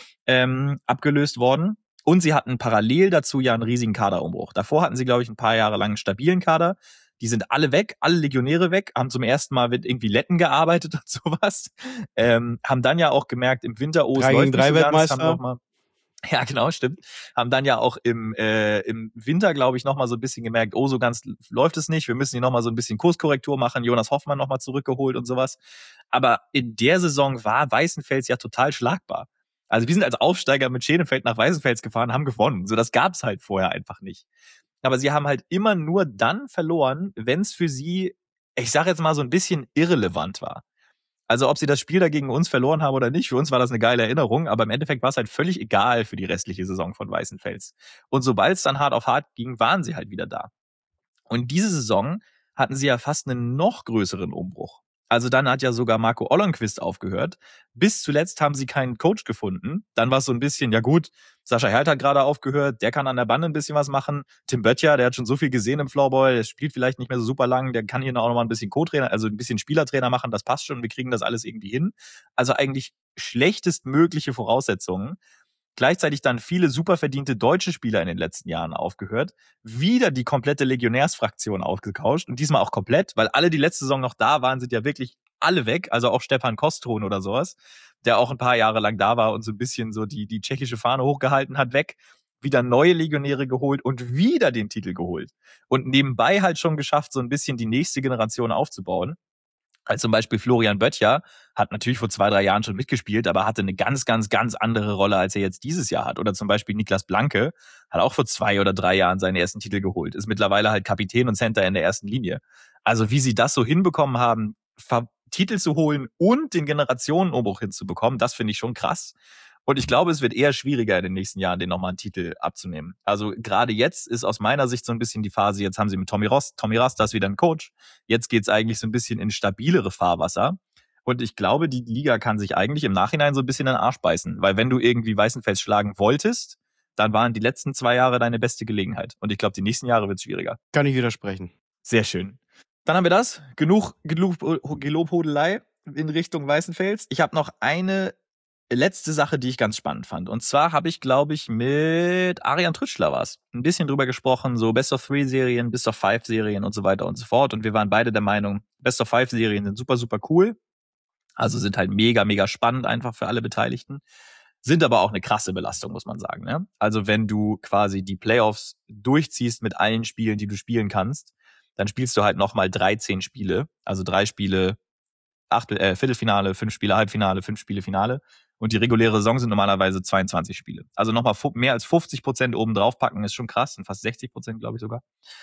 abgelöst worden. Und sie hatten parallel dazu ja einen riesigen Kaderumbruch. Davor hatten sie, glaube ich, ein paar Jahre lang einen stabilen Kader. Die sind alle weg, alle Legionäre weg, haben zum ersten Mal mit irgendwie Letten gearbeitet und sowas. Haben dann ja auch gemerkt, im Winter, oh, es läuft nicht so ganz, haben noch mal, ja, genau, stimmt. Haben dann ja auch im Winter, glaube ich, noch mal so ein bisschen gemerkt, oh, so ganz läuft es nicht. Wir müssen hier noch mal so ein bisschen Kurskorrektur machen. Jonas Hoffmann noch mal zurückgeholt und sowas. Aber in der Saison war Weißenfels ja total schlagbar. Also wir sind als Aufsteiger mit Schenefeld nach Weißenfels gefahren, haben gewonnen. So, das gab's halt vorher einfach nicht. Aber sie haben halt immer nur dann verloren, wenn es für sie, ich sage jetzt mal, so ein bisschen irrelevant war. Also ob sie das Spiel da gegen uns verloren haben oder nicht, für uns war das eine geile Erinnerung, aber im Endeffekt war es halt völlig egal für die restliche Saison von Weißenfels. Und sobald es dann hart auf hart ging, waren sie halt wieder da. Und diese Saison hatten sie ja fast einen noch größeren Umbruch. Also dann hat ja sogar Marco Ollonqvist aufgehört. Bis zuletzt haben sie keinen Coach gefunden. Dann war es so ein bisschen, ja gut, Sascha Held hat gerade aufgehört, der kann an der Bande ein bisschen was machen. Tim Böttcher, der hat schon so viel gesehen im Floorball, der spielt vielleicht nicht mehr so super lang, der kann hier auch noch mal ein bisschen Co-Trainer, also ein bisschen Spielertrainer machen, das passt schon, wir kriegen das alles irgendwie hin. Also eigentlich schlechtestmögliche Voraussetzungen. Gleichzeitig dann viele super verdiente deutsche Spieler in den letzten Jahren aufgehört. Wieder die komplette Legionärsfraktion aufgekauscht und diesmal auch komplett, weil alle, die letzte Saison noch da waren, sind ja wirklich alle weg. Also auch Stefan Koston oder sowas, der auch ein paar Jahre lang da war und so ein bisschen so die tschechische Fahne hochgehalten hat, weg. Wieder neue Legionäre geholt und wieder den Titel geholt. Und nebenbei halt schon geschafft, so ein bisschen die nächste Generation aufzubauen. Als zum Beispiel Florian Böttcher hat natürlich vor 2-3 Jahren schon mitgespielt, aber hatte eine ganz, ganz, ganz andere Rolle, als er jetzt dieses Jahr hat. Oder zum Beispiel Niklas Blanke hat auch vor 2 oder 3 Jahren seinen ersten Titel geholt, ist mittlerweile halt Kapitän und Center in der ersten Linie. Also wie sie das so hinbekommen haben, Titel zu holen und den Generationenumbruch hinzubekommen, das finde ich schon krass. Und ich glaube, es wird eher schwieriger in den nächsten Jahren, den nochmal einen Titel abzunehmen. Also gerade jetzt ist aus meiner Sicht so ein bisschen die Phase, jetzt haben sie mit Tommy Rasta ist wieder ein Coach. Jetzt geht's eigentlich so ein bisschen in stabilere Fahrwasser. Und ich glaube, die Liga kann sich eigentlich im Nachhinein so ein bisschen in den Arsch beißen. Weil wenn du irgendwie Weißenfels schlagen wolltest, dann waren die letzten 2 Jahre deine beste Gelegenheit. Und ich glaube, die nächsten Jahre wird's schwieriger. Kann ich widersprechen. Sehr schön. Dann haben wir das. Genug Gelobhudelei in Richtung Weißenfels. Ich habe noch eine letzte Sache, die ich ganz spannend fand. Und zwar habe ich, glaube ich, mit Arian Trütschler ein bisschen drüber gesprochen, so Best-of-3-Serien, Best-of-5-Serien und so weiter und so fort. Und wir waren beide der Meinung, Best-of-5-Serien sind super, super cool. Also sind halt mega, mega spannend einfach für alle Beteiligten. Sind aber auch eine krasse Belastung, muss man sagen. Ne? Also wenn du quasi die Playoffs durchziehst mit allen Spielen, die du spielen kannst, dann spielst du halt nochmal 13 Spiele. Also 3 Spiele, Viertelfinale, 5 Spiele Halbfinale, 5 Spiele Finale. Und die reguläre Saison sind normalerweise 22 Spiele. Also nochmal mehr als 50% oben drauf packen, ist schon krass. Sind fast 60%, glaube ich sogar.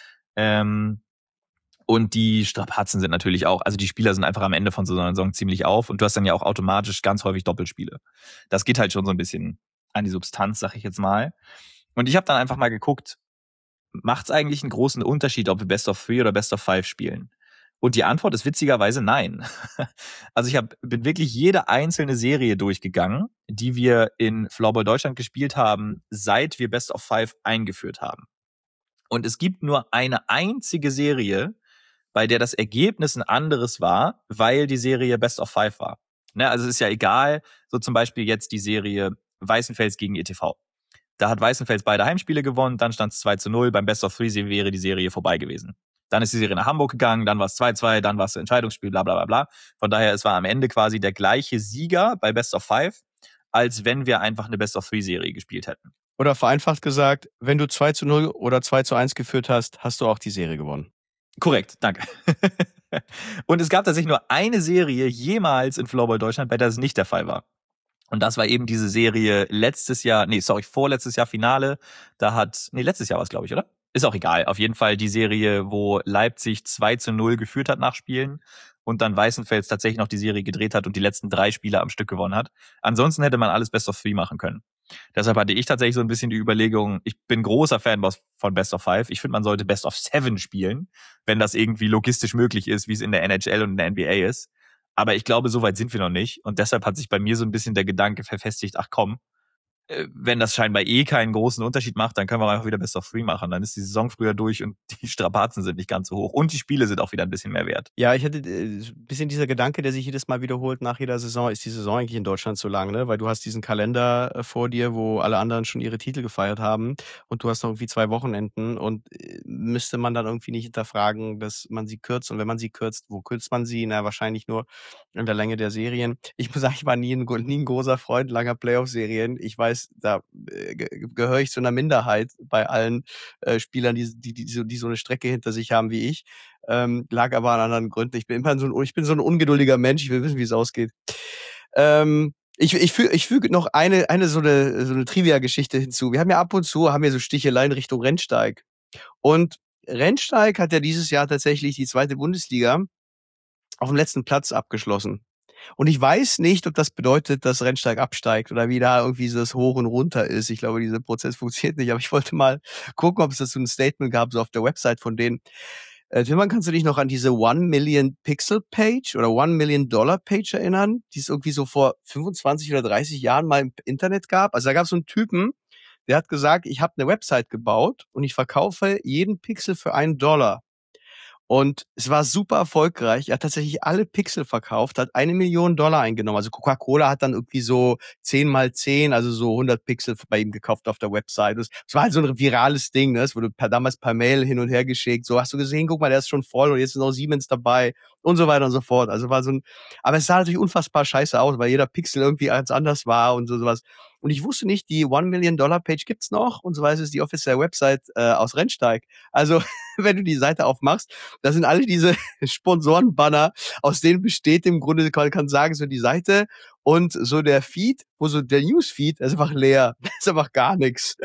Und die Strapazen sind natürlich auch, also die Spieler sind einfach am Ende von so einer Saison ziemlich auf. Und du hast dann ja auch automatisch ganz häufig Doppelspiele. Das geht halt schon so ein bisschen an die Substanz, sag ich jetzt mal. Und ich habe dann einfach mal geguckt, macht es eigentlich einen großen Unterschied, ob wir Best of 3 oder Best of 5 spielen? Und die Antwort ist witzigerweise nein. Also bin wirklich jede einzelne Serie durchgegangen, die wir in Floorball Deutschland gespielt haben, seit wir Best of 5 eingeführt haben. Und es gibt nur eine einzige Serie, bei der das Ergebnis ein anderes war, weil die Serie Best of 5 war. Ne, also es ist ja egal, so zum Beispiel jetzt die Serie Weißenfels gegen ETV. Da hat Weißenfels beide Heimspiele gewonnen, dann stand es 2:0, beim Best of 3 wäre die Serie vorbei gewesen. Dann ist die Serie nach Hamburg gegangen, dann war es 2:2, dann war es ein Entscheidungsspiel, bla bla bla bla. Von daher, es war am Ende quasi der gleiche Sieger bei Best of 5, als wenn wir einfach eine Best of 3 Serie gespielt hätten. Oder vereinfacht gesagt, wenn du 2:0 oder 2:1 geführt hast, hast du auch die Serie gewonnen. Korrekt, danke. Und es gab tatsächlich nur eine Serie jemals in Floorball Deutschland, bei der das nicht der Fall war. Und das war eben diese Serie vorletztes Jahr Finale. Letztes Jahr war es, glaube ich, oder? Ist auch egal. Auf jeden Fall die Serie, wo Leipzig 2:0 geführt hat nach Spielen und dann Weißenfels tatsächlich noch die Serie gedreht hat und die letzten 3 Spiele am Stück gewonnen hat. Ansonsten hätte man alles Best of 3 machen können. Deshalb hatte ich tatsächlich so ein bisschen die Überlegung, ich bin großer Fan von Best of 5. Ich finde, man sollte Best of 7 spielen, wenn das irgendwie logistisch möglich ist, wie es in der NHL und in der NBA ist. Aber ich glaube, so weit sind wir noch nicht. Und deshalb hat sich bei mir so ein bisschen der Gedanke verfestigt, ach komm, wenn das scheinbar keinen großen Unterschied macht, dann können wir einfach wieder Best of 3 machen. Dann ist die Saison früher durch und die Strapazen sind nicht ganz so hoch. Und die Spiele sind auch wieder ein bisschen mehr wert. Ja, ich hatte ein bisschen dieser Gedanke, der sich jedes Mal wiederholt nach jeder Saison, ist die Saison eigentlich in Deutschland zu lang, ne? Weil du hast diesen Kalender vor dir, wo alle anderen schon ihre Titel gefeiert haben und du hast noch irgendwie 2 Wochenenden und müsste man dann irgendwie nicht hinterfragen, dass man sie kürzt, und wenn man sie kürzt, wo kürzt man sie? Na, wahrscheinlich nur in der Länge der Serien. Ich muss sagen, ich war nie ein großer Freund langer Playoff-Serien. Ich weiß, da gehöre ich zu einer Minderheit bei allen Spielern, die so eine Strecke hinter sich haben wie ich. Lag aber an anderen Gründen. Ich bin so ein ungeduldiger Mensch. Ich will wissen, wie es ausgeht. Ich füge noch so eine Trivia-Geschichte hinzu. Wir haben ja ab und zu so Sticheleien Richtung Rennsteig. Und Rennsteig hat ja dieses Jahr tatsächlich die 2. Bundesliga auf dem letzten Platz abgeschlossen. Und ich weiß nicht, ob das bedeutet, dass Rennsteig absteigt oder wie da irgendwie so das Hoch und Runter ist. Ich glaube, dieser Prozess funktioniert nicht. Aber ich wollte mal gucken, ob es dazu ein Statement gab, so auf der Website von denen. Tilman, kannst du dich noch an diese 1 Million Pixel Page oder 1 Million Dollar Page erinnern, die es irgendwie so vor 25 oder 30 Jahren mal im Internet gab? Also da gab es so einen Typen, der hat gesagt, ich habe eine Website gebaut und ich verkaufe jeden Pixel für $1. Und es war super erfolgreich. Er hat tatsächlich alle Pixel verkauft, hat $1 Million eingenommen. Also Coca-Cola hat dann irgendwie so 10 mal 10, also so 100 Pixel bei ihm gekauft auf der Website. Es war halt so ein virales Ding, ne? Es wurde damals per Mail hin und her geschickt. So, hast du gesehen, guck mal, der ist schon voll und jetzt ist noch Siemens dabei und so weiter und so fort. Also war aber es sah natürlich unfassbar scheiße aus, weil jeder Pixel irgendwie ganz anders war und sowas. Und ich wusste nicht, die 1 Million Dollar Page gibt's noch, und so weiter, ist die offizielle Website aus Rennsteig. Also wenn du die Seite aufmachst, da sind alle diese Sponsorenbanner, aus denen besteht im Grunde, kann sagen, so die Seite und so der Feed, wo so der Newsfeed, ist einfach leer. Da ist einfach gar nichts.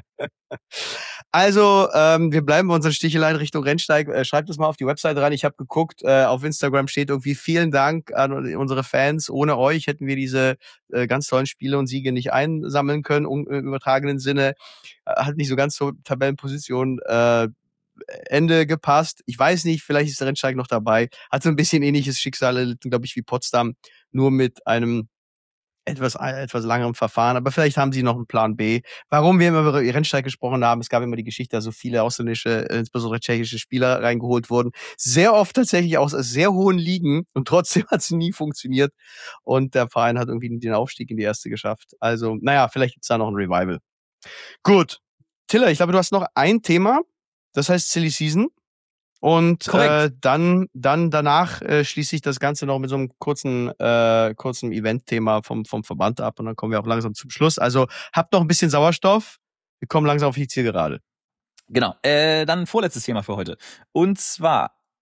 Also, wir bleiben bei unseren Sticheleien Richtung Rennsteig. Schreibt das mal auf die Website rein. Ich habe geguckt, auf Instagram steht irgendwie: vielen Dank an unsere Fans. Ohne euch hätten wir diese ganz tollen Spiele und Siege nicht einsammeln können, im übertragenen Sinne. Hat nicht so ganz zur Tabellenposition Ende gepasst. Ich weiß nicht, vielleicht ist der Rennsteig noch dabei. Hat so ein bisschen ähnliches Schicksal erlitten, glaube ich, wie Potsdam, nur mit einem etwas langeren Verfahren, aber vielleicht haben sie noch einen Plan B. Warum wir immer über Rennsteig gesprochen haben, es gab immer die Geschichte, dass so viele ausländische, insbesondere tschechische Spieler reingeholt wurden. Sehr oft tatsächlich aus sehr hohen Ligen, und trotzdem hat es nie funktioniert. Und der Verein hat irgendwie den Aufstieg in die erste geschafft. Also, naja, vielleicht gibt's da noch ein Revival. Gut. Tiller, ich glaube, du hast noch ein Thema, das heißt Silly Season. Und dann danach schließe ich das Ganze noch mit so einem kurzen Event-Thema vom Verband ab, und dann kommen wir auch langsam zum Schluss. Also habt noch ein bisschen Sauerstoff. Wir kommen langsam auf die Zielgerade. Genau. Dann vorletztes Thema für heute. Und zwar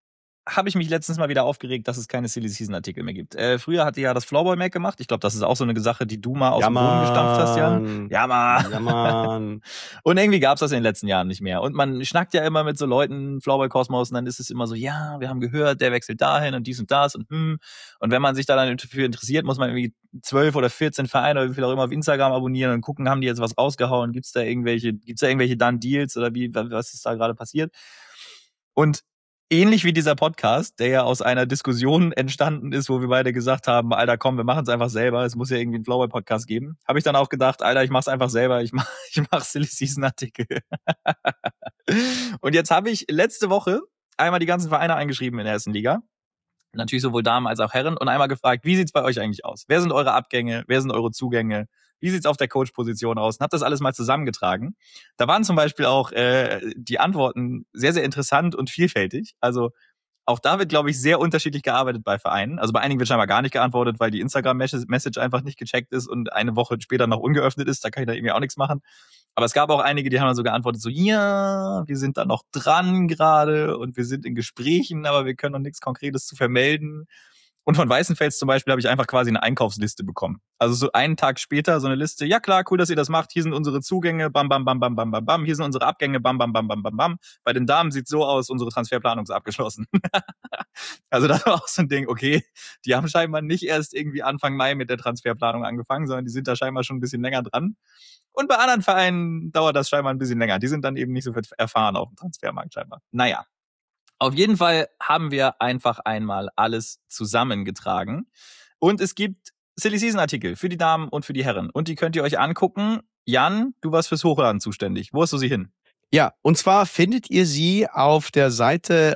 habe ich mich letztens mal wieder aufgeregt, dass es keine Silly Season Artikel mehr gibt. Früher hatte ja das Floorball Mac gemacht. Ich glaube, das ist auch so eine Sache, die du mal aus dem Boden gestampft hast, Jan. Ja, Mann. Ja, Mann. Und irgendwie gab's das in den letzten Jahren nicht mehr. Und man schnackt ja immer mit so Leuten, Floorball Kosmos, und dann ist es immer so, ja, wir haben gehört, der wechselt dahin und dies und das und Und wenn man sich da dann dafür interessiert, muss man irgendwie 12 oder 14 Vereine oder wie viel auch immer auf Instagram abonnieren und gucken, haben die jetzt was rausgehauen? Gibt's da irgendwelche Done Deals oder was ist da gerade passiert? Und ähnlich wie dieser Podcast, der ja aus einer Diskussion entstanden ist, wo wir beide gesagt haben, Alter, komm, wir machen es einfach selber, es muss ja irgendwie einen Flowboy-Podcast geben, habe ich dann auch gedacht, Alter, ich mach's einfach selber, ich mach Silly Season Artikel. Und jetzt habe ich letzte Woche einmal die ganzen Vereine eingeschrieben in der ersten Liga. Natürlich sowohl Damen als auch Herren und einmal gefragt, wie sieht's bei euch eigentlich aus? Wer sind eure Abgänge? Wer sind eure Zugänge? Wie sieht's auf der Coach-Position aus? Und habe das alles mal zusammengetragen. Da waren zum Beispiel auch die Antworten sehr, sehr interessant und vielfältig. Also auch da wird, glaube ich, sehr unterschiedlich gearbeitet bei Vereinen. Also bei einigen wird scheinbar gar nicht geantwortet, weil die Instagram-Message einfach nicht gecheckt ist und eine Woche später noch ungeöffnet ist. Da kann ich da irgendwie auch nichts machen. Aber es gab auch einige, die haben dann so geantwortet, so, ja, wir sind da noch dran gerade und wir sind in Gesprächen, aber wir können noch nichts Konkretes zu vermelden. Und von Weißenfels zum Beispiel habe ich einfach quasi eine Einkaufsliste bekommen. Also so einen Tag später so eine Liste, ja klar, cool, dass ihr das macht. Hier sind unsere Zugänge, bam, bam, bam, bam, bam, bam, bam. Hier sind unsere Abgänge, bam, bam, bam, bam, bam, bam. Bei den Damen sieht's so aus, unsere Transferplanung ist abgeschlossen. Also das war auch so ein Ding, okay, die haben scheinbar nicht erst irgendwie Anfang Mai mit der Transferplanung angefangen, sondern die sind da scheinbar schon ein bisschen länger dran. Und bei anderen Vereinen dauert das scheinbar ein bisschen länger. Die sind dann eben nicht so erfahren auf dem Transfermarkt scheinbar. Naja, auf jeden Fall haben wir einfach einmal alles zusammengetragen. Und es gibt Silly Season Artikel für die Damen und für die Herren. Und die könnt ihr euch angucken. Jan, du warst fürs Hochladen zuständig. Wo hast du sie hin? Ja, und zwar findet ihr sie auf der Seite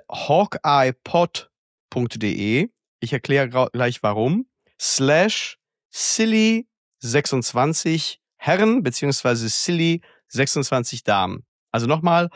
hawkeyepod.de. Ich erkläre gleich warum. /silly26 Herren beziehungsweise Silly 26 Damen. Also nochmal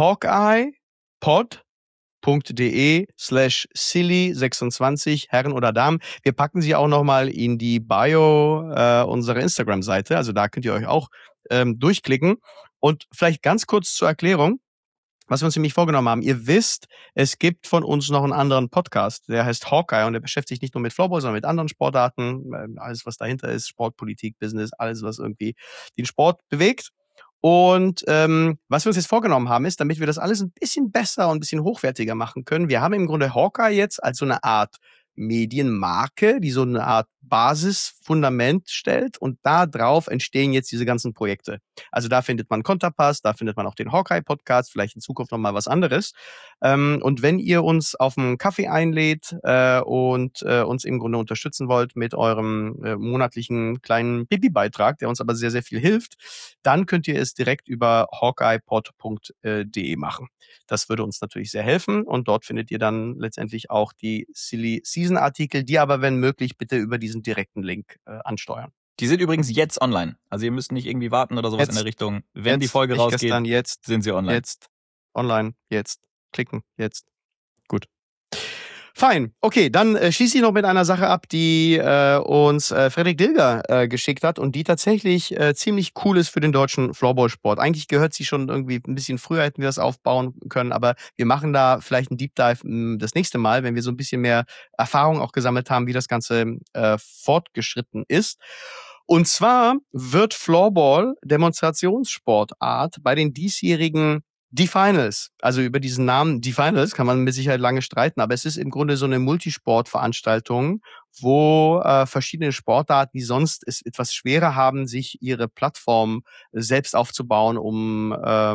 hawkeyepod.de/silly26 Herren oder Damen. Wir packen sie auch nochmal in die Bio unserer Instagram-Seite. Also da könnt ihr euch auch durchklicken. Und vielleicht ganz kurz zur Erklärung, was wir uns nämlich vorgenommen haben. Ihr wisst, es gibt von uns noch einen anderen Podcast, der heißt Hawkeye und der beschäftigt sich nicht nur mit Floorball, sondern mit anderen Sportarten. Alles, was dahinter ist, Sportpolitik, Business, alles, was irgendwie den Sport bewegt. Und was wir uns jetzt vorgenommen haben, ist, damit wir das alles ein bisschen besser und ein bisschen hochwertiger machen können, wir haben im Grunde Hawkeye jetzt als so eine Art Medienmarke, die so eine Art Basisfundament stellt und da drauf entstehen jetzt diese ganzen Projekte. Also da findet man Konterpass, da findet man auch den Hawkeye-Podcast, vielleicht in Zukunft nochmal was anderes. Und wenn ihr uns auf einen Kaffee einlädt und uns im Grunde unterstützen wollt mit eurem monatlichen kleinen Pipi-Beitrag, der uns aber sehr, sehr viel hilft, dann könnt ihr es direkt über hawkeyepod.de machen. Das würde uns natürlich sehr helfen und dort findet ihr dann letztendlich auch die Silly Season Artikel, die aber, wenn möglich, bitte über diesen direkten Link ansteuern. Die sind übrigens jetzt online. Also ihr müsst nicht irgendwie warten oder sowas Jetzt, in der Richtung. Wenn die Folge rausgeht, gestern, jetzt, sind sie online. Jetzt, online, jetzt, klicken, jetzt. Gut. Fein. Okay, dann schließe ich noch mit einer Sache ab, die uns Frederik Dilger geschickt hat und die tatsächlich ziemlich cool ist für den deutschen Floorball-Sport. Eigentlich gehört sie schon irgendwie ein bisschen früher, hätten wir das aufbauen können, aber wir machen da vielleicht einen Deep Dive das nächste Mal, wenn wir so ein bisschen mehr Erfahrung auch gesammelt haben, wie das Ganze fortgeschritten ist. Und zwar wird Floorball Demonstrationssportart bei den diesjährigen D-Finals. Also über diesen Namen D-Finals kann man mit Sicherheit lange streiten, aber es ist im Grunde so eine Multisportveranstaltung, wo verschiedene Sportarten, die sonst es etwas schwerer haben, sich ihre Plattform selbst aufzubauen, um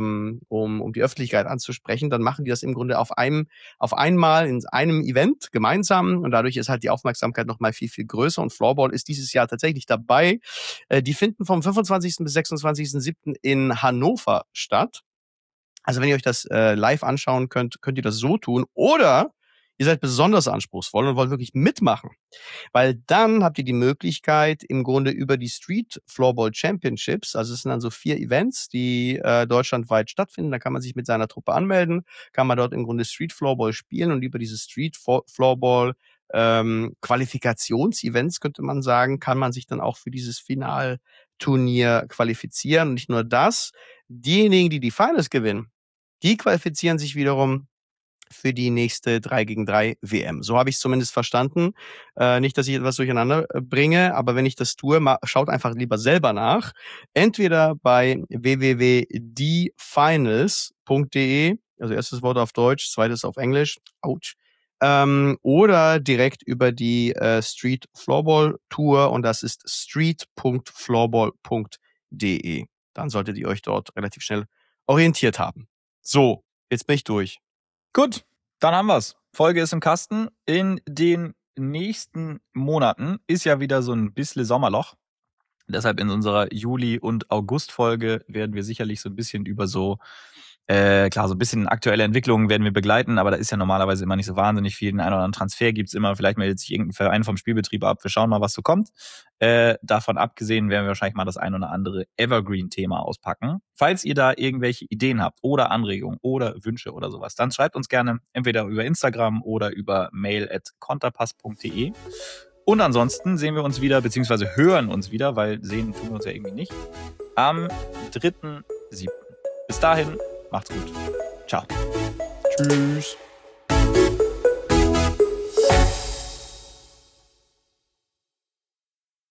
die Öffentlichkeit anzusprechen, dann machen die das im Grunde auf einmal in einem Event gemeinsam und dadurch ist halt die Aufmerksamkeit noch mal viel, viel größer und Floorball ist dieses Jahr tatsächlich dabei. Die finden vom 25. bis 26.07. in Hannover statt. Also wenn ihr euch das live anschauen könnt, könnt ihr das so tun. Oder ihr seid besonders anspruchsvoll und wollt wirklich mitmachen. Weil dann habt ihr die Möglichkeit, im Grunde über die Street Floorball Championships, also es sind dann so 4 Events, die deutschlandweit stattfinden, da kann man sich mit seiner Truppe anmelden, kann man dort im Grunde Street Floorball spielen und über diese Street Floorball Qualifikationsevents, könnte man sagen, kann man sich dann auch für dieses Finalturnier qualifizieren. Und nicht nur das, diejenigen, die die Finals gewinnen, die qualifizieren sich wiederum für die nächste 3 gegen 3 WM. So habe ich es zumindest verstanden. Nicht, dass ich etwas durcheinander bringe, aber wenn ich das tue, schaut einfach lieber selber nach. Entweder bei www.dfinals.de, also erstes Wort auf Deutsch, zweites auf Englisch, ouch, oder direkt über die Street Floorball Tour und das ist street.floorball.de. Dann solltet ihr euch dort relativ schnell orientiert haben. So, jetzt bin ich durch. Gut, dann haben wir's. Folge ist im Kasten. In den nächsten Monaten ist ja wieder so ein bisschen Sommerloch. Deshalb in unserer Juli- und August-Folge werden wir sicherlich so ein bisschen über so ein bisschen aktuelle Entwicklungen werden wir begleiten, aber da ist ja normalerweise immer nicht so wahnsinnig viel. Den einen oder anderen Transfer gibt's immer. Vielleicht meldet sich irgendein Verein vom Spielbetrieb ab. Wir schauen mal, was so kommt. Davon abgesehen werden wir wahrscheinlich mal das ein oder andere Evergreen-Thema auspacken. Falls ihr da irgendwelche Ideen habt oder Anregungen oder Wünsche oder sowas, dann schreibt uns gerne entweder über Instagram oder über mail@konterpass.de. Und ansonsten sehen wir uns wieder, beziehungsweise hören uns wieder, weil sehen tun wir uns ja irgendwie nicht, am 3.7. Bis dahin, macht's gut. Ciao. Tschüss.